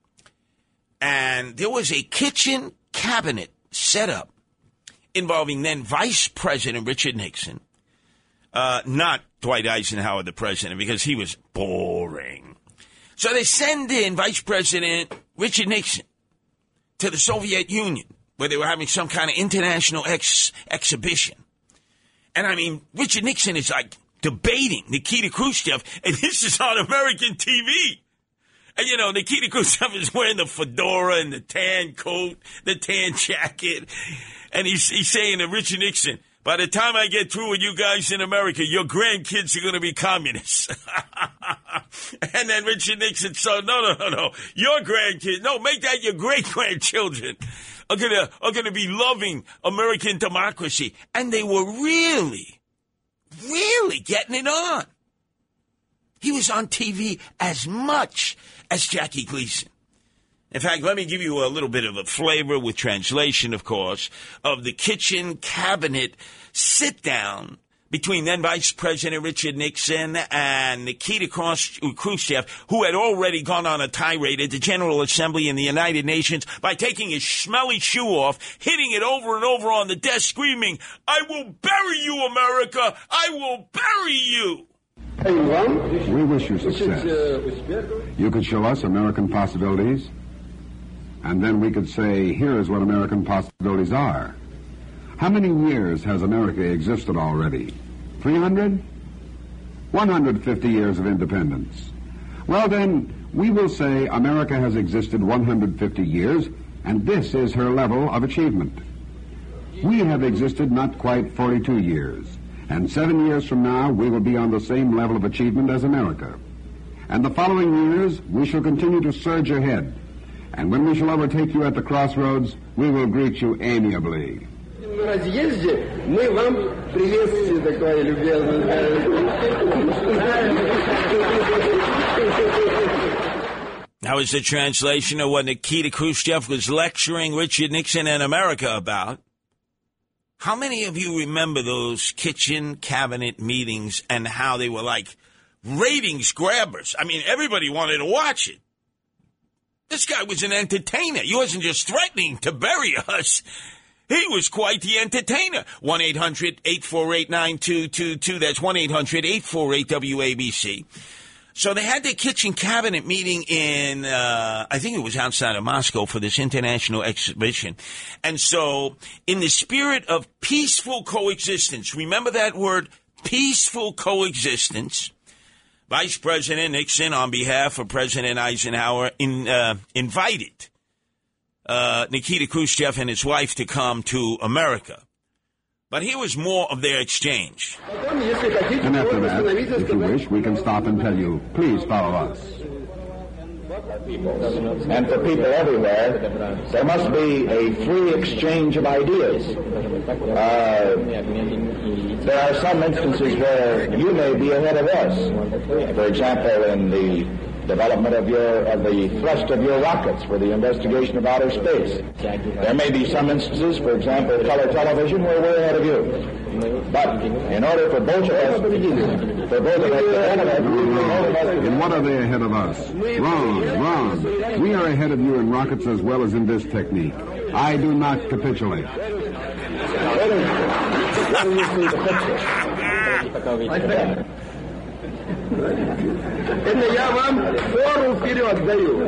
And there was a kitchen cabinet set up involving then Vice President Richard Nixon. Not Dwight Eisenhower, the president, because he was boring. So they send in Vice President Richard Nixon to the Soviet Union, where they were having some kind of international exhibition. And Richard Nixon is like debating Nikita Khrushchev, and this is on American TV. And, Nikita Khrushchev is wearing the fedora and the tan coat, the tan jacket. And he's saying to Richard Nixon, by the time I get through with you guys in America, your grandkids are going to be communists. And then Richard Nixon said, no. Your grandkids, no, make that your great-grandchildren are gonna be loving American democracy. And they were really, really getting it on. He was on TV as much as Jackie Gleason. In fact, let me give you a little bit of a flavor with translation, of course, of the kitchen cabinet sit-down between then Vice President Richard Nixon and Nikita Khrushchev, who had already gone on a tirade at the General Assembly in the United Nations by taking his smelly shoe off, hitting it over and over on the desk, screaming, "I will bury you, America! I will bury you!" We wish you success. You could show us American possibilities, and then we could say, here is what American possibilities are. How many years has America existed already? 300? 150 years of independence. Well, then, we will say America has existed 150 years, and this is her level of achievement. We have existed not quite 42 years, and 7 years from now, we will be on the same level of achievement as America. And the following years, we shall continue to surge ahead. And when we shall overtake you at the crossroads, we will greet you amiably. That was the translation of what Nikita Khrushchev was lecturing Richard Nixon and America about. How many of you remember those kitchen cabinet meetings and how they were like ratings grabbers? Everybody wanted to watch it. This guy was an entertainer. He wasn't just threatening to bury us. He was quite the entertainer. 1-800-848-9222. That's 1-800-848-WABC. So they had their kitchen cabinet meeting in, I think it was outside of Moscow for this international exhibition. And so in the spirit of peaceful coexistence, remember that word, peaceful coexistence, Vice President Nixon, on behalf of President Eisenhower, invited Nikita Khrushchev and his wife to come to America. But here was more of their exchange. And after that, if you wish, we can stop and tell you, please follow us. And for people everywhere, there must be a free exchange of ideas. There are some instances where you may be ahead of us. For example, in the development of the thrust of your rockets for the investigation of outer space. There may be some instances, for example, color television, where we're ahead of you. But in order for both of us, in what are they ahead of us? Wrong. We are ahead of you in rockets as well as in this technique. I do not capitulate. Where do you see the picture? Это я вам фору вперед даю.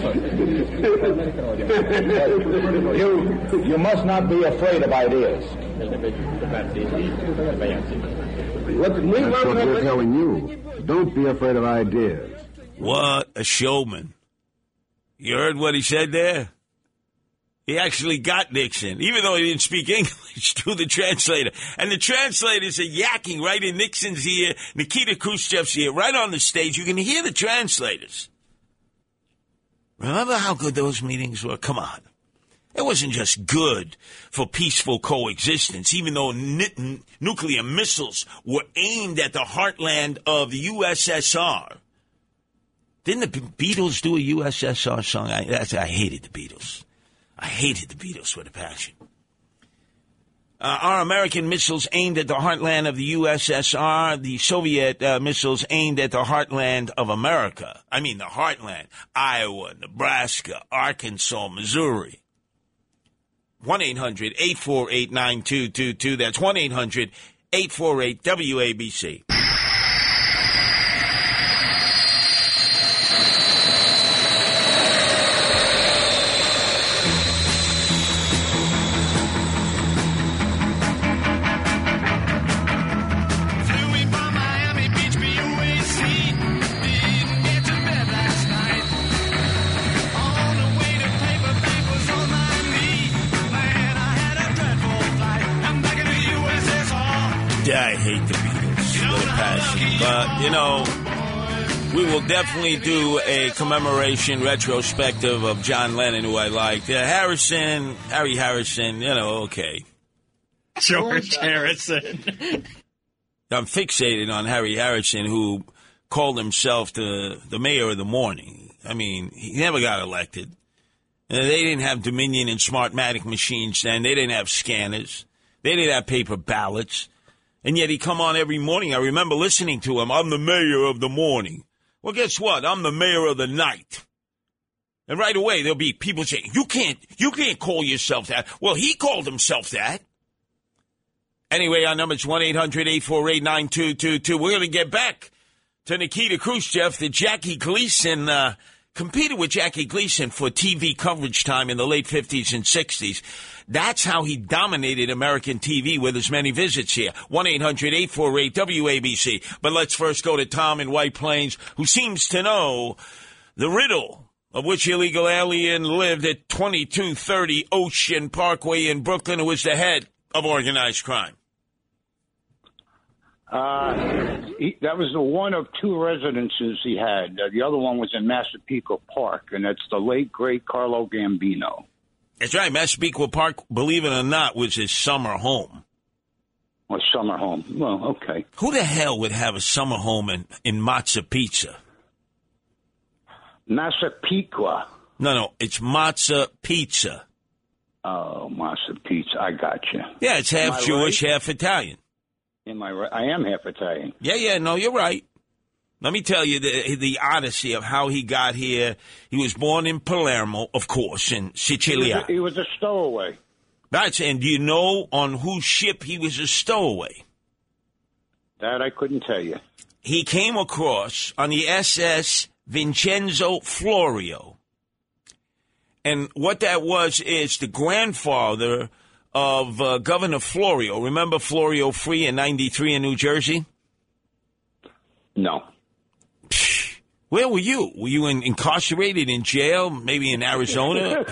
You must not be afraid of ideas. That's what we're telling you. Don't be afraid of ideas. What a showman. You heard what he said there? He actually got Nixon, even though he didn't speak English, through the translator. And the translators are yakking right in Nixon's ear, Nikita Khrushchev's ear, right on the stage. You can hear the translators. Remember how good those meetings were? Come on. It wasn't just good for peaceful coexistence, even though nuclear missiles were aimed at the heartland of the USSR. Didn't the Beatles do a USSR song? I hated the Beatles. I hated the Beatles with a passion. Our American missiles aimed at the heartland of the USSR. The Soviet missiles aimed at the heartland of America. I mean, the heartland. Iowa, Nebraska, Arkansas, Missouri. 1-800-848-9222. That's 1-800-848-WABC. I hate the Beatles with a passion. But, you know, we will definitely do a commemoration retrospective of John Lennon, who I liked. Harry Harrison, you know, okay. George Harrison. I'm fixated on Harry Harrison, who called himself the mayor of the morning. I mean, he never got elected. They didn't have Dominion and Smartmatic machines then. They didn't have scanners. They didn't have paper ballots. And yet he'd come on every morning. I remember listening to him. I'm the mayor of the morning. Well, guess what? I'm the mayor of the night. And right away, there'll be people saying, you can't call yourself that. Well, he called himself that. Anyway, our number is 1-800-848-9222. We're going to get back to Nikita Khrushchev, that Jackie Gleason competed with Jackie Gleason for TV coverage time in the late 50s and 60s. That's how he dominated American TV with his many visits here. 1-800-848-WABC. But let's first go to Tom in White Plains, who seems to know the riddle of which illegal alien lived at 2230 Ocean Parkway in Brooklyn, who was the head of organized crime. That was the one of two residences he had. The other one was in Massapequa Park, and that's the late, great Carlo Gambino. That's right. Massapequa Park, believe it or not, was his summer home. Or summer home. Well, okay. Who the hell would have a summer home in Mazza Pizza? Massapequa. No, it's Mazza Pizza. Oh, Mazza Pizza. I got you. Yeah, it's half Jewish, right? half Italian. Am I right? I am half Italian. Yeah, no, you're right. Let me tell you the odyssey of how he got here. He was born in Palermo, of course, in Sicilia. He was a stowaway. That's, and do you know on whose ship he was a stowaway? That I couldn't tell you. He came across on the SS Vincenzo Florio. And what that was is the grandfather of Governor Florio. Remember Florio Free in 93 in New Jersey? No. Where were you? Were you incarcerated in jail, maybe in Arizona?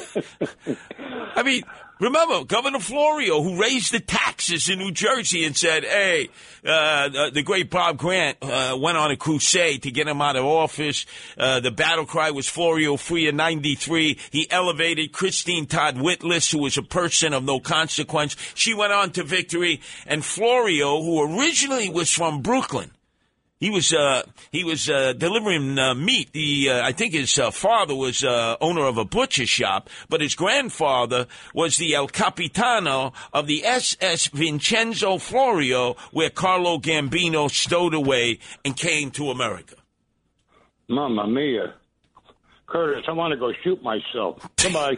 I mean, remember Governor Florio, who raised the taxes in New Jersey and said, hey, the great Bob Grant went on a crusade to get him out of office. The battle cry was Florio Free in 93. He elevated Christine Todd Whitlis, who was a person of no consequence. She went on to victory. And Florio, who originally was from Brooklyn, He was delivering meat. I think his father was owner of a butcher shop, but his grandfather was the El Capitano of the SS Vincenzo Florio, where Carlo Gambino stowed away and came to America. Mamma mia. Curtis, I want to go shoot myself. Goodbye.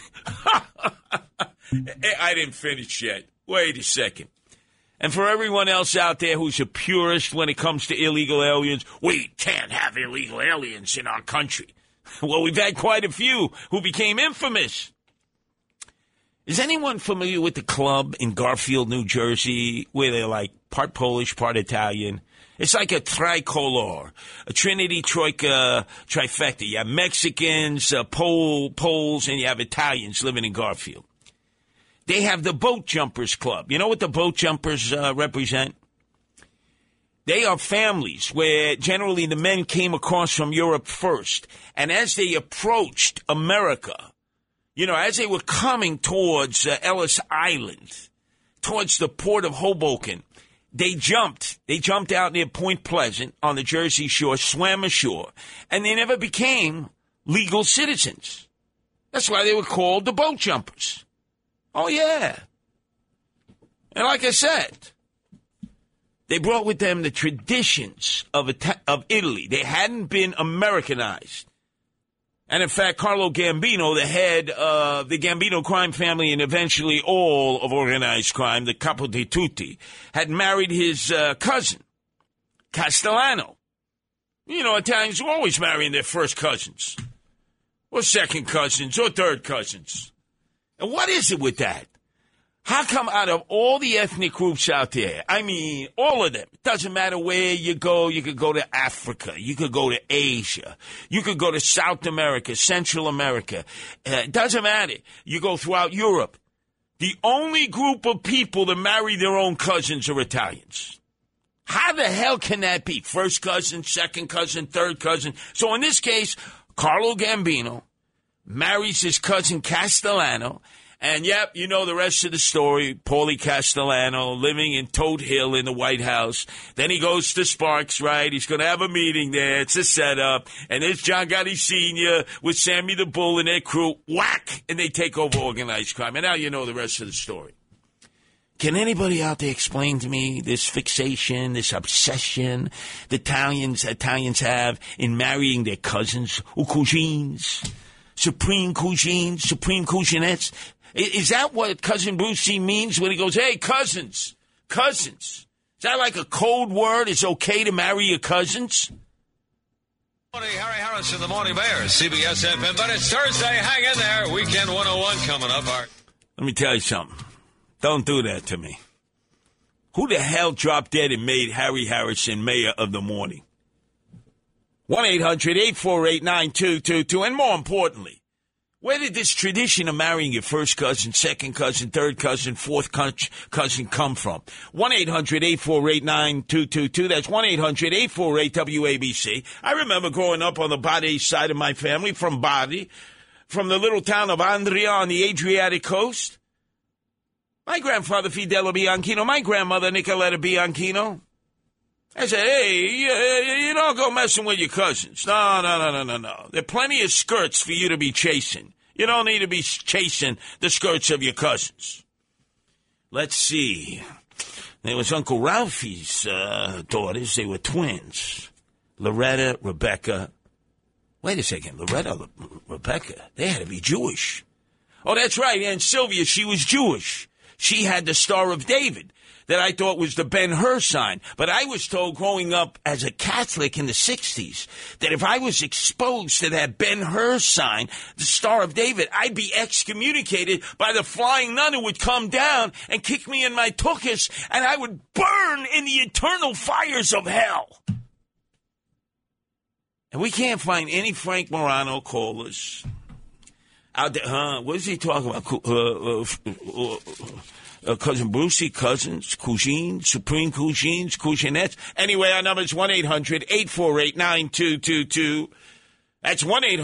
I didn't finish yet. Wait a second. And for everyone else out there who's a purist when it comes to illegal aliens, we can't have illegal aliens in our country. Well, we've had quite a few who became infamous. Is anyone familiar with the club in Garfield, New Jersey, where they're like part Polish, part Italian? It's like a tricolor, a Trinity Troika trifecta. You have Mexicans, Poles, and you have Italians living in Garfield. They have the Boat Jumpers Club. You know what the Boat Jumpers represent? They are families where generally the men came across from Europe first. And as they approached America, you know, as they were coming towards Ellis Island, towards the port of Hoboken, they jumped out near Point Pleasant on the Jersey Shore, swam ashore, and they never became legal citizens. That's why they were called the Boat Jumpers. Oh, yeah. And like I said, they brought with them the traditions of Italy. They hadn't been Americanized. And in fact, Carlo Gambino, the head of the Gambino crime family and eventually all of organized crime, the Capo di Tutti, had married his cousin, Castellano. You know, Italians are always marrying their first cousins, or second cousins, or third cousins. And what is it with that? How come out of all the ethnic groups out there, I mean, all of them, it doesn't matter where you go, you could go to Africa, you could go to Asia, you could go to South America, Central America, it doesn't matter. You go throughout Europe. The only group of people that marry their own cousins are Italians. How the hell can that be? First cousin, second cousin, third cousin. So in this case, Carlo Gambino marries his cousin Castellano. And, yep, you know the rest of the story. Paulie Castellano living in Toad Hill in the White House. Then he goes to Sparks, right? He's going to have a meeting there. It's a setup. And there's John Gotti Sr. with Sammy the Bull and their crew. Whack! And they take over organized crime. And now you know the rest of the story. Can anybody out there explain to me this fixation, this obsession the Italians have in marrying their cousins or cousins? Supreme cousins, supreme cousinettes? Is that what Cousin Brucey means when he goes, hey, cousins? Is that like a code word? It's okay to marry your cousins? Harry Harris in the Morning Bears, CBS FM. But it's Thursday. Hang in there. Weekend 101 coming up. Let me tell you something. Don't do that to me. Who the hell dropped dead and made Harry Harrison mayor of the morning? 1-800-848-9222. And more importantly, where did this tradition of marrying your first cousin, second cousin, third cousin, fourth cousin come from? 1-800-848-9222. That's 1-800-848-WABC. I remember growing up on the Bade side of my family, from Bade, from the little town of Andria on the Adriatic coast. My grandfather, Fidel Bianchino, my grandmother, Nicoletta Bianchino. I said, hey, you don't go messing with your cousins. No. There are plenty of skirts for you to be chasing. You don't need to be chasing the skirts of your cousins. Let's see. There was Uncle Ralphie's daughters. They were twins. Loretta, Rebecca. Wait a second. Loretta, Rebecca. They had to be Jewish. Oh, that's right. And Sylvia, she was Jewish. She had the Star of David that I thought was the Ben-Hur sign. But I was told growing up as a Catholic in the 60s that if I was exposed to that Ben-Hur sign, the Star of David, I'd be excommunicated by the flying nun who would come down and kick me in my tuchus, and I would burn in the eternal fires of hell. And we can't find any Frank Morano callers out there. What is he talking about? Cousin Brucey, cousins, cousins, supreme cousins, cousinettes. Anyway, our number is 1-800-848-9222. That's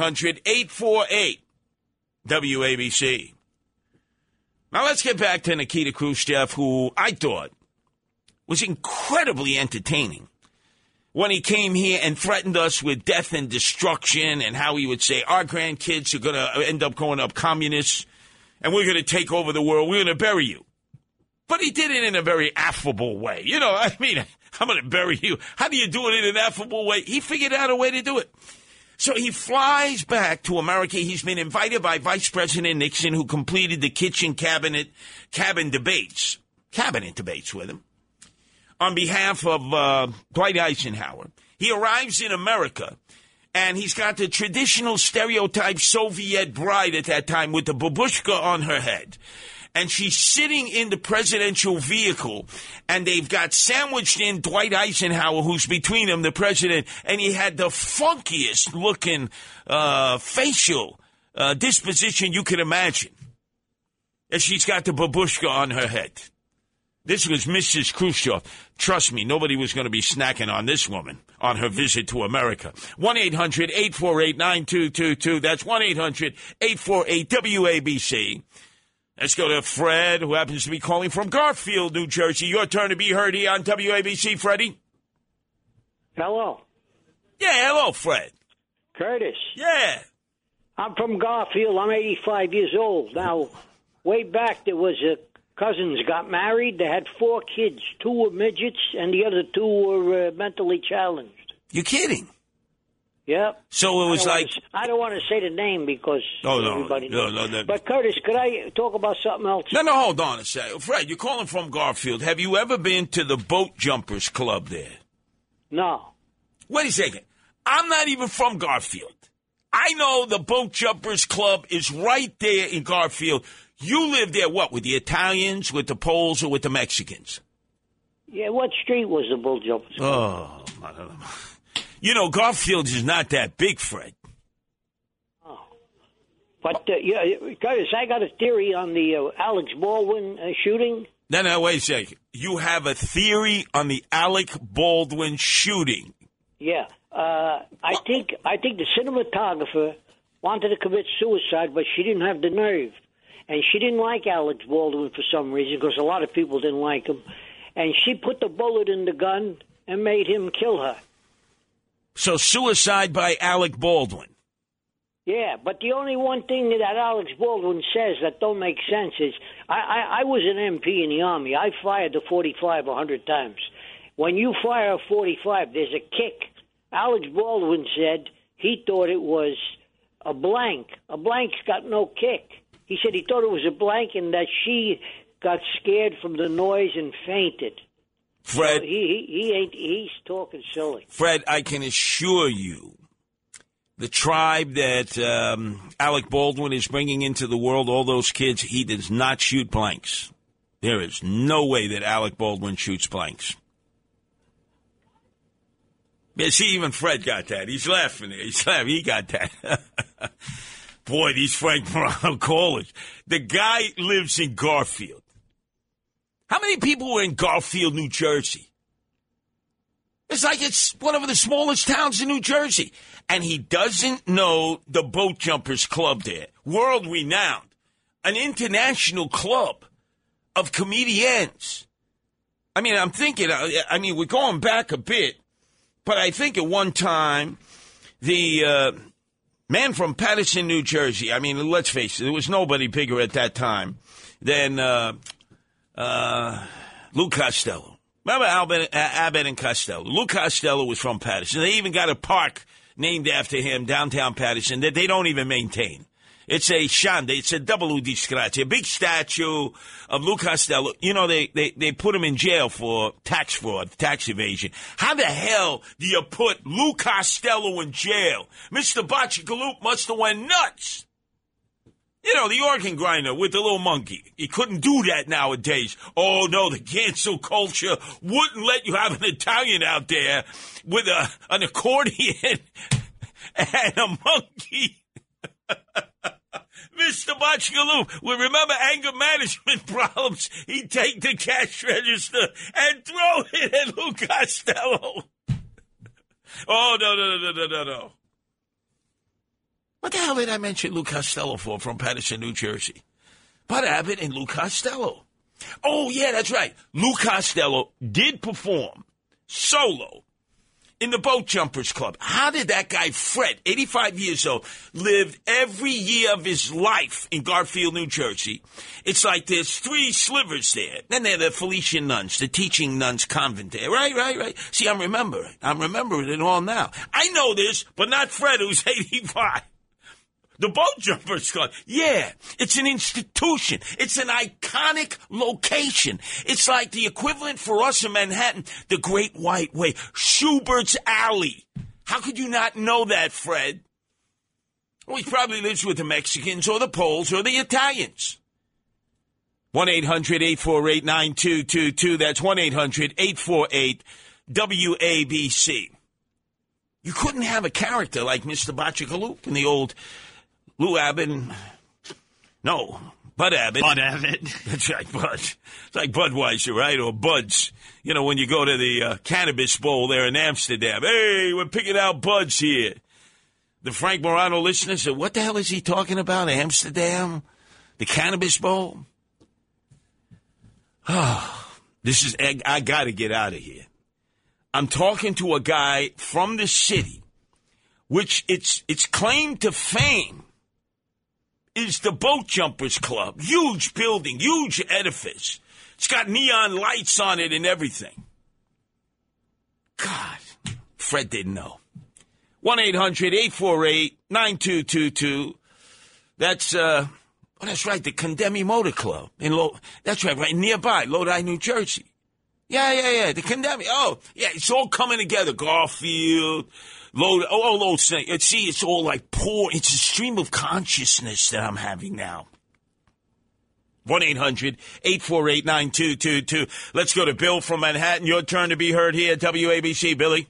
1-800-848-WABC. Now let's get back to Nikita Khrushchev, who I thought was incredibly entertaining when he came here and threatened us with death and destruction, and how he would say our grandkids are going to end up growing up communists and we're going to take over the world. We're going to bury you. But he did it in a very affable way. You know, I mean, I'm going to bury you. How do you do it in an affable way? He figured out a way to do it. So he flies back to America. He's been invited by Vice President Nixon, who completed the cabinet debates with him, on behalf of Dwight Eisenhower. He arrives in America, And he's got the traditional stereotype Soviet bride at that time with the babushka on her head. And she's sitting in the presidential vehicle, and they've got sandwiched in Dwight Eisenhower, who's between them, the president, and he had the funkiest looking facial disposition you could imagine. And she's got the babushka on her head. This was Mrs. Khrushchev. Trust me, nobody was going to be snacking on this woman on her visit to America. 1-800-848-9222. That's 1-800-848-WABC. Let's go to Fred, who happens to be calling from Garfield, New Jersey. Your turn to be heard here on WABC, Freddie. Hello. Yeah, hello, Fred. Curtis. Yeah. I'm from Garfield. I'm 85 years old. Now, way back, there was cousins got married. They had 4 kids. 2 were midgets, and the other 2 were mentally challenged. You're kidding? Yep. So it was I don't want to say the name because everybody knows. No. But, Curtis, could I talk about something else? No, hold on a second. Fred, you're calling from Garfield. Have you ever been to the Boat Jumpers Club there? No. Wait a second. I'm not even from Garfield. I know the Boat Jumpers Club is right there in Garfield. You live there, what, with the Italians, with the Poles, or with the Mexicans? Yeah, what street was the Boat Jumpers Club? Oh, I don't know. You know, Garfield is not that big, Fred. Oh. But, Curtis, I got a theory on the Alex Baldwin shooting. No, wait a second. You have a theory on the Alec Baldwin shooting? Yeah. I think the cinematographer wanted to commit suicide, but she didn't have the nerve. And she didn't like Alex Baldwin for some reason, because a lot of people didn't like him. And she put the bullet in the gun and made him kill her. So suicide by Alec Baldwin. Yeah, but the only one thing that Alex Baldwin says that don't make sense is, I was an MP in the Army. I fired the .45 100 times. When you fire a .45, there's a kick. Alex Baldwin said he thought it was a blank. A blank's got no kick. He said he thought it was a blank and that she got scared from the noise and fainted. Fred, so he's talking silly. Fred, I can assure you, the tribe that Alec Baldwin is bringing into the world, all those kids, he does not shoot blanks. There is no way that Alec Baldwin shoots blanks. Yeah, see, even Fred got that. He's laughing there. He's laughing. He got that. Boy, these Frank Morano callers. The guy lives in Garfield. How many people were in Garfield, New Jersey? It's like it's one of the smallest towns in New Jersey. And he doesn't know the Boat Jumpers Club there. World-renowned. An international club of comedians. I mean, I'm thinking, we're going back a bit. But I think at one time, the man from Paterson, New Jersey, I mean, let's face it, there was nobody bigger at that time than Lou Costello. Remember Abbott and Costello? Lou Costello was from Paterson. They even got a park named after him, downtown Paterson, that they don't even maintain. It's a shanda. It's a double disgrazia. A big statue of Lou Costello. You know, they put him in jail for tax fraud, tax evasion. How the hell do you put Lou Costello in jail? Mr. Bachigaloop must have went nuts. You know, the organ grinder with the little monkey. He couldn't do that nowadays. Oh, no, the cancel culture wouldn't let you have an Italian out there with an accordion and a monkey. Mr. Bachigaloop, we remember anger management problems. He'd take the cash register and throw it at Lou Costello. Oh, no. What the hell did I mention Lou Costello for from Paterson, New Jersey? Bud Abbott and Lou Costello. Oh, yeah, that's right. Lou Costello did perform solo in the Boat Jumpers Club. How did that guy, Fred, 85 years old, lived every year of his life in Garfield, New Jersey? It's like there's 3 slivers there. Then there are the Felician nuns, the teaching nuns convent there. Right. See, I'm remembering it all now. I know this, but not Fred, who's 85. The Boat Jumpers Club, yeah, it's an institution. It's an iconic location. It's like the equivalent for us in Manhattan, the Great White Way, Schubert's Alley. How could you not know that, Fred? Well, he probably lives with the Mexicans or the Poles or the Italians. 1-800-848-9222. That's 1-800-848-WABC. You couldn't have a character like Mr. Bachagaloop in the old Lou Abbott. No, Bud Abbott. Bud Abbott. That's right, Bud. It's like Budweiser, right? Or Buds. You know, when you go to the Cannabis Bowl there in Amsterdam. Hey, we're picking out Buds here. The Frank Morano listeners said, what the hell is he talking about? Amsterdam? The Cannabis Bowl? Oh, I got to get out of here. I'm talking to a guy from the city, which its claim to fame is the Boat Jumpers Club. Huge building, huge edifice. It's got neon lights on it and everything. God, Fred didn't know. 1-800-848-9222. That's right, the Condemni Motor Club. That's right, nearby, Lodi, New Jersey. Yeah, the Condemni. Oh, yeah, it's all coming together. Garfield, Lodi, all those things. See, it's all like it's a stream of consciousness that I'm having now. 1-800-848-9222. Let's go to Bill from Manhattan. Your turn to be heard here at WABC. Billy?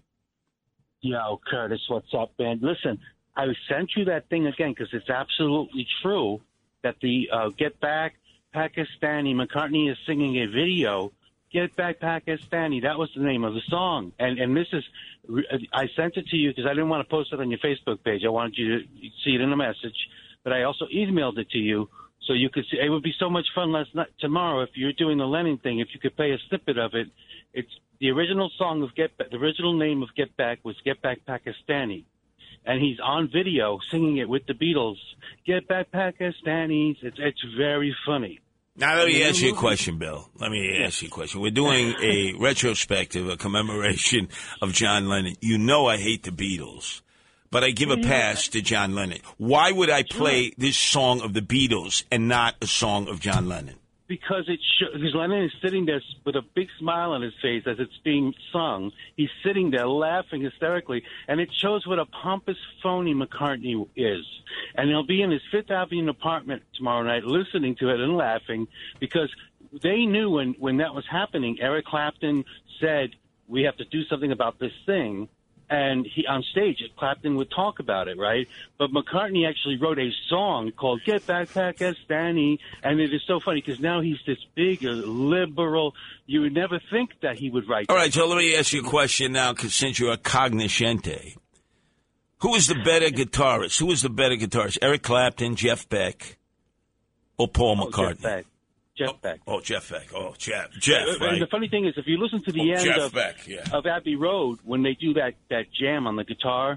Yo, Curtis, what's up, man? Listen, I sent you that thing again because it's absolutely true that the Get Back Pakistani, McCartney is singing a video. Get Back Pakistani, that was the name of the song. And this is, I sent it to you because I didn't want to post it on your Facebook page. I wanted you to see it in a message. But I also emailed it to you so you could see. It would be so much fun tomorrow if you're doing the Lennon thing, if you could play a snippet of it. It's the original song of Get Back. The original name of Get Back was Get Back Pakistani. And he's on video singing it with the Beatles. Get Back Pakistanis. It's very funny. Now, let me ask you a question, Bill. Let me ask you a question. We're doing a retrospective, a commemoration of John Lennon. You know I hate the Beatles, but I give a pass to John Lennon. Why would I play this song of the Beatles and not a song of John Lennon? Because because Lennon is sitting there with a big smile on his face as it's being sung. He's sitting there laughing hysterically, and it shows what a pompous phony McCartney is. And he'll be in his Fifth Avenue apartment tomorrow night listening to it and laughing because they knew when that was happening. Eric Clapton said, we have to do something about this thing. And on stage, Clapton would talk about it, right? But McCartney actually wrote a song called Get Back Pakistani, and it is so funny because now he's this big liberal. You would never think that he would write that. All right, so let me ask you a question now, because since you're a cognoscente. Who is the better guitarist? Who is the better guitarist, Eric Clapton, Jeff Beck, or Paul McCartney? Jeff Beck. Jeff Beck. Jeff, right? And the funny thing is, if you listen to the end of Abbey Road, when they do that jam on the guitar,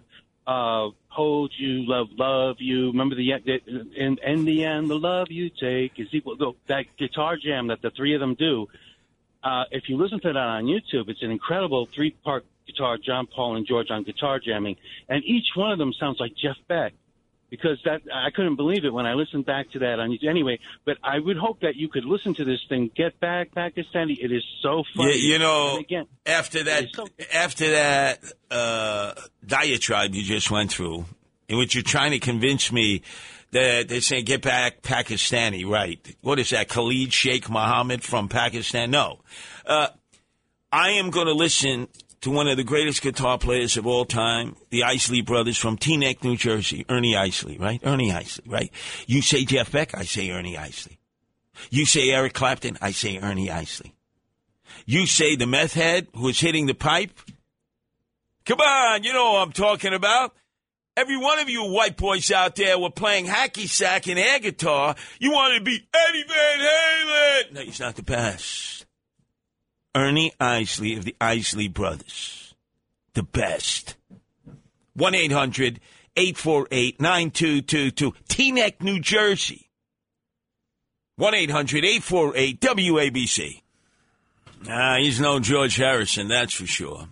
hold you, love you, remember in the end, the love you take is equal to that guitar jam that the three of them do. If you listen to that on YouTube, it's an incredible three-part guitar, John, Paul, and George on guitar jamming, and each one of them sounds like Jeff Beck. Because I couldn't believe it when I listened back to that on YouTube. Anyway, but I would hope that you could listen to this thing, Get Back Pakistani. It is so funny. You know, again, after that diatribe you just went through, in which you're trying to convince me that they're saying Get Back Pakistani, right? What is that, Khalid Sheikh Mohammed from Pakistan? No. I am going to listen to one of the greatest guitar players of all time, the Isley Brothers from Teaneck, New Jersey, Ernie Isley, right? Ernie Isley, right? You say Jeff Beck, I say Ernie Isley. You say Eric Clapton, I say Ernie Isley. You say the meth head who is hitting the pipe? Come on, you know what I'm talking about. Every one of you white boys out there were playing hacky sack and air guitar. You wanted to be Eddie Van Halen. No, he's not the best. Ernie Isley of the Isley Brothers. The best. 1-800-848-9222. Teaneck, New Jersey. 1-800-848-WABC. He's no George Harrison, that's for sure.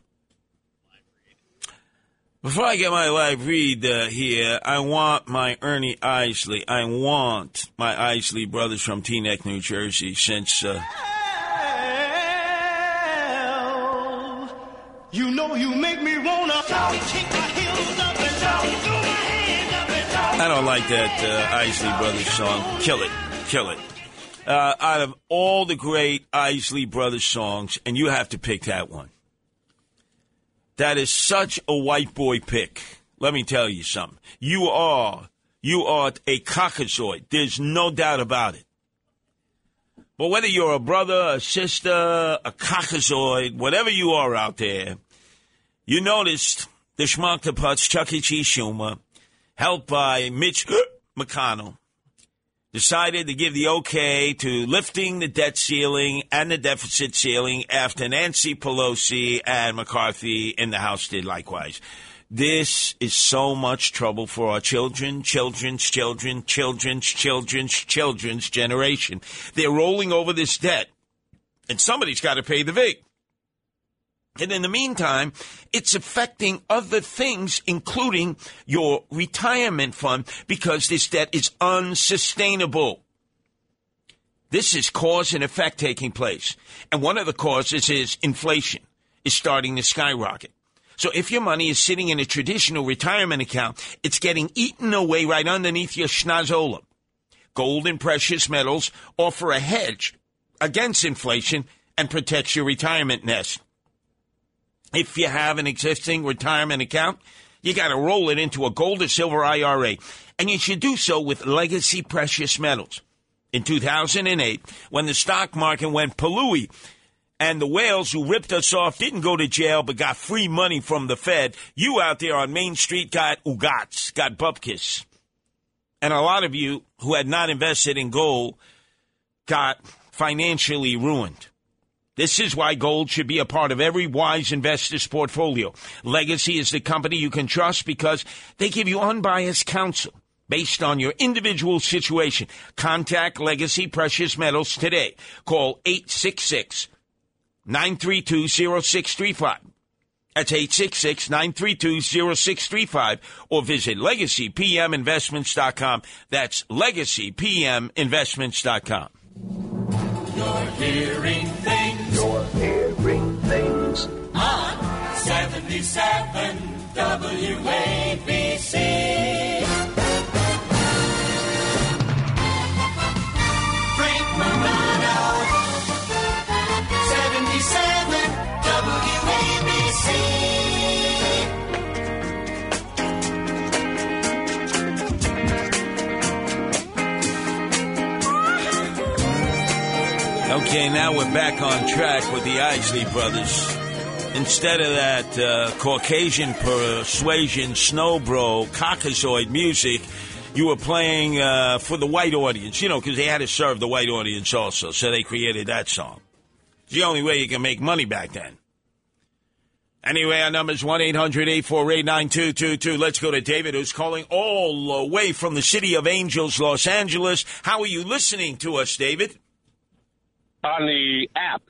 Before I get my live read here, I want my Ernie Isley. I want my Isley Brothers from Teaneck, New Jersey, since... You know know you make me wanna kick my heels up and down, throw my hands up and down. I don't like that Isley Brothers song. Kill it. Kill it. Out of all the great Isley Brothers songs, and you have to pick that one. That is such a white boy pick. Let me tell you something. You are a caucasoid. There's no doubt about it. But whether you're a brother, a sister, a caucasoid, whatever you are out there, you noticed the Schmuck-the-Putz, Chuck E. Cheese Schumer, helped by Mitch McConnell, decided to give the okay to lifting the debt ceiling and the deficit ceiling after Nancy Pelosi and McCarthy in the House did likewise. This is so much trouble for our children's generation. They're rolling over this debt, and somebody's got to pay the VIG. And in the meantime, it's affecting other things, including your retirement fund, because this debt is unsustainable. This is cause and effect taking place. And one of the causes is inflation is starting to skyrocket. So if your money is sitting in a traditional retirement account, it's getting eaten away right underneath your schnozola. Gold and precious metals offer a hedge against inflation and protects your retirement nest. If you have an existing retirement account, you got to roll it into a gold or silver IRA. And you should do so with Legacy Precious Metals. In 2008, when the stock market went palooey, and the whales who ripped us off didn't go to jail but got free money from the Fed, you out there on Main Street got ugats, got bupkis. And a lot of you who had not invested in gold got financially ruined. This is why gold should be a part of every wise investor's portfolio. Legacy is the company you can trust because they give you unbiased counsel based on your individual situation. Contact Legacy Precious Metals today. Call 866-932-0635. That's 866-932-0635. Or visit LegacyPMInvestments.com. That's LegacyPMInvestments.com. You're hearing things. You're hearing things. On 77 WABC. Frank Morano. 77 WABC. Okay, now we're back on track with the Isley Brothers. Instead of that Caucasian persuasion, snowbro, caucasoid music, you were playing for the white audience, because they had to serve the white audience also, so they created that song. It's the only way you can make money back then. Anyway, our number is 1-800-848-9222. Let's go to David, who's calling all the way from the City of Angels, Los Angeles. How are you listening to us, David? On the app,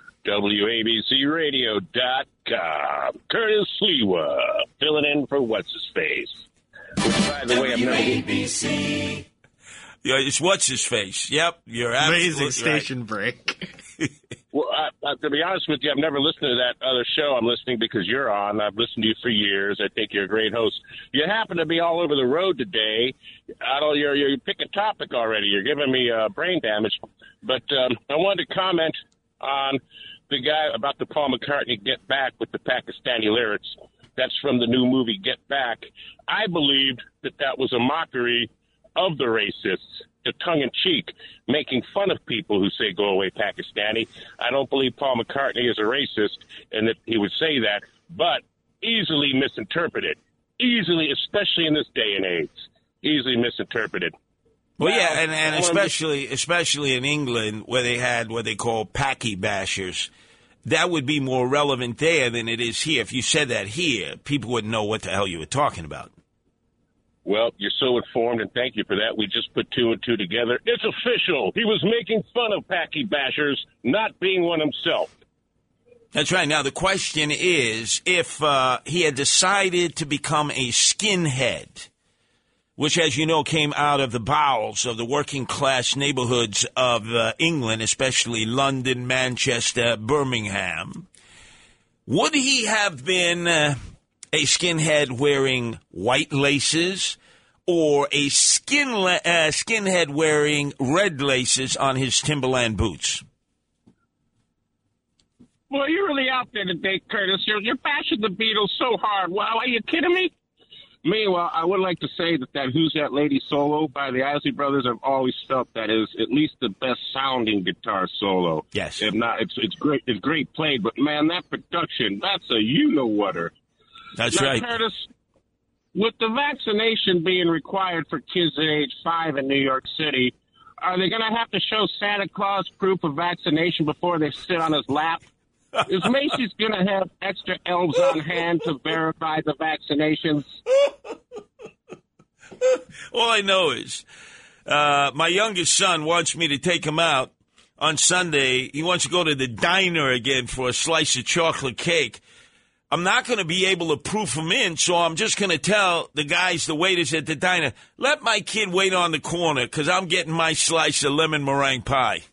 WABCRadio.com. Curtis Sliwa, filling in for What's-His-Face. Which, by the way, I've never... WABC. Yeah, it's What's-His-Face. Yep, you're absolutely amazing station break. Well, to be honest with you, I've never listened to that other show. I'm listening because you're on. I've listened to you for years. I think you're a great host. You happen to be all over the road today. You pick a topic already. You're giving me brain damage. But I wanted to comment on the guy about the Paul McCartney Get Back with the Pakistani lyrics. That's from the new movie Get Back. I believed that was a mockery of the racists, the tongue-in-cheek, making fun of people who say, go away, Pakistani. I don't believe Paul McCartney is a racist and that he would say that, but easily misinterpreted. Easily, especially in this day and age, easily misinterpreted. Well, yeah, and especially in England, where they had what they call Paki bashers, that would be more relevant there than it is here. If you said that here, people wouldn't know what the hell you were talking about. Well, you're so informed, and thank you for that. We just put two and two together. It's official. He was making fun of Paki bashers, not being one himself. That's right. Now, the question is, if he had decided to become a skinhead, which, as you know, came out of the bowels of the working-class neighborhoods of England, especially London, Manchester, Birmingham, would he have been a skinhead wearing white laces or a skinhead wearing red laces on his Timberland boots? Well, you're really out there today, Curtis. You're bashing the Beatles so hard. Wow, are you kidding me? Meanwhile, I would like to say that Who's That Lady solo by the Isley Brothers, I've always felt that is at least the best sounding guitar solo. Yes. If not, it's great. It's great played, but man, that production, that's a you-know-whatter. That's now, right. Curtis, with the vaccination being required for kids at age 5 in New York City, are they going to have to show Santa Claus proof of vaccination before they sit on his lap? Is Macy's going to have extra elves on hand to verify the vaccinations? All I know is my youngest son wants me to take him out on Sunday. He wants to go to the diner again for a slice of chocolate cake. I'm not going to be able to proof him in, so I'm just going to tell the guys, the waiters at the diner, let my kid wait on the corner because I'm getting my slice of lemon meringue pie.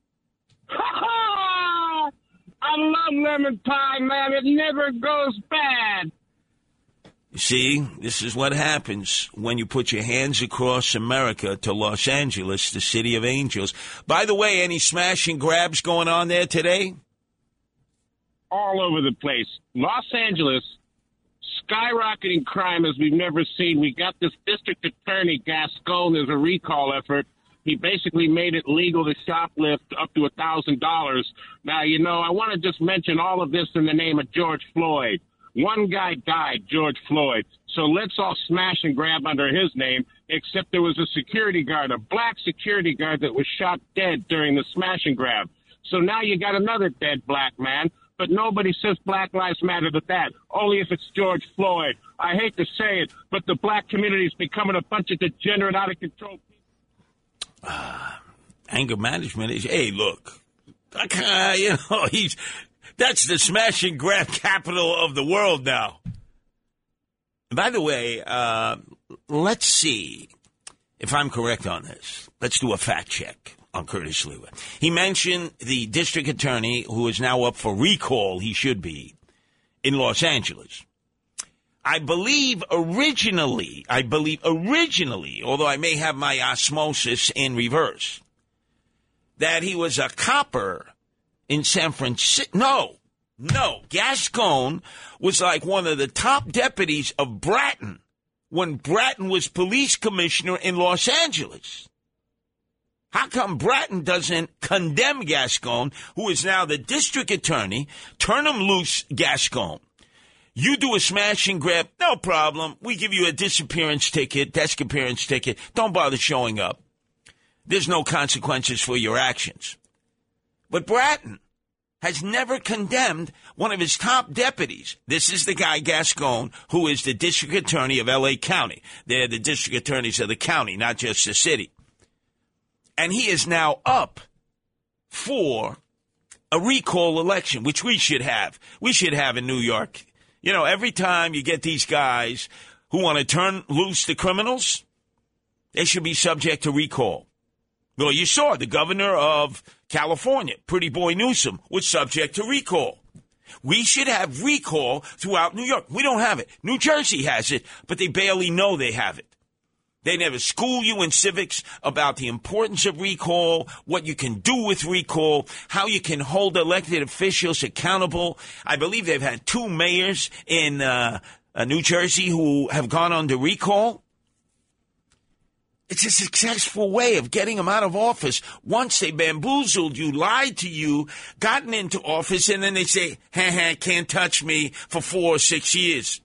I love lemon pie, man. It never goes bad. You see, this is what happens when you put your hands across America to Los Angeles, the city of angels. By the way, any smash and grabs going on there today? All over the place. Los Angeles, skyrocketing crime as we've never seen. We got this district attorney, Gascon. There's a recall effort. He basically made it legal to shoplift up to $1,000. Now, you know, I want to just mention all of this in the name of George Floyd. One guy died, George Floyd. So let's all smash and grab under his name, except there was a security guard, a black security guard that was shot dead during the smash and grab. So now you got another dead black man, but nobody says Black Lives Matter to that, only if it's George Floyd. I hate to say it, but the black community is becoming a bunch of degenerate, out-of-control people. Anger management is, hey, look, that's the smash and grab capital of the world now. By the way, let's see if I'm correct on this. Let's do a fact check on Curtis Lewa. He mentioned the district attorney who is now up for recall, he should be, in Los Angeles. I believe originally, although I may have my osmosis in reverse, that he was a copper in San Francisco. No. Gascon was like one of the top deputies of Bratton when Bratton was police commissioner in Los Angeles. How come Bratton doesn't condemn Gascon, who is now the district attorney, turn him loose, Gascon? You do a smash and grab, no problem. We give you a disappearance ticket, desk appearance ticket. Don't bother showing up. There's no consequences for your actions. But Bratton has never condemned one of his top deputies. This is the guy, Gascon, who is the district attorney of L.A. County. They're the district attorneys of the county, not just the city. And he is now up for a recall election, which we should have. We should have in New York. You know, every time you get these guys who want to turn loose the criminals, they should be subject to recall. Well, you saw the governor of California, Pretty Boy Newsom, was subject to recall. We should have recall throughout New York. We don't have it. New Jersey has it, but they barely know they have it. They never school you in civics about the importance of recall, what you can do with recall, how you can hold elected officials accountable. I believe they've had 2 mayors in New Jersey who have gone under recall. It's a successful way of getting them out of office. Once they bamboozled you, lied to you, gotten into office, and then they say, can't touch me for 4 or 6 years.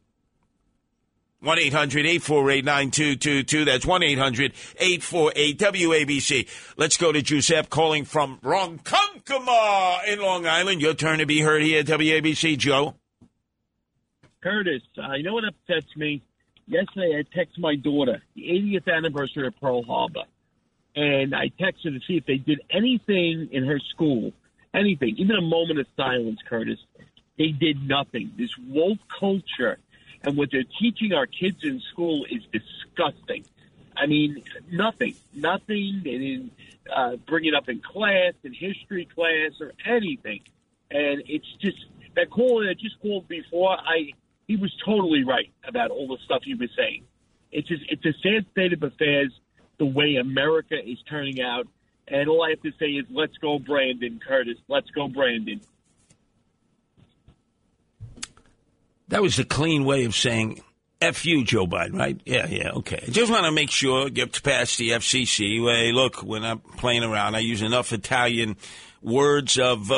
1-800-848-9222. That's 1-800-848-WABC. Let's go to Giuseppe calling from Ronkonkoma in Long Island. Your turn to be heard here at WABC. Joe? Curtis, you know what upsets me? Yesterday I texted my daughter, the 80th anniversary of Pearl Harbor, and I texted her to see if they did anything in her school, anything, even a moment of silence, Curtis. They did nothing. This woke culture and what they're teaching our kids in school is disgusting. I mean, nothing. They didn't bring it up in class, in history class, or anything. And it's just, that caller that just called before, he was totally right about all the stuff he was saying. It's a sad state of affairs the way America is turning out, and all I have to say is, let's go, Brandon, Curtis. Let's go, Brandon. That was the clean way of saying F you, Joe Biden, right? Yeah, okay. I just want to make sure, get past the FCC. Hey, look, we're not playing around. I use enough Italian words of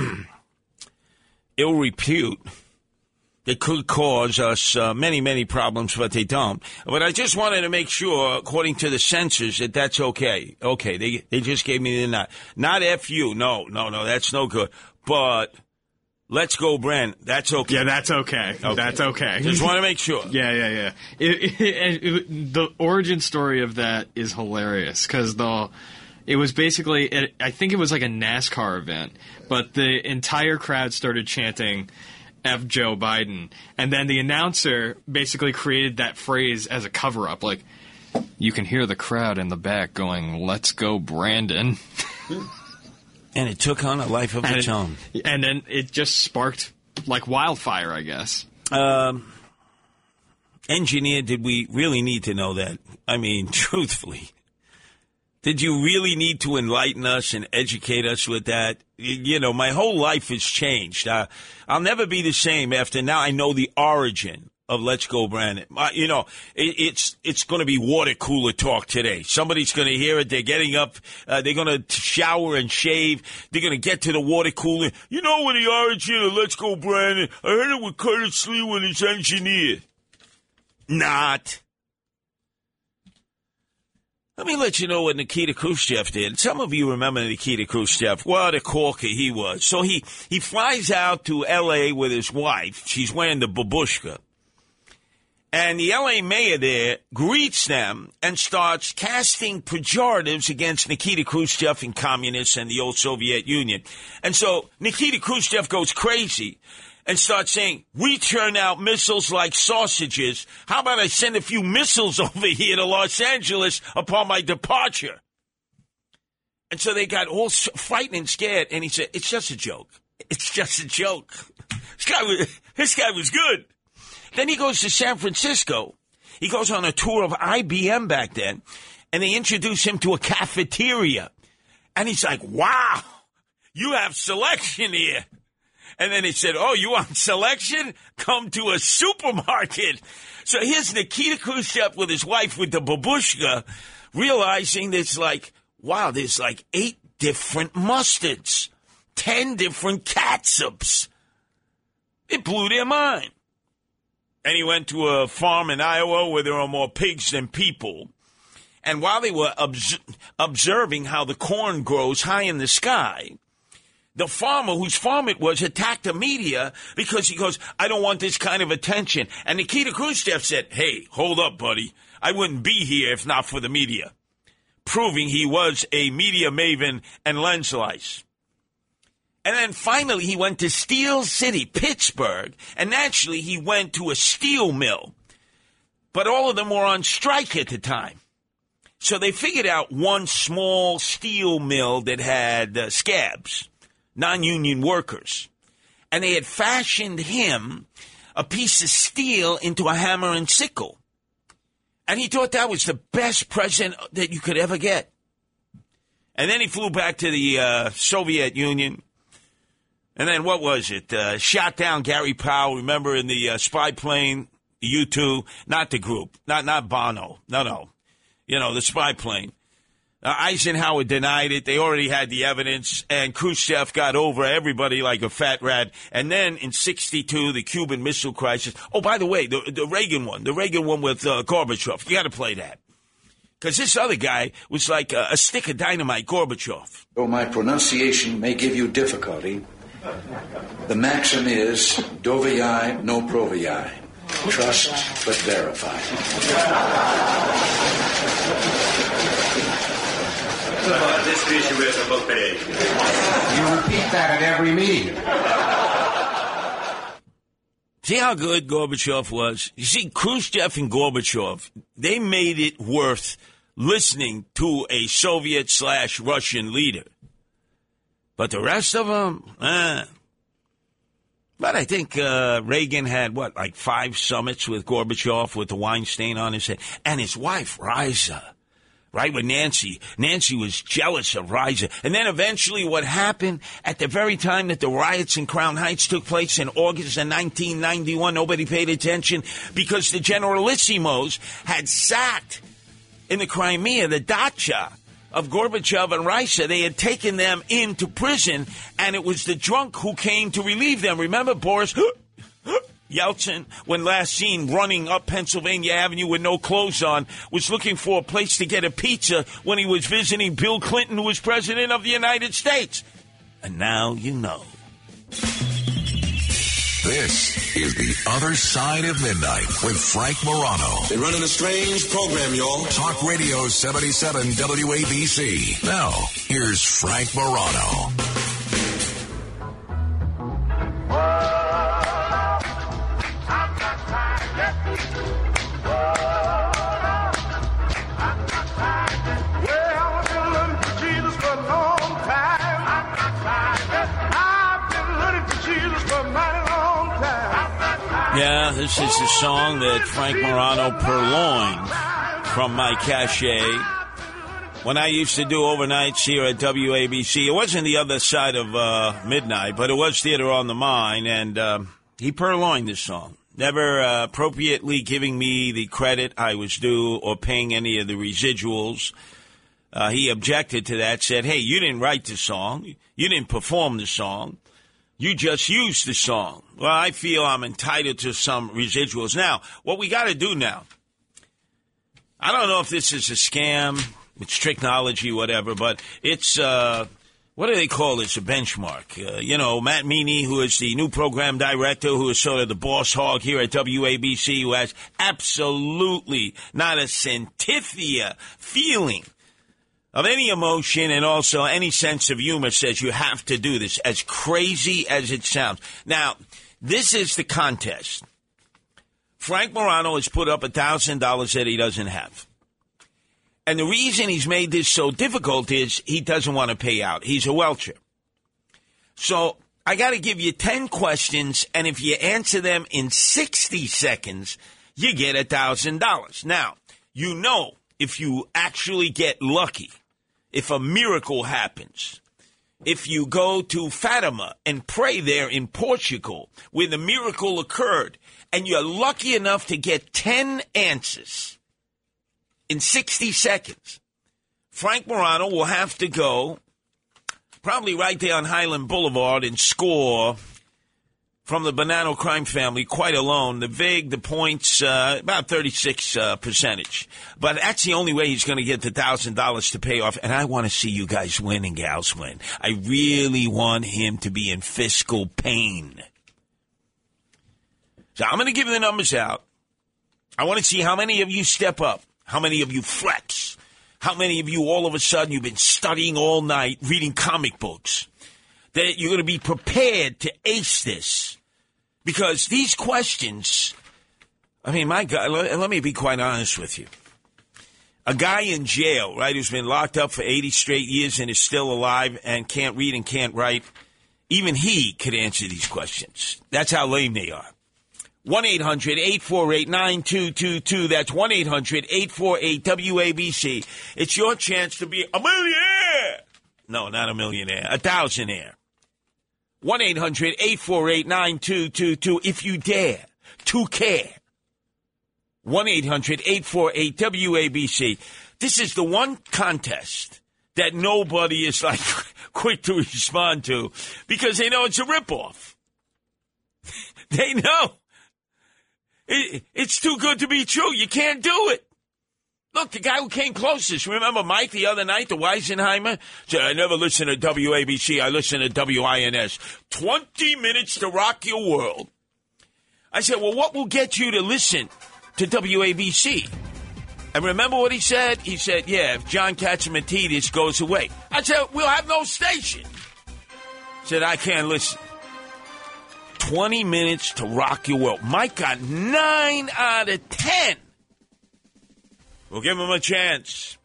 ill repute that could cause us many, many problems, but they don't. But I just wanted to make sure, according to the censors, that that's okay. Okay, they just gave me the nod. Not F you. No, that's no good. But let's go, Brent. That's okay. Yeah, that's okay. That's okay. Just want to make sure. Yeah. The origin story of that is hilarious because it was basically, I think it was like a NASCAR event, but the entire crowd started chanting F Joe Biden. And then the announcer basically created that phrase as a cover-up. Like, you can hear the crowd in the back going, let's go, Brandon. And it took on a life of its own. And then it just sparked like wildfire, I guess. Engineer, did we really need to know that? I mean, truthfully. Did you really need to enlighten us and educate us with that? You know, my whole life has changed. I'll never be the same after now I know the origin of Let's Go Brandon. It's going to be water cooler talk today. Somebody's going to hear it. They're getting up. They're going to shower and shave. They're going to get to the water cooler. You know what the origin of Let's Go Brandon? I heard it with Curtis Lee when he's engineer. Not. Let me let you know what Nikita Khrushchev did. Some of you remember Nikita Khrushchev. What a corker he was. So he flies out to L.A. with his wife. She's wearing the babushka. And the L.A. mayor there greets them and starts casting pejoratives against Nikita Khrushchev and communists and the old Soviet Union. And so Nikita Khrushchev goes crazy and starts saying, we turn out missiles like sausages. How about I send a few missiles over here to Los Angeles upon my departure? And so they got all frightened and scared. And he said, it's just a joke. It's just a joke. This guy was good. Then he goes to San Francisco. He goes on a tour of IBM back then. And they introduce him to a cafeteria. And he's like, wow, you have selection here. And then he said, oh, you want selection? Come to a supermarket. So here's Nikita Khrushchev with his wife with the babushka, realizing there's like, wow, there's like 8 different mustards, 10 different catsups. It blew their mind. And he went to a farm in Iowa where there are more pigs than people. And while they were observing how the corn grows high in the sky, the farmer, whose farm it was, attacked the media because he goes, I don't want this kind of attention. And Nikita Khrushchev said, hey, hold up, buddy. I wouldn't be here if not for the media. Proving he was a media maven and lens lice. And then finally he went to Steel City, Pittsburgh, and naturally he went to a steel mill. But all of them were on strike at the time. So they figured out one small steel mill that had scabs. Non-union workers. And they had fashioned him a piece of steel into a hammer and sickle. And he thought that was the best present that you could ever get. And then he flew back to the Soviet Union. And then what was it? Shot down Gary Powell, remember, in the spy plane, the U-2, not the group, not Bono. No. You know, the spy plane. Eisenhower denied it. They already had the evidence, and Khrushchev got over everybody like a fat rat. And then in '62, the Cuban Missile Crisis. Oh, by the way, the Reagan one with Gorbachev. You got to play that. Because this other guy was like a stick of dynamite, Gorbachev. Though my pronunciation may give you difficulty, the maxim is, dovii no provii. Trust but verify. You repeat that at every meeting. See how good Gorbachev was? You see, Khrushchev and Gorbachev, they made it worth listening to a Soviet/Russian leader. But the rest of them, But I think Reagan had, like 5 summits with Gorbachev with the wine stain on his head. And his wife, Riza, right, with Nancy. Nancy was jealous of Riza. And then eventually what happened at the very time that the riots in Crown Heights took place in August of 1991, nobody paid attention because the Generalissimos had sacked in the Crimea, the dacha of Gorbachev and Riza. They had taken them into prison, and it was the drunk who came to relieve them. Remember Boris Yeltsin, when last seen running up Pennsylvania Avenue with no clothes on, was looking for a place to get a pizza when he was visiting Bill Clinton, who was president of the United States. And now you know. This is The Other Side of Midnight with Frank Morano. They're running a strange program, y'all. Talk Radio 77 WABC. Now, here's Frank Morano. Yeah, this is the song that Frank Morano purloined from my cachet when I used to do overnights here at WABC. It wasn't The Other Side of Midnight, but it was Theater on the Mind, and he purloined this song, never appropriately giving me the credit I was due or paying any of the residuals. He objected to that, said, hey, you didn't write the song, you didn't perform the song. You just used the song. Well, I feel I'm entitled to some residuals. Now, what we got to do now, I don't know if this is a scam, it's technology, whatever, but it's, what do they call this, a benchmark? Matt Meany, who is the new program director, who is sort of the boss hog here at WABC, who has absolutely not a centithia feeling of any emotion and also any sense of humor, says you have to do this, as crazy as it sounds. Now, this is the contest. Frank Morano has put up $1,000 that he doesn't have. And the reason he's made this so difficult is he doesn't want to pay out. He's a welcher. So I got to give you 10 questions, and if you answer them in 60 seconds, you get $1,000. Now, if you actually get lucky, if a miracle happens, if you go to Fatima and pray there in Portugal where the miracle occurred, and you're lucky enough to get 10 answers in 60 seconds, Frank Morano will have to go probably right there on Highland Boulevard and score from the Bonanno crime family, quite alone. The VIG, the points, about 36%. But that's the only way he's going to get the $1,000 to pay off. And I want to see you guys win and gals win. I really want him to be in fiscal pain. So I'm going to give the numbers out. I want to see how many of you step up, how many of you flex, how many of you all of a sudden you've been studying all night, reading comic books, that you're going to be prepared to ace this. Because these questions, I mean, my God, let me be quite honest with you. A guy in jail, right, who's been locked up for 80 straight years and is still alive and can't read and can't write, even he could answer these questions. That's how lame they are. 1-800-848-9222. That's 1-800-848-WABC. It's your chance to be a millionaire. No, not a millionaire. A thousandaire. 1-800-848-9222. If you dare to care. 1-800-848-WABC. This is the one contest that nobody is like quick to respond to because they know it's a ripoff. They know. It's too good to be true. You can't do it. Look, the guy who came closest, remember Mike the other night, the Weisenheimer? Said, I never listen to WABC, I listen to WINS. 20 minutes to rock your world. I said, well, what will get you to listen to WABC? And remember what he said? He said, yeah, if John Catsimatidis goes away. I said, we'll have no station. He said, I can't listen. 20 minutes to rock your world. Mike got 9 out of 10. We'll give him a chance.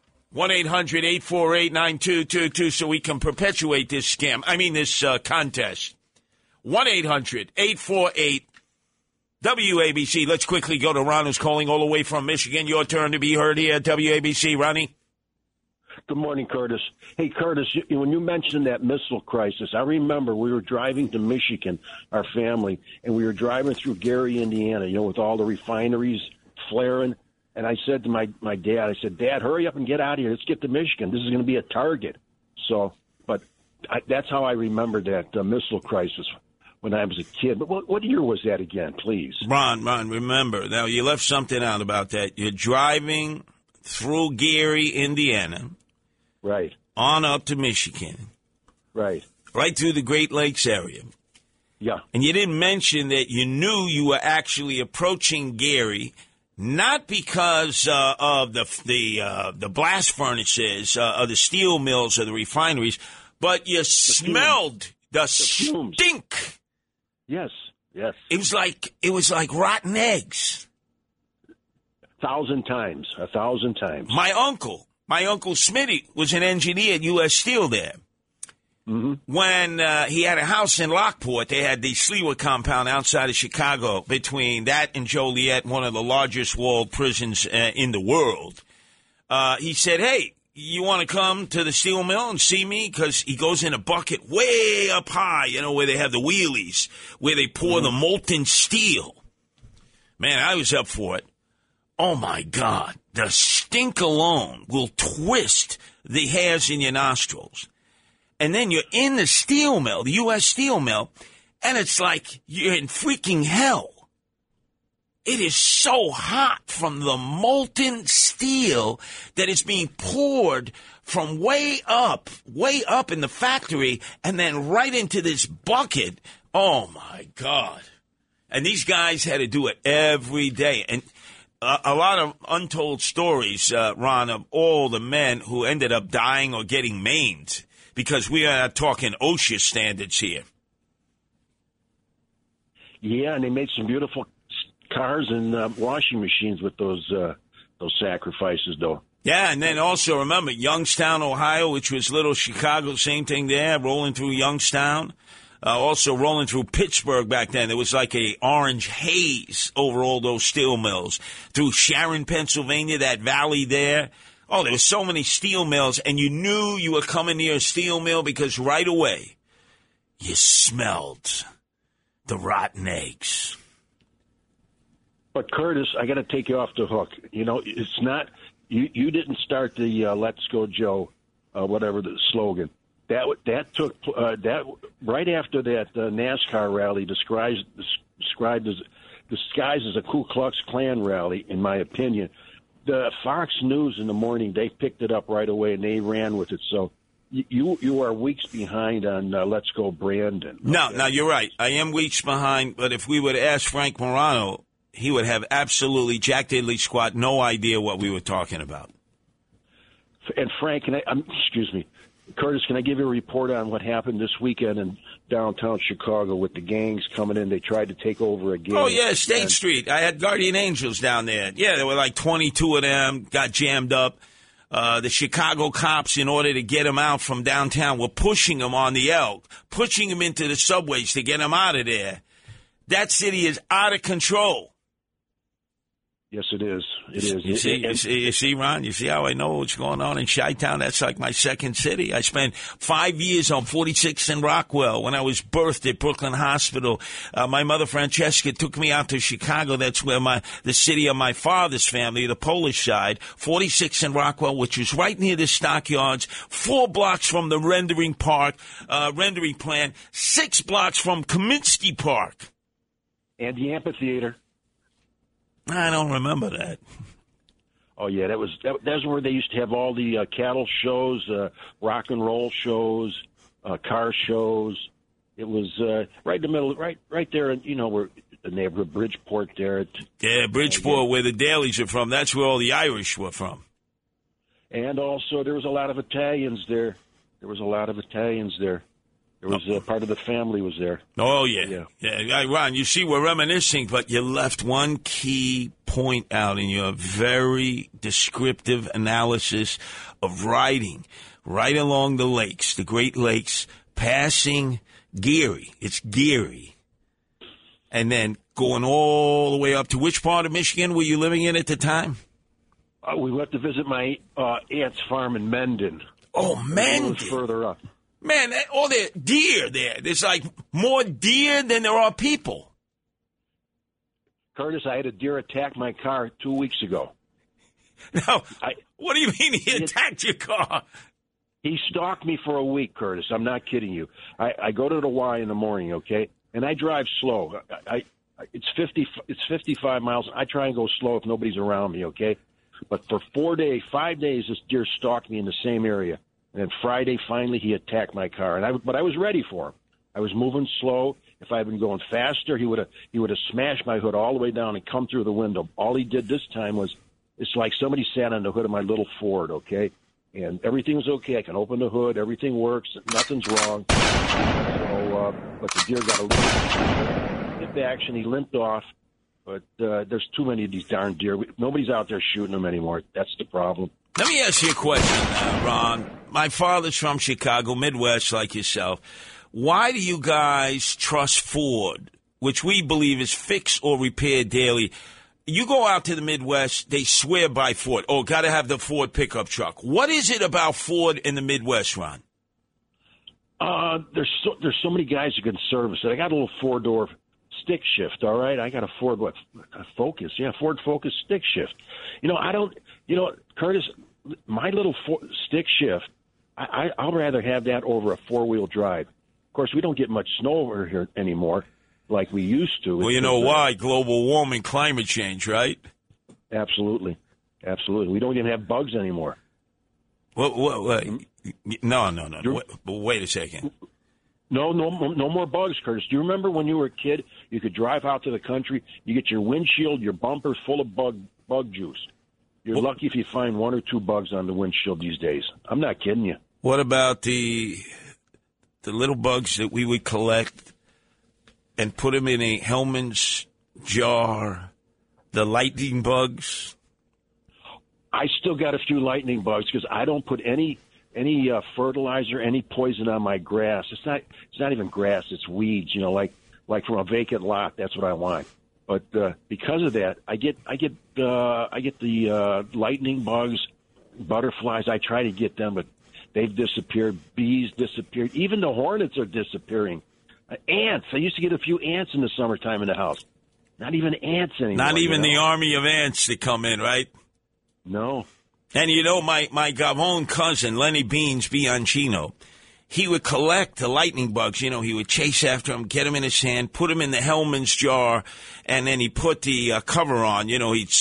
1-800-848-9222 so we can perpetuate this scam. I mean, this contest. 1-800-848-WABC. Let's quickly go to Ron, who's calling all the way from Michigan. Your turn to be heard here at WABC. Ronnie? Good morning, Curtis. Hey, Curtis, when you mentioned that missile crisis, I remember we were driving to Michigan, our family, and we were driving through Gary, Indiana, with all the refineries flaring. And I said to my dad, Dad, hurry up and get out of here. Let's get to Michigan. This is going to be a target. So, but that's how I remember that missile crisis when I was a kid. But what year was that again, please? Ron, remember. Now, you left something out about that. You're driving through Gary, Indiana. Right. On up to Michigan. Right. Right through the Great Lakes area. Yeah. And you didn't mention that you knew you were actually approaching Gary, not because of the blast furnaces, of the steel mills or the refineries, but you smelled the stink. Yes. It was like rotten eggs. 1,000 times. My uncle Smitty was an engineer at U.S. Steel there. Mm-hmm. When he had a house in Lockport, they had the Sleewa compound outside of Chicago, between that and Joliet, one of the largest walled prisons in the world. He said, hey, you want to come to the steel mill and see me? Because he goes in a bucket way up high, where they have the wheelies, where they pour the molten steel. Man, I was up for it. Oh, my God. The stink alone will twist the hairs in your nostrils. And then you're in the steel mill, the U.S. Steel mill, and it's like you're in freaking hell. It is so hot from the molten steel that is being poured from way up in the factory, and then right into this bucket. Oh, my God. And these guys had to do it every day. And a lot of untold stories, Ron, of all the men who ended up dying or getting maimed, because we are talking OSHA standards here. Yeah, and they made some beautiful cars and washing machines with those sacrifices, though. Yeah, and then also remember Youngstown, Ohio, which was little Chicago, same thing there, rolling through Youngstown. Also rolling through Pittsburgh back then. There was like a orange haze over all those steel mills. Through Sharon, Pennsylvania, that valley there. Oh, there were so many steel mills, and you knew you were coming near a steel mill because right away you smelled the rotten eggs. But, Curtis, I got to take you off the hook. It's not you didn't start the Let's Go Joe, whatever the slogan. That took right after that NASCAR rally disguised as a Ku Klux Klan rally, in my opinion. The Fox News in the morning, they picked it up right away and they ran with it. So you are weeks behind on Let's Go Brandon. No, you're right. I am weeks behind, but if we would ask Frank Morano, he would have absolutely Jack Diddley squat no idea what we were talking about. And Frank, excuse me. Curtis, can I give you a report on what happened this weekend in downtown Chicago with the gangs coming in? They tried to take over a gang. Oh, yeah, State Street. I had Guardian Angels down there. Yeah, there were like 22 of them, got jammed up. The Chicago cops, in order to get them out from downtown, were pushing them on the Elk, pushing them into the subways to get them out of there. That city is out of control. Yes, it is. It is. You see, Ron? You see how I know what's going on in Chi-Town? That's like my second city. I spent 5 years on 46th and Rockwell. When I was birthed at Brooklyn Hospital, my mother, Francesca, took me out to Chicago. That's where the city of my father's family, the Polish side, 46th and Rockwell, which was right near the stockyards, 4 blocks from the rendering plant, 6 blocks from Kaminsky Park. And the amphitheater. I don't remember that. Oh yeah, that was where they used to have all the cattle shows, rock and roll shows, car shows. It was right in the middle, right there, where the neighborhood Bridgeport there. Bridgeport, where the Dailies are from. That's where all the Irish were from. And also, there was a lot of Italians there. There was part of the family was there. Oh, yeah. Ron, you see, we're reminiscing, but you left one key point out in your very descriptive analysis of riding right along the lakes, the Great Lakes, passing Geary. It's Geary. And then going all the way up to which part of Michigan were you living in at the time? We went to visit my aunt's farm in Mendon. Oh, Mendon. Further up. Man, all the deer there. There's like more deer than there are people. Curtis, I had a deer attack my car 2 weeks ago. No, what do you mean he attacked your car? He stalked me for a week, Curtis. I'm not kidding you. I go to the Y in the morning, okay, and I drive slow. It's 55 miles. I try and go slow if nobody's around me, okay? But for 5 days, this deer stalked me in the same area. And then Friday, finally, he attacked my car. But I was ready for him. I was moving slow. If I had been going faster, he would have smashed my hood all the way down and come through the window. All he did this time was, it's like somebody sat on the hood of my little Ford, okay? And everything was okay. I can open the hood. Everything works. Nothing's wrong. So, but the deer got a little hip action. He limped off. But there's too many of these darn deer. Nobody's out there shooting them anymore. That's the problem. Let me ask you a question, Ron. My father's from Chicago, Midwest, like yourself. Why do you guys trust Ford, which we believe is fix or repair daily? You go out to the Midwest, they swear by Ford. Oh, got to have the Ford pickup truck. What is it about Ford in the Midwest, Ron? There's so many guys who can service it. I got a little four-door stick shift, all right? I got a Ford Focus. Yeah, Ford Focus stick shift. Curtis, my little stick shift, I'll rather have that over a four-wheel drive. Of course, we don't get much snow over here anymore like we used to. Well, you know why? Global warming, climate change, right? Absolutely. We don't even have bugs anymore. What? No. Wait a second. No more bugs, Curtis. Do you remember when you were a kid, you could drive out to the country, you get your windshield, your bumpers full of bug juice. You're lucky if you find one or two bugs on the windshield these days. I'm not kidding you. What about the little bugs that we would collect and put them in a Hellman's jar, the lightning bugs? I still got a few lightning bugs because I don't put any fertilizer, any poison on my grass. It's not even grass. It's weeds. Like from a vacant lot. That's what I want. But because of that, I get the lightning bugs, butterflies. I try to get them, but they've disappeared. Bees disappeared. Even the hornets are disappearing. Ants. I used to get a few ants in the summertime in the house. Not even ants anymore. Not even the army of ants that come in, right? No. And my Gavone cousin, Lenny Beans Bianchino, he would collect the lightning bugs. He would chase after them, get them in his hand, put them in the Hellman's jar, and then he put the cover on. He'd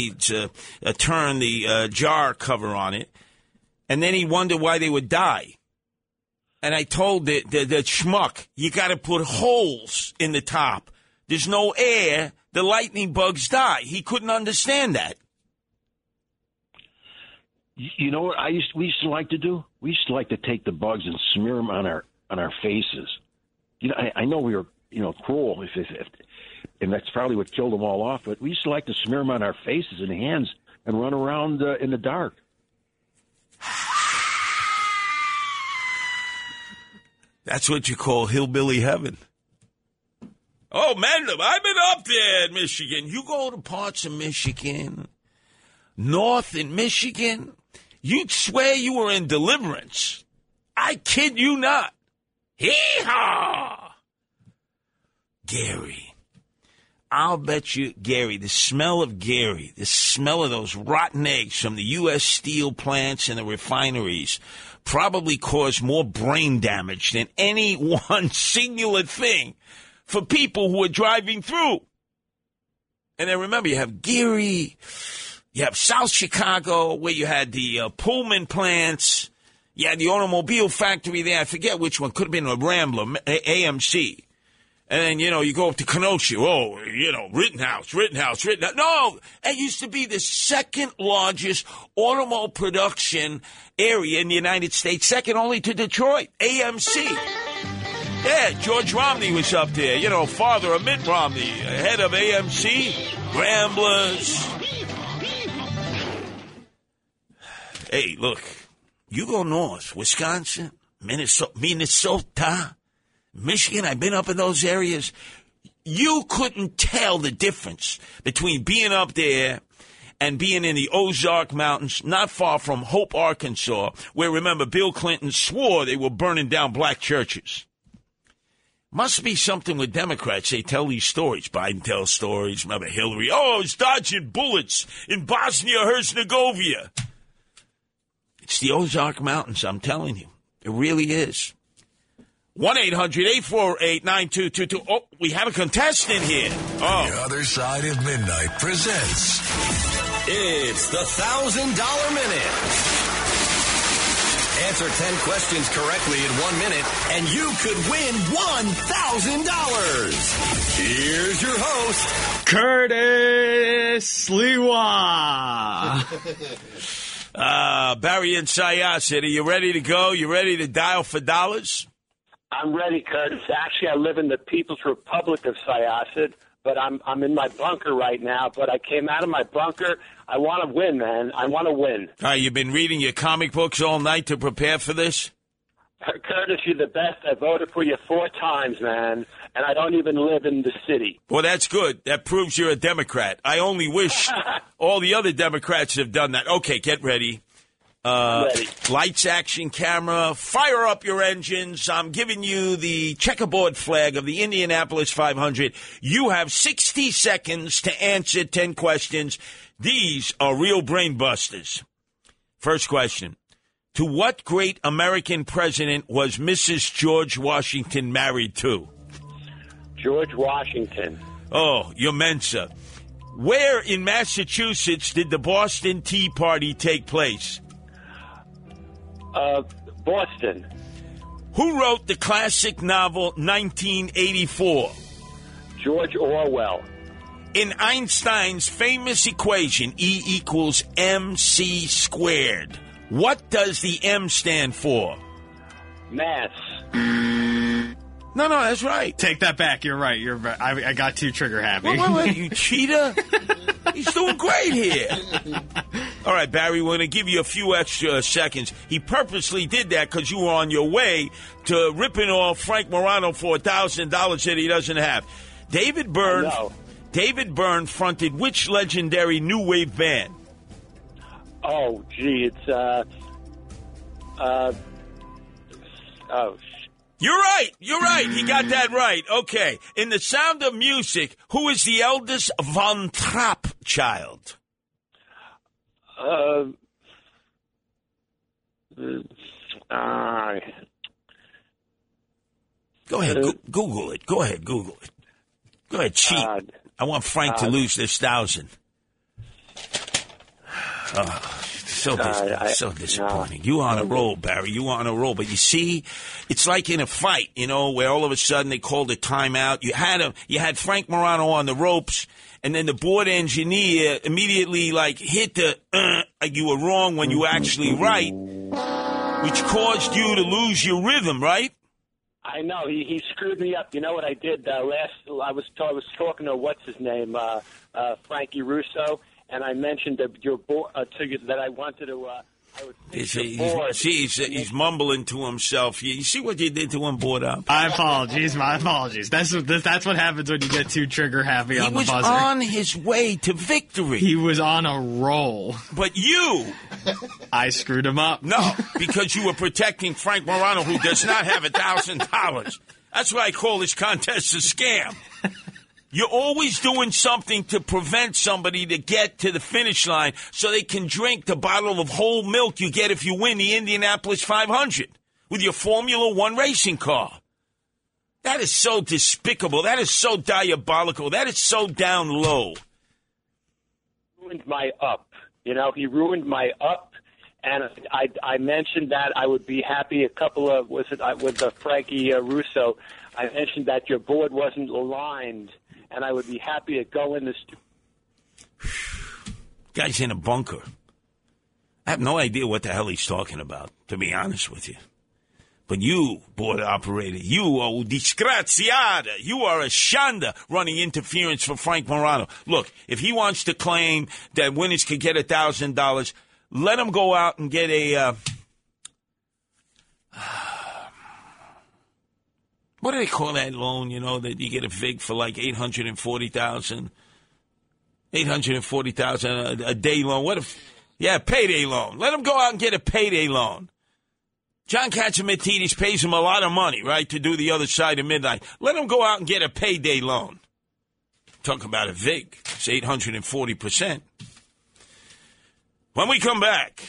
turn the jar cover on it, and then he'd wonder why they would die. And I told the schmuck, you got to put holes in the top. There's no air. The lightning bugs die. He couldn't understand that. You know what we used to like to do? We used to like to take the bugs and smear them on our faces. I know we were cruel, and that's probably what killed them all off. But we used to like to smear them on our faces and hands and run around in the dark. That's what you call hillbilly heaven. Oh, Mendham, I've been up there in Michigan. You go to parts of Michigan, north in Michigan, you'd swear you were in Deliverance. I kid you not. Hee-haw! Gary. I'll bet you, Gary, the smell of those rotten eggs from the U.S. steel plants and the refineries probably caused more brain damage than any one singular thing for people who are driving through. And then remember, you have Geary, you have South Chicago, where you had the Pullman plants, you had the automobile factory there. I forget which one. Could have been a Rambler, AMC. And then, you go up to Kenosha. Oh, Rittenhouse. No, it used to be the second largest automobile production area in the United States, second only to Detroit, AMC. Yeah, George Romney was up there. Father of Mitt Romney, head of AMC, Ramblers. Hey, look, you go north, Wisconsin, Minnesota, Michigan, I've been up in those areas. You couldn't tell the difference between being up there and being in the Ozark Mountains, not far from Hope, Arkansas, where, remember, Bill Clinton swore they were burning down black churches. Must be something with Democrats. They tell these stories. Biden tells stories. Remember Hillary? Oh, I was dodging bullets in Bosnia-Herzegovina. It's the Ozark Mountains, I'm telling you. It really is. 1-800-848-9222. Oh, we have a contestant here. Oh. The Other Side of Midnight presents... It's the $1,000 Minute. Answer 10 questions correctly in 1 minute, and you could win $1,000. Here's your host, Curtis Lewa. Barry and Syosset, are you ready to go? You ready to dial for dollars? I'm ready, Curtis. Actually, I live in the People's Republic of Syosset, but I'm in my bunker right now. But I came out of my bunker. I want to win, man. I want to win. You've been reading your comic books all night to prepare for this? Curtis, you're the best. I voted for you 4 times, man, and I don't even live in the city. Well, that's good. That proves you're a Democrat. I only wish all the other Democrats have done that. Okay, get ready. Ready. Lights, action, camera, fire up your engines. I'm giving you the checkerboard flag of the Indianapolis 500. You have 60 seconds to answer 10 questions. These are real brain busters. First question. To what great American president was Mrs. George Washington married to? George Washington. Oh, your Mensa. Where in Massachusetts did the Boston Tea Party take place? Boston. Who wrote the classic novel 1984? George Orwell. In Einstein's famous equation, E equals MC squared, what does the M stand for? Mass. No, that's right. Take that back. You're right. I got too trigger happy. Wait, you cheater. He's doing great here. All right, Barry, we're going to give you a few extra seconds. He purposely did that because you were on your way to ripping off Frank Morano for $1,000 that he doesn't have. David Byrne fronted which legendary new wave band? Oh, gee, it's You're right. He got that right. Okay. In The Sound of Music, who is the eldest Von Trapp child? Go ahead. Google it. Go ahead. Google it. Go ahead. Cheat. I want Frank to lose this 1,000. So disappointing. You on a roll, Barry. You on a roll. But you see, it's like in a fight, where all of a sudden they called a timeout. You had Frank Morano on the ropes, and then the board engineer immediately hit the like you were wrong when you were actually right, which caused you to lose your rhythm, right? I know he screwed me up. You know what I did I was talking to what's his name, Frankie Russo. And I mentioned that that I wanted to. He's mumbling to himself. You see what you did to him, board up? My apologies. That's what happens when you get too trigger happy on the buzzer. He was on his way to victory. He was on a roll. But you... I screwed him up. No, because you were protecting Frank Morano, who does not have $1,000. That's why I call this contest a scam. You're always doing something to prevent somebody to get to the finish line so they can drink the bottle of whole milk you get if you win the Indianapolis 500 with your Formula One racing car. That is so despicable. That is so diabolical. That is so down low. Ruined my up. He ruined my up, and I mentioned that I would be happy with Frankie Russo. I mentioned that your board wasn't aligned. And I would be happy to go in the Guy's in a bunker. I have no idea what the hell he's talking about, to be honest with you. But you, board operator, you are disgraziata. You are a shanda running interference for Frank Morano. Look, if he wants to claim that winners could get $1,000, let him go out and get a... What do they call that loan, that you get a VIG for like $840,000? $840,000 a day loan. Payday loan. Let them go out and get a payday loan. John Catsimatidis pays him a lot of money, right, to do the other side of midnight. Let them go out and get a payday loan. Talk about a VIG. It's 840%. When we come back,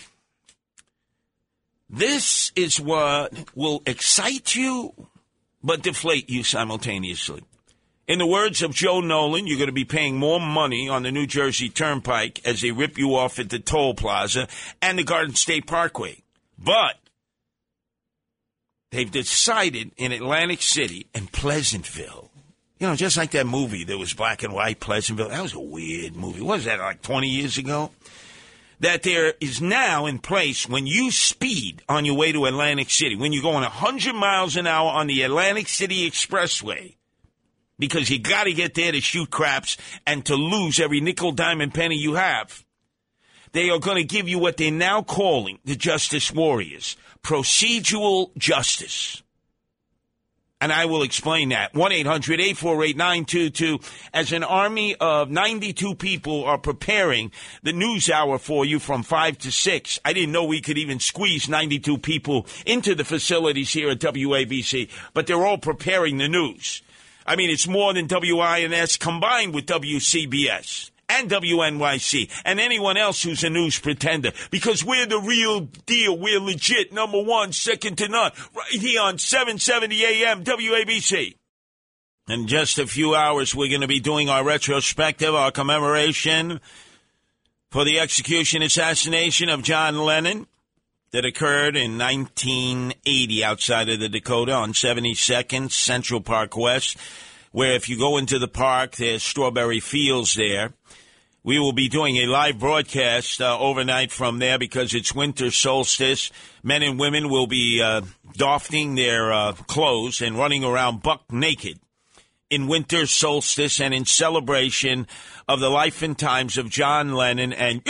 this is what will excite you but deflate you simultaneously. In the words of Joe Nolan, you're going to be paying more money on the New Jersey Turnpike as they rip you off at the Toll Plaza and the Garden State Parkway. But they've decided in Atlantic City and Pleasantville, just like that movie that was black and white, Pleasantville. That was a weird movie. What was that, like 20 years ago? That there is now in place when you speed on your way to Atlantic City, when you're going 100 miles an hour on the Atlantic City Expressway, because you got to get there to shoot craps and to lose every nickel, dime, and penny you have. They are going to give you what they're now calling the Justice Warriors, procedural justice. And I will explain that. 1-800-848-922. As an army of 92 people are preparing the news hour for you from 5 to 6. I didn't know we could even squeeze 92 people into the facilities here at WABC, but they're all preparing the news. I mean, it's more than WINS combined with WCBS and WNYC and anyone else who's a news pretender, because we're the real deal. We're legit, number one, second to none, right here on 770 AM WABC. In just a few hours, we're going to be doing our retrospective, our commemoration for the execution, assassination of John Lennon that occurred in 1980 outside of the Dakota on 72nd Central Park West, where if you go into the park, there's strawberry fields there. We will be doing a live broadcast overnight from there because it's winter solstice. Men and women will be doffing their clothes and running around buck naked in winter solstice and in celebration of the life and times of John Lennon and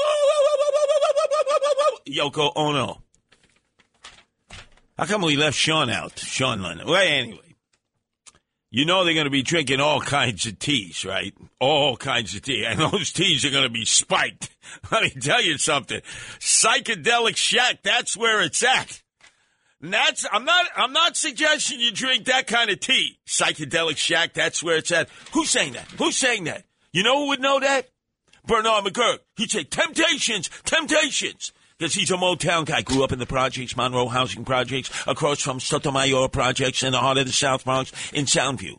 Yoko Ono. How come we left Sean out? Sean Lennon. Well, anyway. You know they're going to be drinking all kinds of teas, right? All kinds of tea. And those teas are going to be spiked. Let me tell you something. Psychedelic Shack, that's where it's at. And I'm not suggesting you drink that kind of tea. Psychedelic Shack, that's where it's at. Who's saying that? Who's saying that? You know who would know that? Bernard McGurk. He'd say, Temptations. Because he's a Motown guy. Grew up in the projects, Monroe housing projects, across from Sotomayor projects in the heart of the South Bronx in Soundview.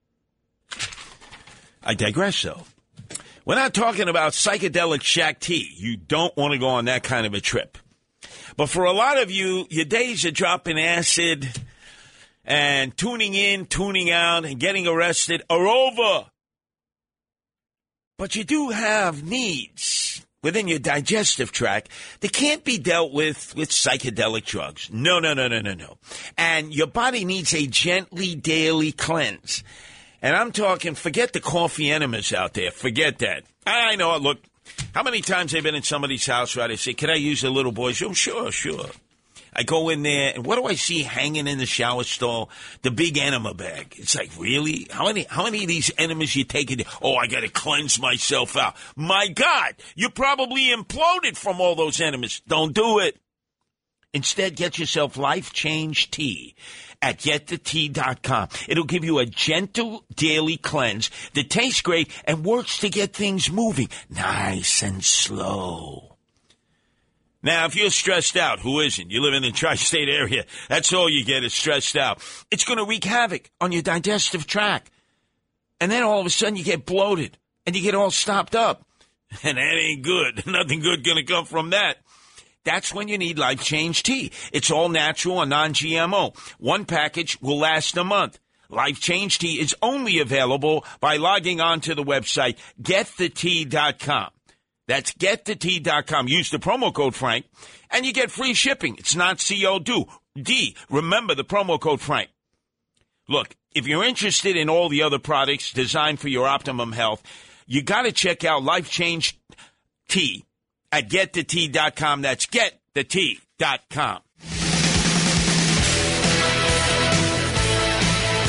I digress, though. We're not talking about psychedelic shack tea. You don't want to go on that kind of a trip. But for a lot of you, your days of dropping acid and tuning in, tuning out, and getting arrested are over. But you do have needs within your digestive tract that can't be dealt with psychedelic drugs. No. And your body needs a gently daily cleanse. And I'm talking, forget the coffee enemas out there. Forget that. I know, look, how many times I've been in somebody's house where they say, can I use the little boy's room? Sure. I go in there, and what do I see hanging in the shower stall? The big enema bag. It's like, really? How many of these enemas you taking? Oh, I got to cleanse myself out. My God, you probably imploded from all those enemas. Don't do it. Instead, get yourself Life Change Tea at getthetea.com. It'll give you a gentle daily cleanse that tastes great and works to get things moving nice and slow. Now, if you're stressed out, who isn't? You live in the tri-state area. That's all you get is stressed out. It's going to wreak havoc on your digestive tract. And then all of a sudden you get bloated and you get all stopped up. And that ain't good. Nothing good going to come from that. That's when you need Life Change Tea. It's all natural and non-GMO. One package will last a month. Life Change Tea is only available by logging on to the website getthetea.com. That's getthetea.com. Use the promo code Frank, and you get free shipping. It's not COD. Remember the promo code Frank. Look, if you're interested in all the other products designed for your optimum health, you got to check out Life Change Tea at getthetea.com. That's getthetea.com.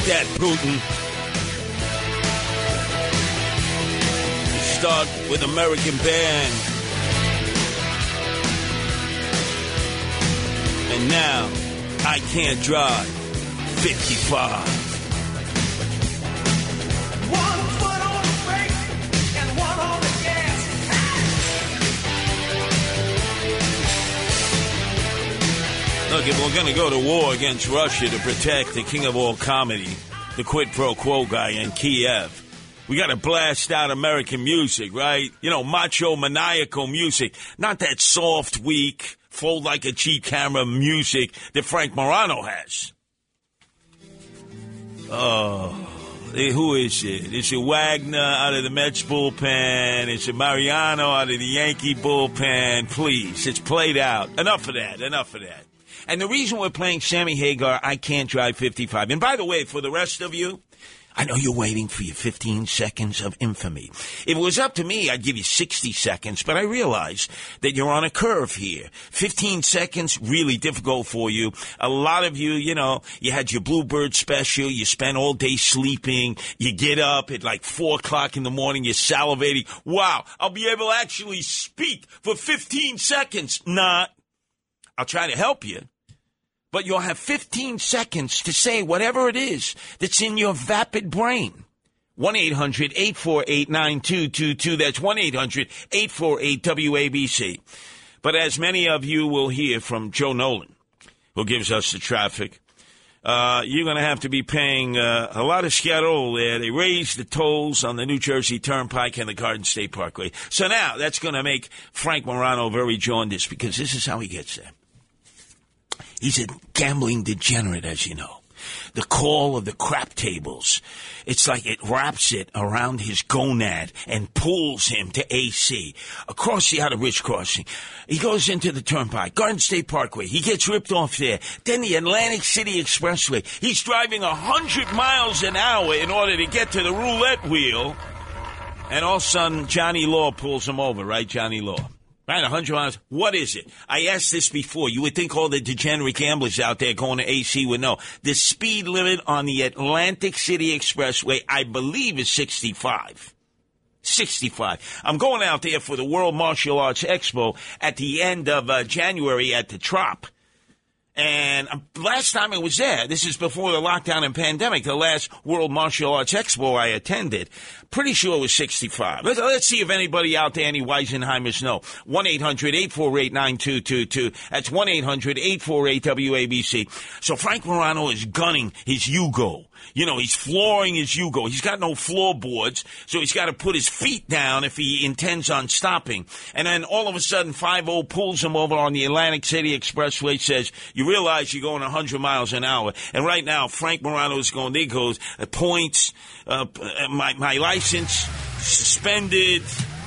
that, Putin. Start with American band. And now, I Can't Drive 55. Look, if we're going to go to war against Russia to protect the king of all comedy, the quid pro quo guy in Kiev, we got to blast out American music, right? You know, macho, maniacal music. Not that soft, weak, fold like a cheap camera music that Frank Morano has. Oh, who is it? Is it Wagner out of the Mets bullpen? Is it Mariano out of the Yankee bullpen? Please, it's played out. Enough of that. And the reason we're playing Sammy Hagar, I Can't Drive 55. And by the way, for the rest of you, I know you're waiting for your 15 seconds of infamy. If it was up to me, I'd give you 60 seconds, but I realize that you're on a curve here. 15 seconds, really difficult for you. A lot of you, you know, you had your Bluebird special, you spent all day sleeping, you get up at like 4 o'clock in the morning, you're salivating. Wow, I'll be able to actually speak for 15 seconds. Nah, I'll try to help you. But you'll have 15 seconds to say whatever it is that's in your vapid brain. 1-800-848-9222. That's 1-800-848-WABC. But as many of you will hear from Joe Nolan, who gives us the traffic, you're going to have to be paying a lot of schiarol there. They raised the tolls on the New Jersey Turnpike and the Garden State Parkway. So now that's going to make Frank Morano very jaundiced because this is how he gets there. He's a gambling degenerate, as you know. The call of the crap tables. It's like it wraps it around his gonad and pulls him to AC. Across the Outer Ridge Crossing. He goes into the Turnpike, Garden State Parkway. He gets ripped off there. Then the Atlantic City Expressway. He's driving 100 miles an hour in order to get to the roulette wheel. And all of a sudden, Johnny Law pulls him over, right, Johnny Law? Right, 100 miles. What is it? I asked this before. You would think all the degenerate gamblers out there going to AC would know. The speed limit on the Atlantic City Expressway, I believe, is 65. 65. I'm going out there for the World Martial Arts Expo at the end of January at the Trop. And last time I was there, this is before the lockdown and pandemic, the last World Martial Arts Expo I attended, pretty sure it was 65. Let's see if anybody out there, any Weisenheimers know. 1-800-848-9222. That's 1-800-848-WABC. So Frank Morano is gunning his Yugo. You know, he's flooring his Yugo. He's got no floorboards, so he's got to put his feet down if he intends on stopping. And then all of a sudden, 50 pulls him over on the Atlantic City Expressway, says, you realize you're going 100 miles an hour. And right now, Frank Morano is going, there goes, points, my license suspended.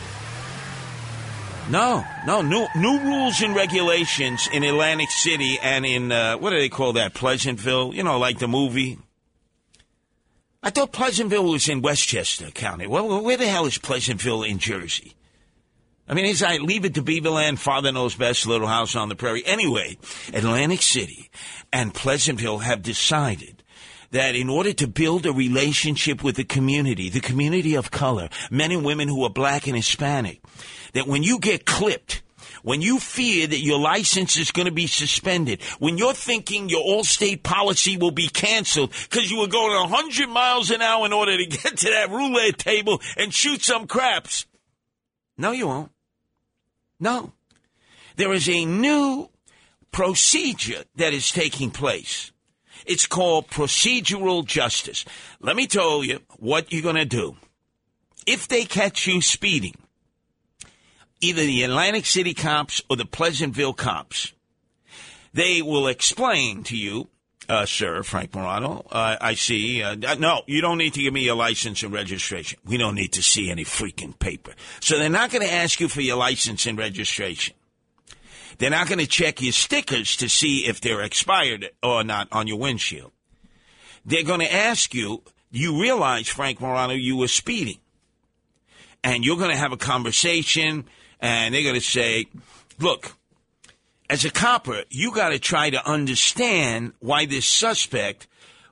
No, new rules and regulations in Atlantic City and in, what do they call that, Pleasantville? You know, like the movie. I thought Pleasantville was in Westchester County. Well, where the hell is Pleasantville in Jersey? I mean, as I leave it to Beaverland, Father Knows Best, Little House on the Prairie. Anyway, Atlantic City and Pleasantville have decided that in order to build a relationship with the community of color, men and women who are black and Hispanic, that when you get clipped, when you fear that your license is going to be suspended, when you're thinking your all-state policy will be canceled because you were going 100 miles an hour in order to get to that roulette table and shoot some craps. No, you won't. No. There is a new procedure that is taking place. It's called procedural justice. Let me tell you what you're going to do. If they catch you speeding, either the Atlantic City cops or the Pleasantville cops, they will explain to you, sir, Frank Morano, I see, no, you don't need to give me your license and registration. We don't need to see any freaking paper. So they're not going to ask you for your license and registration. They're not going to check your stickers to see if they're expired or not on your windshield. They're going to ask you, you realize, Frank Morano, you were speeding. And you're going to have a conversation. And they're going to say, look, as a copper, you got to try to understand why this suspect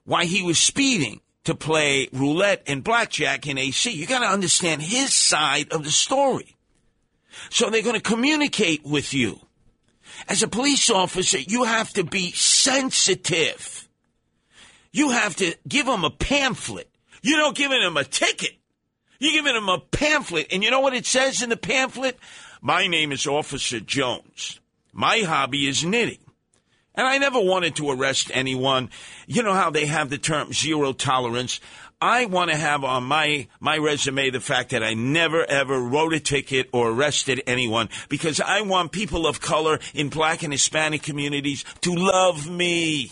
why he was speeding to play roulette and blackjack in AC. You got to understand his side of the story. So they're going to communicate with you. As a police officer, you have to be sensitive. You have to give them a pamphlet. You're not giving them a ticket. You're giving them a pamphlet. And you know what it says in the pamphlet? My name is Officer Jones. My hobby is knitting. And I never wanted to arrest anyone. You know how they have the term zero tolerance? I want to have on my resume the fact that I never, ever wrote a ticket or arrested anyone because I want people of color in black and Hispanic communities to love me.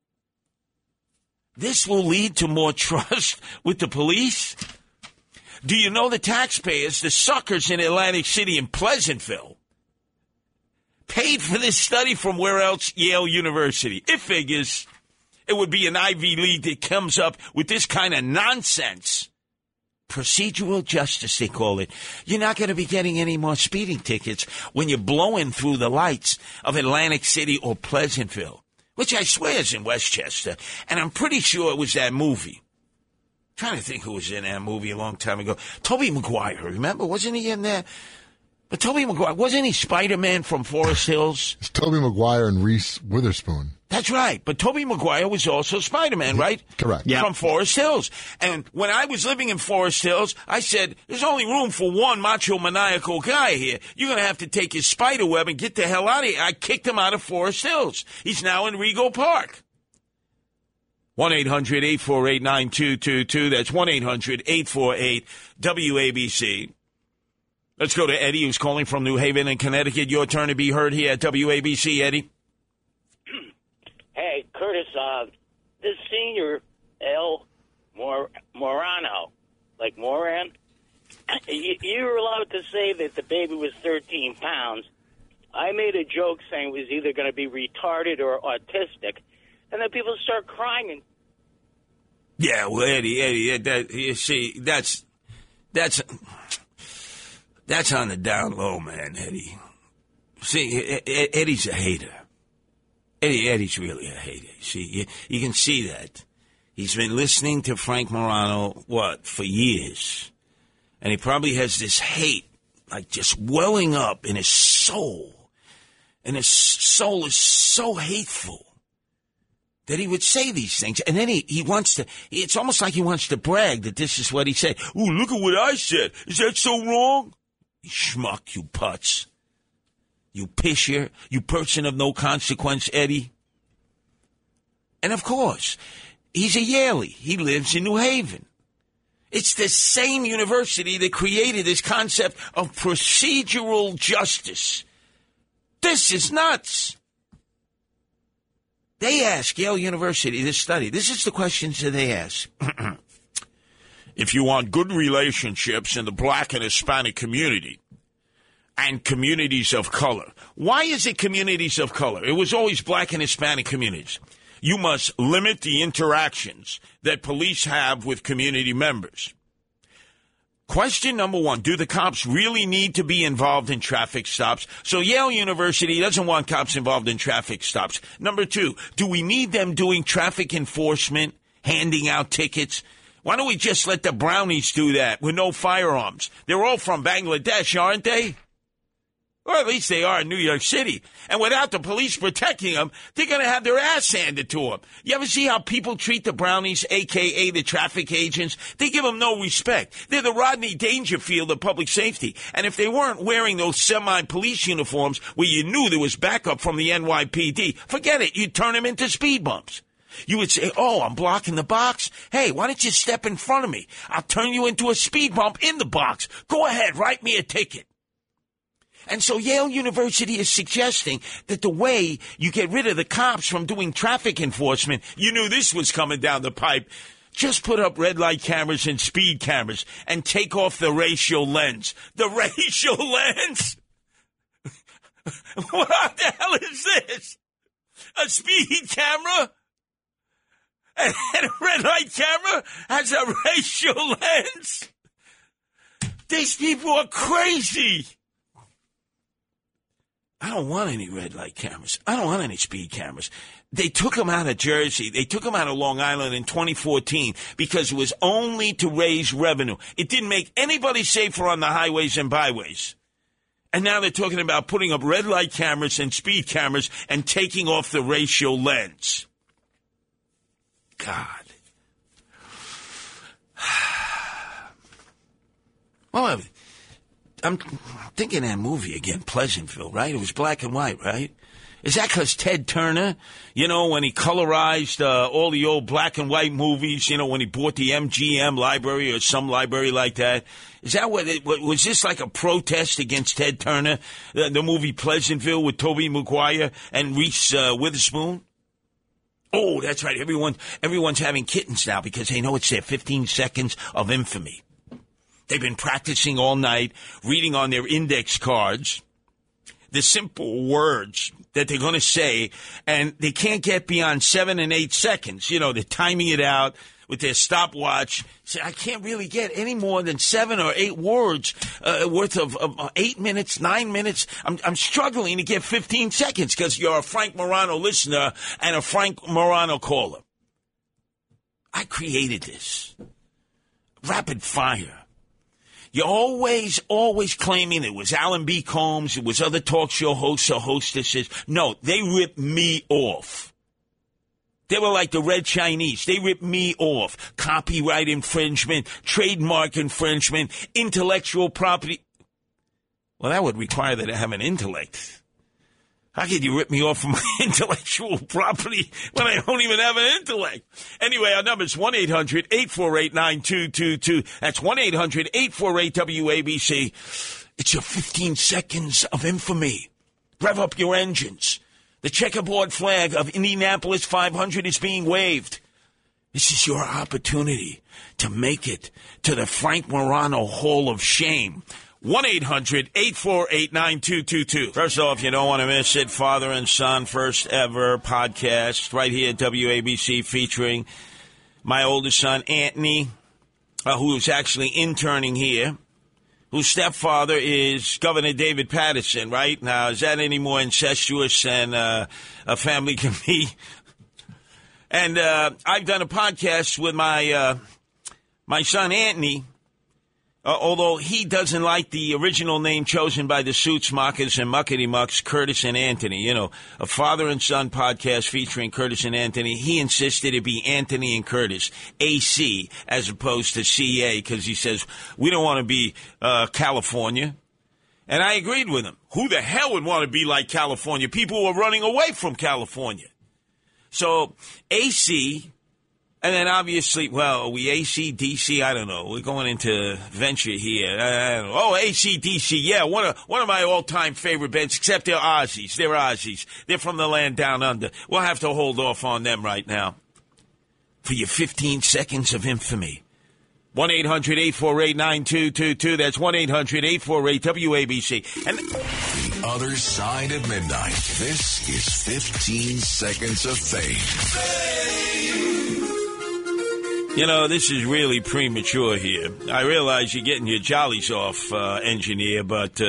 This will lead to more trust with the police. Do you know the taxpayers, the suckers in Atlantic City and Pleasantville, paid for this study from where else? Yale University. It figures it would be an Ivy League that comes up with this kind of nonsense. Procedural justice, they call it. You're not going to be getting any more speeding tickets when you're blowing through the lights of Atlantic City or Pleasantville, which I swear is in Westchester. And I'm pretty sure it was that movie. I'm trying to think who was in that movie a long time ago. Tobey Maguire, remember? Wasn't he in there? But Tobey Maguire, wasn't he Spider-Man from Forest Hills? It's Tobey Maguire and Reese Witherspoon. That's right. But Tobey Maguire was also Spider-Man, right? Correct. Yeah. From Forest Hills. And when I was living in Forest Hills, I said, there's only room for one macho maniacal guy here. You're going to have to take his spider web and get the hell out of here. I kicked him out of Forest Hills. He's now in Rego Park. 1-800-848-9222. That's 1-800-848-WABC. Let's go to Eddie, who's calling from New Haven in Connecticut. Your turn to be heard here at WABC, Eddie. Hey, Curtis, this senior, L. Morano, like Moran, you were allowed to say that the baby was 13 pounds. I made a joke saying it was either going to be retarded or autistic, and then people start crying. And yeah, well, Eddie, that, you see, that's on the down low, man, Eddie. See, Eddie's a hater. Eddie's really a hater. See, you can see that. He's been listening to Frank Morano, for years. And he probably has this hate, like just welling up in his soul. And his soul is so hateful that he would say these things. And then he wants to, it's almost like he wants to brag that this is what he said. Ooh, look at what I said. Is that so wrong? You schmuck, you putz. You pisher, you person of no consequence, Eddie. And of course, he's a Yalie. He lives in New Haven. It's the same university that created this concept of procedural justice. This is nuts. They ask Yale University this study. This is the questions that they ask. If you want good relationships in the black and Hispanic community and communities of color. Why is it communities of color? It was always black and Hispanic communities. You must limit the interactions that police have with community members. Question number one, do the cops really need to be involved in traffic stops? So Yale University doesn't want cops involved in traffic stops. Number two, do we need them doing traffic enforcement, handing out tickets? Why don't we just let the brownies do that with no firearms? They're all from Bangladesh, aren't they? Or at least they are in New York City. And without the police protecting them, they're going to have their ass handed to them. You ever see how people treat the brownies, a.k.a. the traffic agents? They give them no respect. They're the Rodney Dangerfield of public safety. And if they weren't wearing those semi-police uniforms where you knew there was backup from the NYPD, forget it. You'd turn them into speed bumps. You would say, oh, I'm blocking the box. Hey, why don't you step in front of me? I'll turn you into a speed bump in the box. Go ahead, write me a ticket. And so Yale University is suggesting that the way you get rid of the cops from doing traffic enforcement, you knew this was coming down the pipe, just put up red light cameras and speed cameras and take off the racial lens. The racial lens? What the hell is this? A speed camera? And a red light camera has a racial lens? These people are crazy. I don't want any red light cameras. I don't want any speed cameras. They took him out of Jersey. They took him out of Long Island in 2014 because it was only to raise revenue. It didn't make anybody safer on the highways and byways. And now they're talking about putting up red light cameras and speed cameras and taking off the racial lens. God. Well, I'm thinking that movie again, Pleasantville, right? It was black and white, right? Is that because Ted Turner, when he colorized all the old black and white movies, when he bought the MGM library or some library like that? Is that was this like a protest against Ted Turner, the movie Pleasantville with Tobey Maguire and Reese Witherspoon? Oh, that's right. Everyone's having kittens now because they know it's their 15 seconds of infamy. They've been practicing all night, reading on their index cards the simple words that they're going to say, and they can't get beyond 7 and 8 seconds. They're timing it out with their stopwatch. Say, I can't really get any more than 7 or 8 words worth of 8 minutes, 9 minutes. I'm struggling to get 15 seconds because you're a Frank Morano listener and a Frank Morano caller. I created this. Rapid fire. You're always claiming it was Alan B. Combs, it was other talk show hosts or hostesses. No, they ripped me off. They were like the Red Chinese. They ripped me off. Copyright infringement, trademark infringement, intellectual property. Well, that would require that I have an intellect. How could you rip me off from my intellectual property when I don't even have an intellect? Anyway, our number is 1-800-848-9222. That's 1-800-848-WABC. It's your 15 seconds of infamy. Rev up your engines. The checkerboard flag of Indianapolis 500 is being waved. This is your opportunity to make it to the Frank Morano Hall of Shame. 1-800-848-9222. First off, you don't want to miss it. Father and Son, first ever podcast right here at WABC featuring my oldest son, Anthony, who is actually interning here, whose stepfather is Governor David Paterson, right? Now, is that any more incestuous than a family can be? And I've done a podcast with my son, Anthony, although he doesn't like the original name chosen by the Suits Mockers and Muckety Mucks, Curtis and Anthony. A father and son podcast featuring Curtis and Anthony. He insisted it be Anthony and Curtis, AC, as opposed to CA, because he says, we don't want to be California. And I agreed with him. Who the hell would want to be like California? People were running away from California. So, AC... And then obviously, are we AC, DC? I don't know. We're going into venture here. I don't know. Oh, AC, DC. Yeah, one of my all-time favorite bands, except they're Aussies. They're Aussies. They're from the land down under. We'll have to hold off on them right now. For your 15 seconds of infamy. 1-800-848-9222. That's 1-800-848-WABC. And The Other Side of Midnight. This is 15 Seconds of Fame. This is really premature here. I realize you're getting your jollies off, engineer, but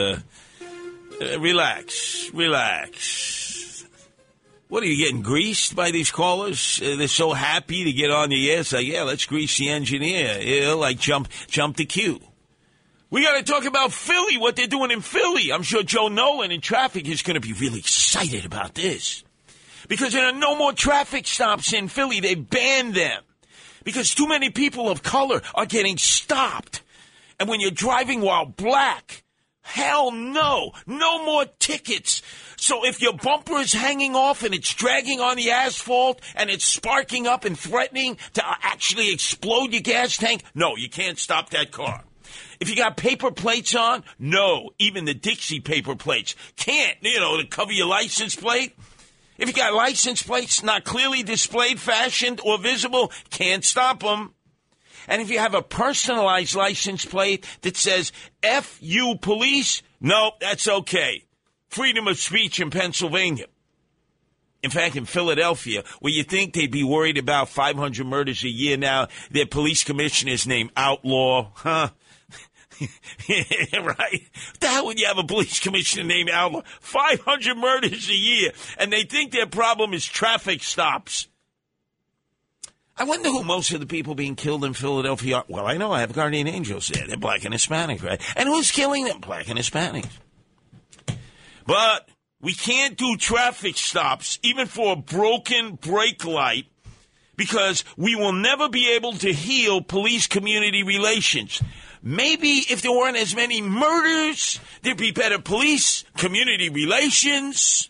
relax. What, are you getting greased by these callers? They're so happy to get on the air. It's like, yeah, let's grease the engineer. Like jump the queue. We got to talk about Philly, what they're doing in Philly. I'm sure Joe Nolan in traffic is going to be really excited about this. Because there are no more traffic stops in Philly. They banned them. Because too many people of color are getting stopped. And when you're driving while black, hell no. No more tickets. So if your bumper is hanging off and it's dragging on the asphalt and it's sparking up and threatening to actually explode your gas tank, no, you can't stop that car. If you got paper plates on, no, even the Dixie paper plates can't, to cover your license plate. If you got license plates not clearly displayed, fashioned, or visible, can't stop them. And if you have a personalized license plate that says, F you police, no, that's okay. Freedom of speech in Pennsylvania. In fact, in Philadelphia, where you think they'd be worried about 500 murders a year now, their police commissioner is named Outlaw. Right? The hell would you have a police commissioner named Outlaw? 500 murders a year, and they think their problem is traffic stops. I wonder who most of the people being killed in Philadelphia are. Well, I know I have guardian angels there. They're black and Hispanic, right? And who's killing them? Black and Hispanics. But we can't do traffic stops, even for a broken brake light, because we will never be able to heal police-community relations. Maybe if there weren't as many murders, there'd be better police-community relations.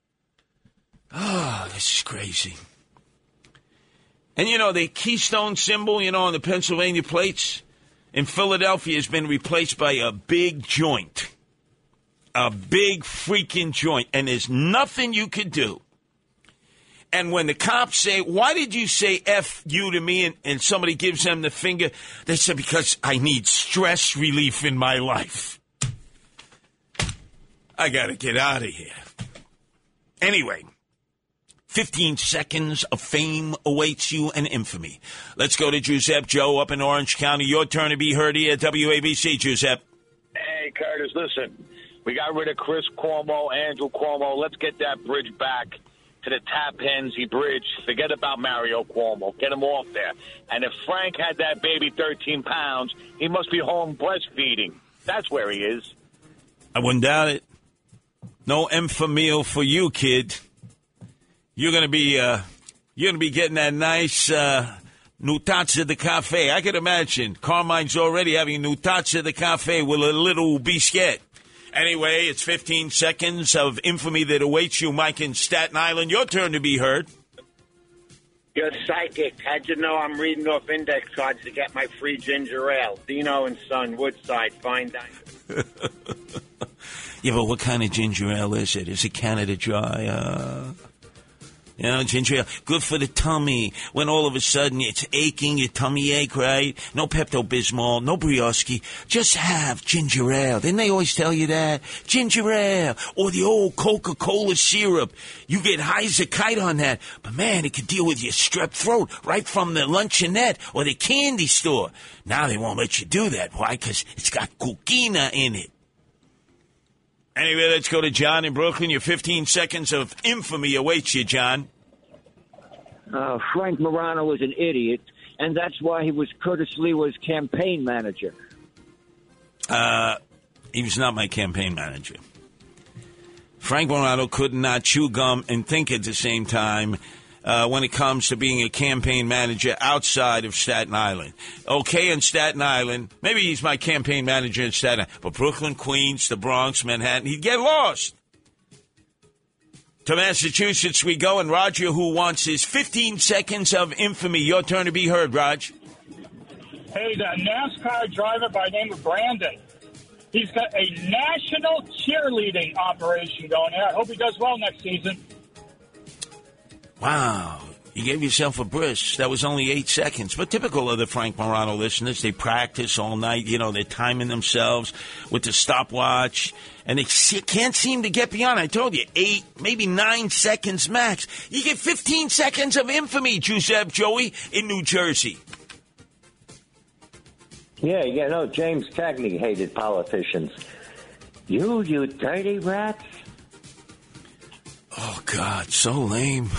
Oh, this is crazy. And, you know, the Keystone symbol, you know, on the Pennsylvania plates in Philadelphia has been replaced by a big joint. A big freaking joint. And there's nothing you could do. And when the cops say, why did you say F you to me? And somebody gives them the finger, they say, because I need stress relief in my life. I got to get out of here. Anyway, 15 seconds of fame awaits you and infamy. Let's go to Giuseppe Joe up in Orange County. Your turn to be heard here at WABC, Giuseppe. Hey, Curtis, listen. We got rid of Chris Cuomo, Andrew Cuomo. Let's get that bridge back to the Tappan-Zee Bridge. Forget about Mario Cuomo. Get him off there. And if Frank had that baby 13 pounds, he must be home breastfeeding. That's where he is. I wouldn't doubt it. No infamil for you, kid. You're gonna be getting that nice Nutazza de Cafe. I could imagine Carmine's already having Nutazza de Cafe with a little biscuit. Anyway, it's 15 seconds of infamy that awaits you, Mike, in Staten Island. Your turn to be heard. You're psychic. How'd you know I'm reading off index cards to get my free ginger ale? Dino and Son, Woodside, fine dining. Yeah, but what kind of ginger ale is it? Is it Canada Dry? You know, ginger ale, good for the tummy. When all of a sudden it's aching, your tummy ache, right? No Pepto-Bismol, no Brioski. Just have ginger ale. Didn't they always tell you that? Ginger ale. Or the old Coca-Cola syrup. You get high as a kite on that. But, man, it could deal with your strep throat right from the luncheonette or the candy store. Now they won't let you do that. Why? Because it's got coquina in it. Anyway, let's go to John in Brooklyn. Your 15 seconds of infamy awaits you, John. Frank Morano was an idiot, and that's why he was Curtis Lewa's campaign manager. He was not my campaign manager. Frank Morano could not chew gum and think at the same time when it comes to being a campaign manager outside of Staten Island. Okay, in Staten Island, maybe he's my campaign manager in Staten Island, but Brooklyn, Queens, the Bronx, Manhattan, he'd get lost. To Massachusetts we go, and Roger, who wants his 15 seconds of infamy. Your turn to be heard, Raj. Hey, the NASCAR driver by the name of Brandon. He's got a national cheerleading operation going there. I hope he does well next season. Wow, you gave yourself a bris. That was only 8 seconds. But typical of the Frank Morano listeners, they practice all night. You know, they're timing themselves with the stopwatch. And they can't seem to get beyond. I told you, 8, maybe 9 seconds max. You get 15 seconds of infamy, Giuseppe Joey, in New Jersey. Yeah, you know, James Cagney hated politicians. You dirty rats. Oh, God, so lame.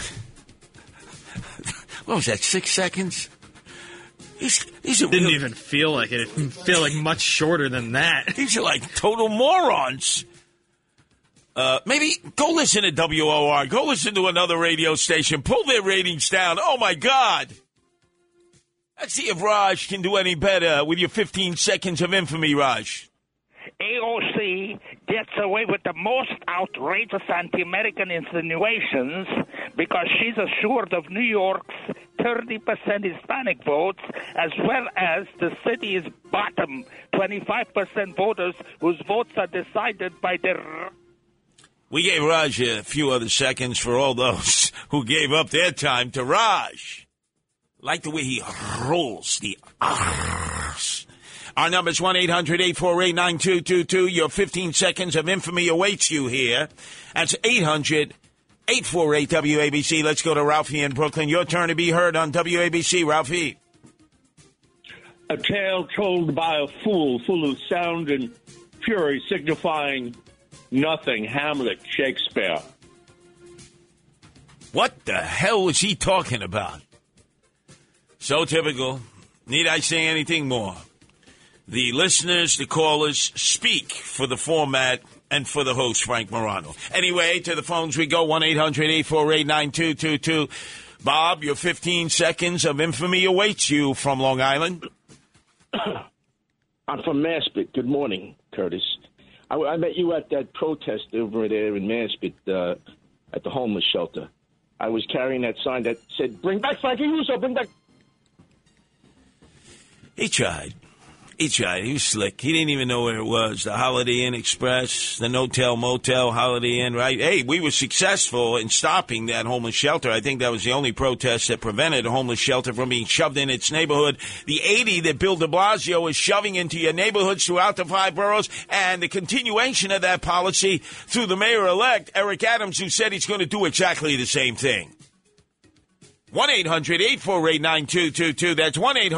What was that, 6 seconds? These are didn't even feel like it. It didn't feel like much shorter than that. These are like total morons. Maybe go listen to WOR. Go listen to another radio station. Pull their ratings down. Oh, my God. Let's see if Raj can do any better with your 15 seconds of infamy, Raj. AOC gets away with the most outrageous anti-American insinuations because she's assured of New York's 30% Hispanic votes, as well as the city's bottom 25% voters whose votes are decided by their... We gave Raj a few other seconds for all those who gave up their time to Raj. Like the way he rolls the R's. Our number is 1-800-848-9222. Your 15 seconds of infamy awaits you here. That's 800-848-WABC. Let's go to Ralphie in Brooklyn. Your turn to be heard on WABC, Ralphie. a tale told by a fool, full of sound and fury, signifying nothing. Hamlet, Shakespeare. What the hell was he talking about? So typical. Need I say anything more? The listeners, the callers, speak for the format and for the host, Frank Morano. Anyway, to the phones we go, 1-800-848-9222. Bob, your 15 seconds of infamy awaits you from Long Island. I'm from Maspeth. Good morning, Curtis. I met you at that protest over there in Maspeth at the homeless shelter. I was carrying that sign that said, "Bring back Frankie Russo, bring back." He tried. He was slick. He didn't even know where it was. The Holiday Inn Express, the No-Tell Motel, Holiday Inn, right? Hey, we were successful in stopping that homeless shelter. I think that was the only protest that prevented a homeless shelter from being shoved in its neighborhood. The 80 that Bill de Blasio is shoving into your neighborhoods throughout the 5 boroughs, and the continuation of that policy through the mayor-elect, Eric Adams, who said he's going to do exactly the same thing. 1-800-848-9222. That's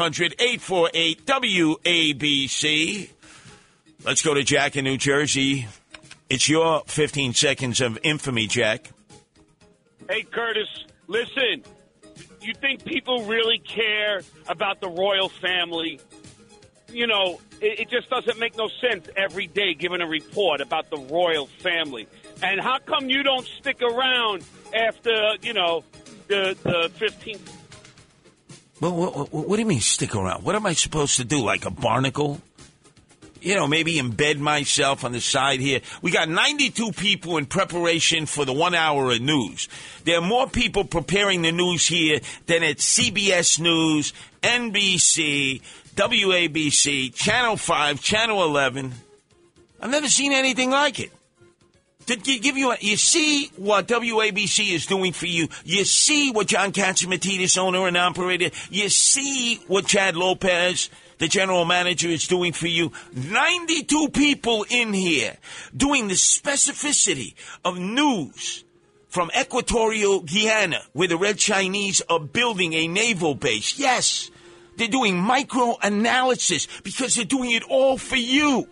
1-800-848-WABC. Let's go to Jack in New Jersey. It's your 15 seconds of infamy, Jack. Hey, Curtis, listen. You think people really care about the royal family? You know, it just doesn't make no sense every day giving a report about the royal family. And how come you don't stick around after, you know, the 15th? Well, what do you mean stick around? What am I supposed to do, like a barnacle? You know, maybe embed myself on the side here. We got 92 people in preparation for the 1 hour of news. There are more people preparing the news here than at CBS News, NBC, WABC, Channel 5, Channel 11. I've never seen anything like it. To give you you see what WABC is doing for you. You see what John Catsimatidis, owner and operator. You see what Chad Lopez, the general manager, is doing for you. 92 people in here doing the specificity of news from Equatorial Guinea, where the Red Chinese are building a naval base. Yes, they're doing micro-analysis because they're doing it all for you.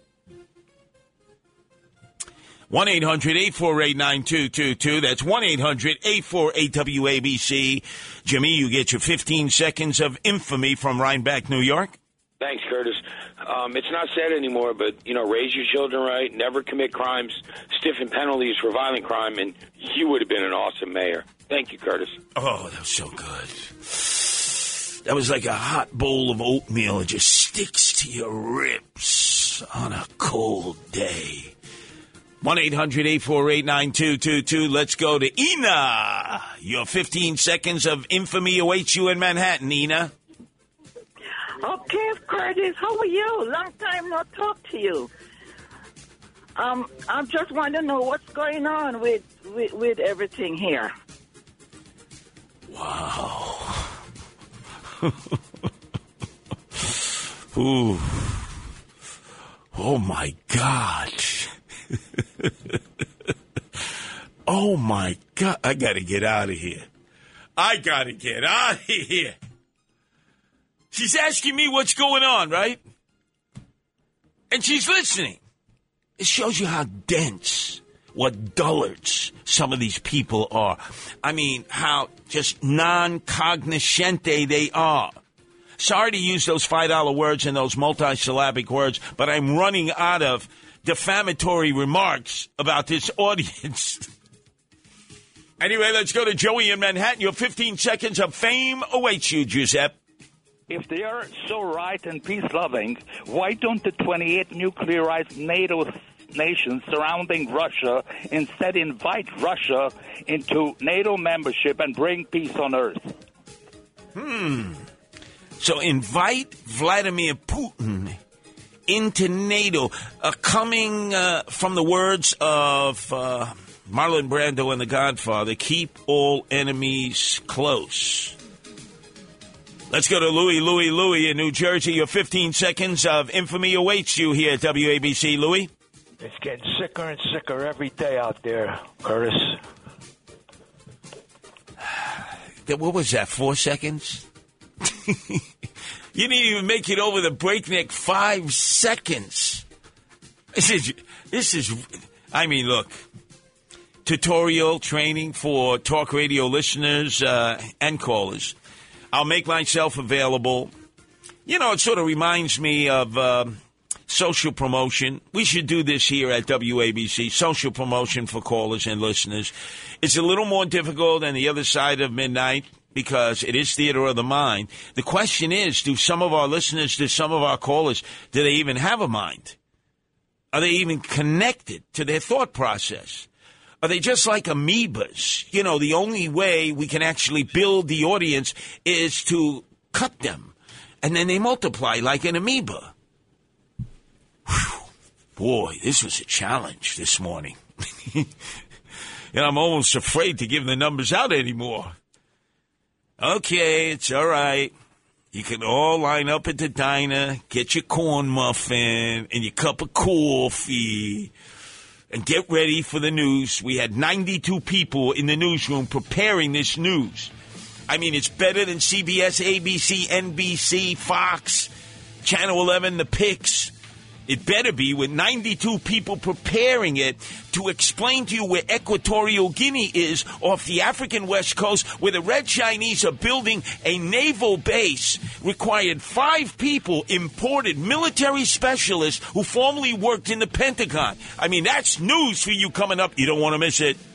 1-800-848-9222. That's 1-800-848-WABC. Jimmy, you get your 15 seconds of infamy from Rhinebeck, New York. Thanks, Curtis. It's not said anymore, but, you know, raise your children right, never commit crimes, stiffen penalties for violent crime, and you would have been an awesome mayor. Thank you, Curtis. Oh, that was so good. That was like a hot bowl of oatmeal. It just sticks to your ribs on a cold day. 1-800-848-9222. Let's go to Ina. Your 15 seconds of infamy awaits you in Manhattan, Ina. Okay, Curtis, how are you? Long time not talk to you. I just want to know what's going on with everything here. Wow. Ooh. Oh, my God. Oh, my God. I got to get out of here. She's asking me what's going on, right? And she's listening. It shows you how dense, what dullards some of these people are. I mean, how just non-cognoscente they are. Sorry to use those $5 words and those multisyllabic words, but I'm running out of defamatory remarks about this audience. Anyway, let's go to Joey in Manhattan. Your 15 seconds of fame awaits you, Giuseppe. If they are so right and peace-loving, why don't the 28 nuclearized NATO nations surrounding Russia instead invite Russia into NATO membership and bring peace on Earth? So invite Vladimir Putin into NATO, coming from the words of Marlon Brando and The Godfather, keep all enemies close. Let's go to Louis in New Jersey. Your 15 seconds of infamy awaits you here at WABC. Louis? It's getting sicker and sicker every day out there, Curtis. What was that, 4 seconds? You didn't even make it over the breakneck 5 seconds. This is, I mean, look, tutorial training for talk radio listeners and callers. I'll make myself available. You know, it sort of reminds me of social promotion. We should do this here at WABC, social promotion for callers and listeners. It's a little more difficult than the other side of midnight because it is theater of the mind. The question is, do some of our listeners, do some of our callers, do they even have a mind? Are they even connected to their thought process? Are they just like amoebas? You know, the only way we can actually build the audience is to cut them, and then they multiply like an amoeba. Whew. Boy, this was a challenge this morning. And I'm almost afraid to give the numbers out anymore. Okay, it's all right. You can all line up at the diner, get your corn muffin and your cup of coffee, and get ready for the news. We had 92 people in the newsroom preparing this news. I mean, it's better than CBS, ABC, NBC, Fox, Channel 11, the Pix. It better be with 92 people preparing it to explain to you where Equatorial Guinea is off the African West Coast, where the Red Chinese are building a naval base. Required 5 people, imported military specialists who formerly worked in the Pentagon. I mean, that's news for you coming up. You don't want to miss it.